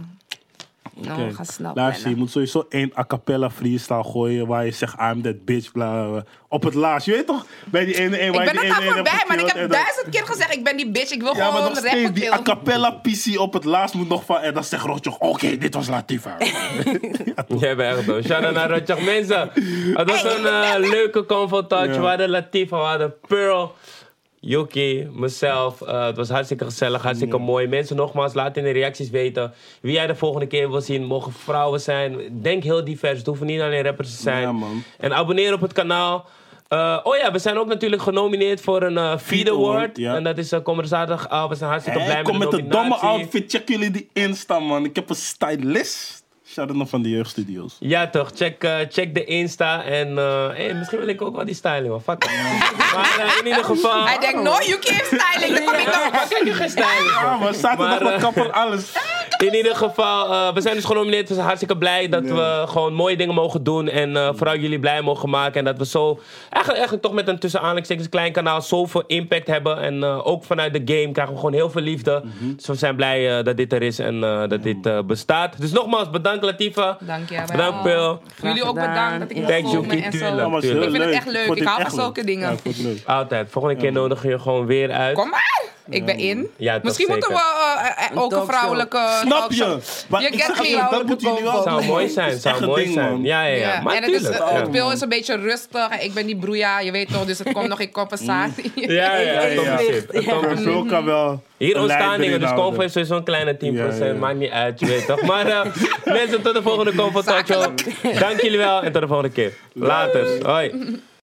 Speaker 3: Oké.
Speaker 2: ga snel
Speaker 3: Luister, je
Speaker 2: plannen.
Speaker 3: moet sowieso 1 a cappella freestyle gooien waar je zegt I'm that bitch, bla bla, bla. Op het laatst, je weet toch? Bij die ene
Speaker 2: Ik
Speaker 3: waar je
Speaker 2: ben
Speaker 3: die
Speaker 2: er
Speaker 3: ene
Speaker 2: nou voorbij,
Speaker 3: hebt
Speaker 2: maar ik
Speaker 3: gekillt
Speaker 2: heb
Speaker 3: en dan-
Speaker 2: 1000 keer gezegd, ik ben die bitch. Ik wil
Speaker 3: Ja, maar
Speaker 2: gewoon
Speaker 3: nog steeds,
Speaker 2: rappen
Speaker 3: die a
Speaker 2: killen.
Speaker 3: cappella PC op het laatst moet nog van... En dan zegt Rotjoch, oké, dit was Latifa.
Speaker 1: Jij bent echt dood. Shout-out naar Rotjoch. Mensen, het was een leuke confrontatie.
Speaker 3: Ja.
Speaker 1: We hadden Latifa, we hadden Pearl, Yuki, mezelf. Het was hartstikke gezellig, hartstikke mooi. Mensen, nogmaals, laat in de reacties weten wie jij de volgende keer wil zien. Mogen vrouwen zijn. Denk heel divers. Het hoeven niet alleen rappers te zijn.
Speaker 3: Ja, man.
Speaker 1: En abonneer op het kanaal. Oh ja, we zijn ook natuurlijk genomineerd voor een Feed Award.
Speaker 3: Ja.
Speaker 1: En dat is komende zaterdag. We zijn hartstikke blij
Speaker 3: Hey,
Speaker 1: met
Speaker 3: kom
Speaker 1: de
Speaker 3: met een domme
Speaker 1: nominatie.
Speaker 3: outfit. Check jullie die Insta, man. Ik heb een stylist. Shout-out nog van de jeugdstudios.
Speaker 1: Ja toch, check de Insta en misschien wil ik ook wel die styling, man. Fuck it. Maar in ieder geval...
Speaker 2: Hij denkt, no, Yuki heeft styling. Dan kom ik nog.
Speaker 1: Kijk, je geen styling.
Speaker 3: Ja, maar zaterdag
Speaker 1: Maar,
Speaker 3: met kapper, alles.
Speaker 1: In ieder geval, we zijn dus genomineerd. We zijn hartstikke blij dat we gewoon mooie dingen mogen doen. En vooral jullie blij mogen maken. En dat we zo, eigenlijk toch met een tussen aanhalingstekens klein kanaal, zoveel impact hebben. En ook vanuit de game krijgen we gewoon heel veel liefde. Dus we zijn blij dat dit er is en dat dit bestaat. Dus nogmaals, bedankt Latifa.
Speaker 2: Dank je.
Speaker 1: Bedankt Pearl.
Speaker 2: Jullie ook bedankt dat ik
Speaker 1: Thanks,
Speaker 2: mocht komen
Speaker 1: Yuki,
Speaker 2: en
Speaker 1: tuurlijk.
Speaker 2: zo.
Speaker 3: Ja, maar
Speaker 1: Tuurlijk.
Speaker 2: Ik vind het echt leuk.
Speaker 3: vond
Speaker 2: Ik
Speaker 3: dit
Speaker 2: hou
Speaker 3: echt
Speaker 2: van zulke
Speaker 3: leuk.
Speaker 2: dingen.
Speaker 3: Ja, ik vond het leuk.
Speaker 1: Altijd. Volgende keer nodig je gewoon weer uit.
Speaker 2: Kom maar. Ik ben in.
Speaker 1: Ja, toch
Speaker 2: Misschien moeten
Speaker 1: zeker.
Speaker 2: we ook een
Speaker 4: talkshow.
Speaker 2: vrouwelijke
Speaker 3: Snap je?
Speaker 2: talkshow.
Speaker 3: Maar
Speaker 2: Je
Speaker 3: ik
Speaker 2: get
Speaker 3: zeg
Speaker 2: me.
Speaker 3: je, dat moeten jullie wel
Speaker 1: Zou
Speaker 3: doen,
Speaker 1: mooi
Speaker 3: man.
Speaker 1: zijn,
Speaker 3: Het is
Speaker 1: zou
Speaker 3: echt een
Speaker 1: mooi
Speaker 3: ding,
Speaker 1: zijn.
Speaker 3: man.
Speaker 1: Ja.
Speaker 2: Ja.
Speaker 1: Maar
Speaker 2: En het is,
Speaker 1: tuurlijk.
Speaker 2: het speel is een beetje rustig. En ik ben die broeia, je weet toch. Dus het komt nog in compensatie.
Speaker 1: Ja, het komt
Speaker 3: ja.
Speaker 1: precies. Het komt
Speaker 3: Maar
Speaker 1: precies.
Speaker 3: Pearl kan wel
Speaker 1: Hier
Speaker 3: een
Speaker 1: ontstaan
Speaker 3: leider
Speaker 1: dingen, dus
Speaker 3: inhouden.
Speaker 1: Convo heeft sowieso een kleine 10%.
Speaker 3: Ja, ja.
Speaker 1: Maakt niet uit, je weet toch. Maar mensen, tot de volgende Convo Talk Show. Dank jullie wel en tot de volgende keer. Later. Hoi.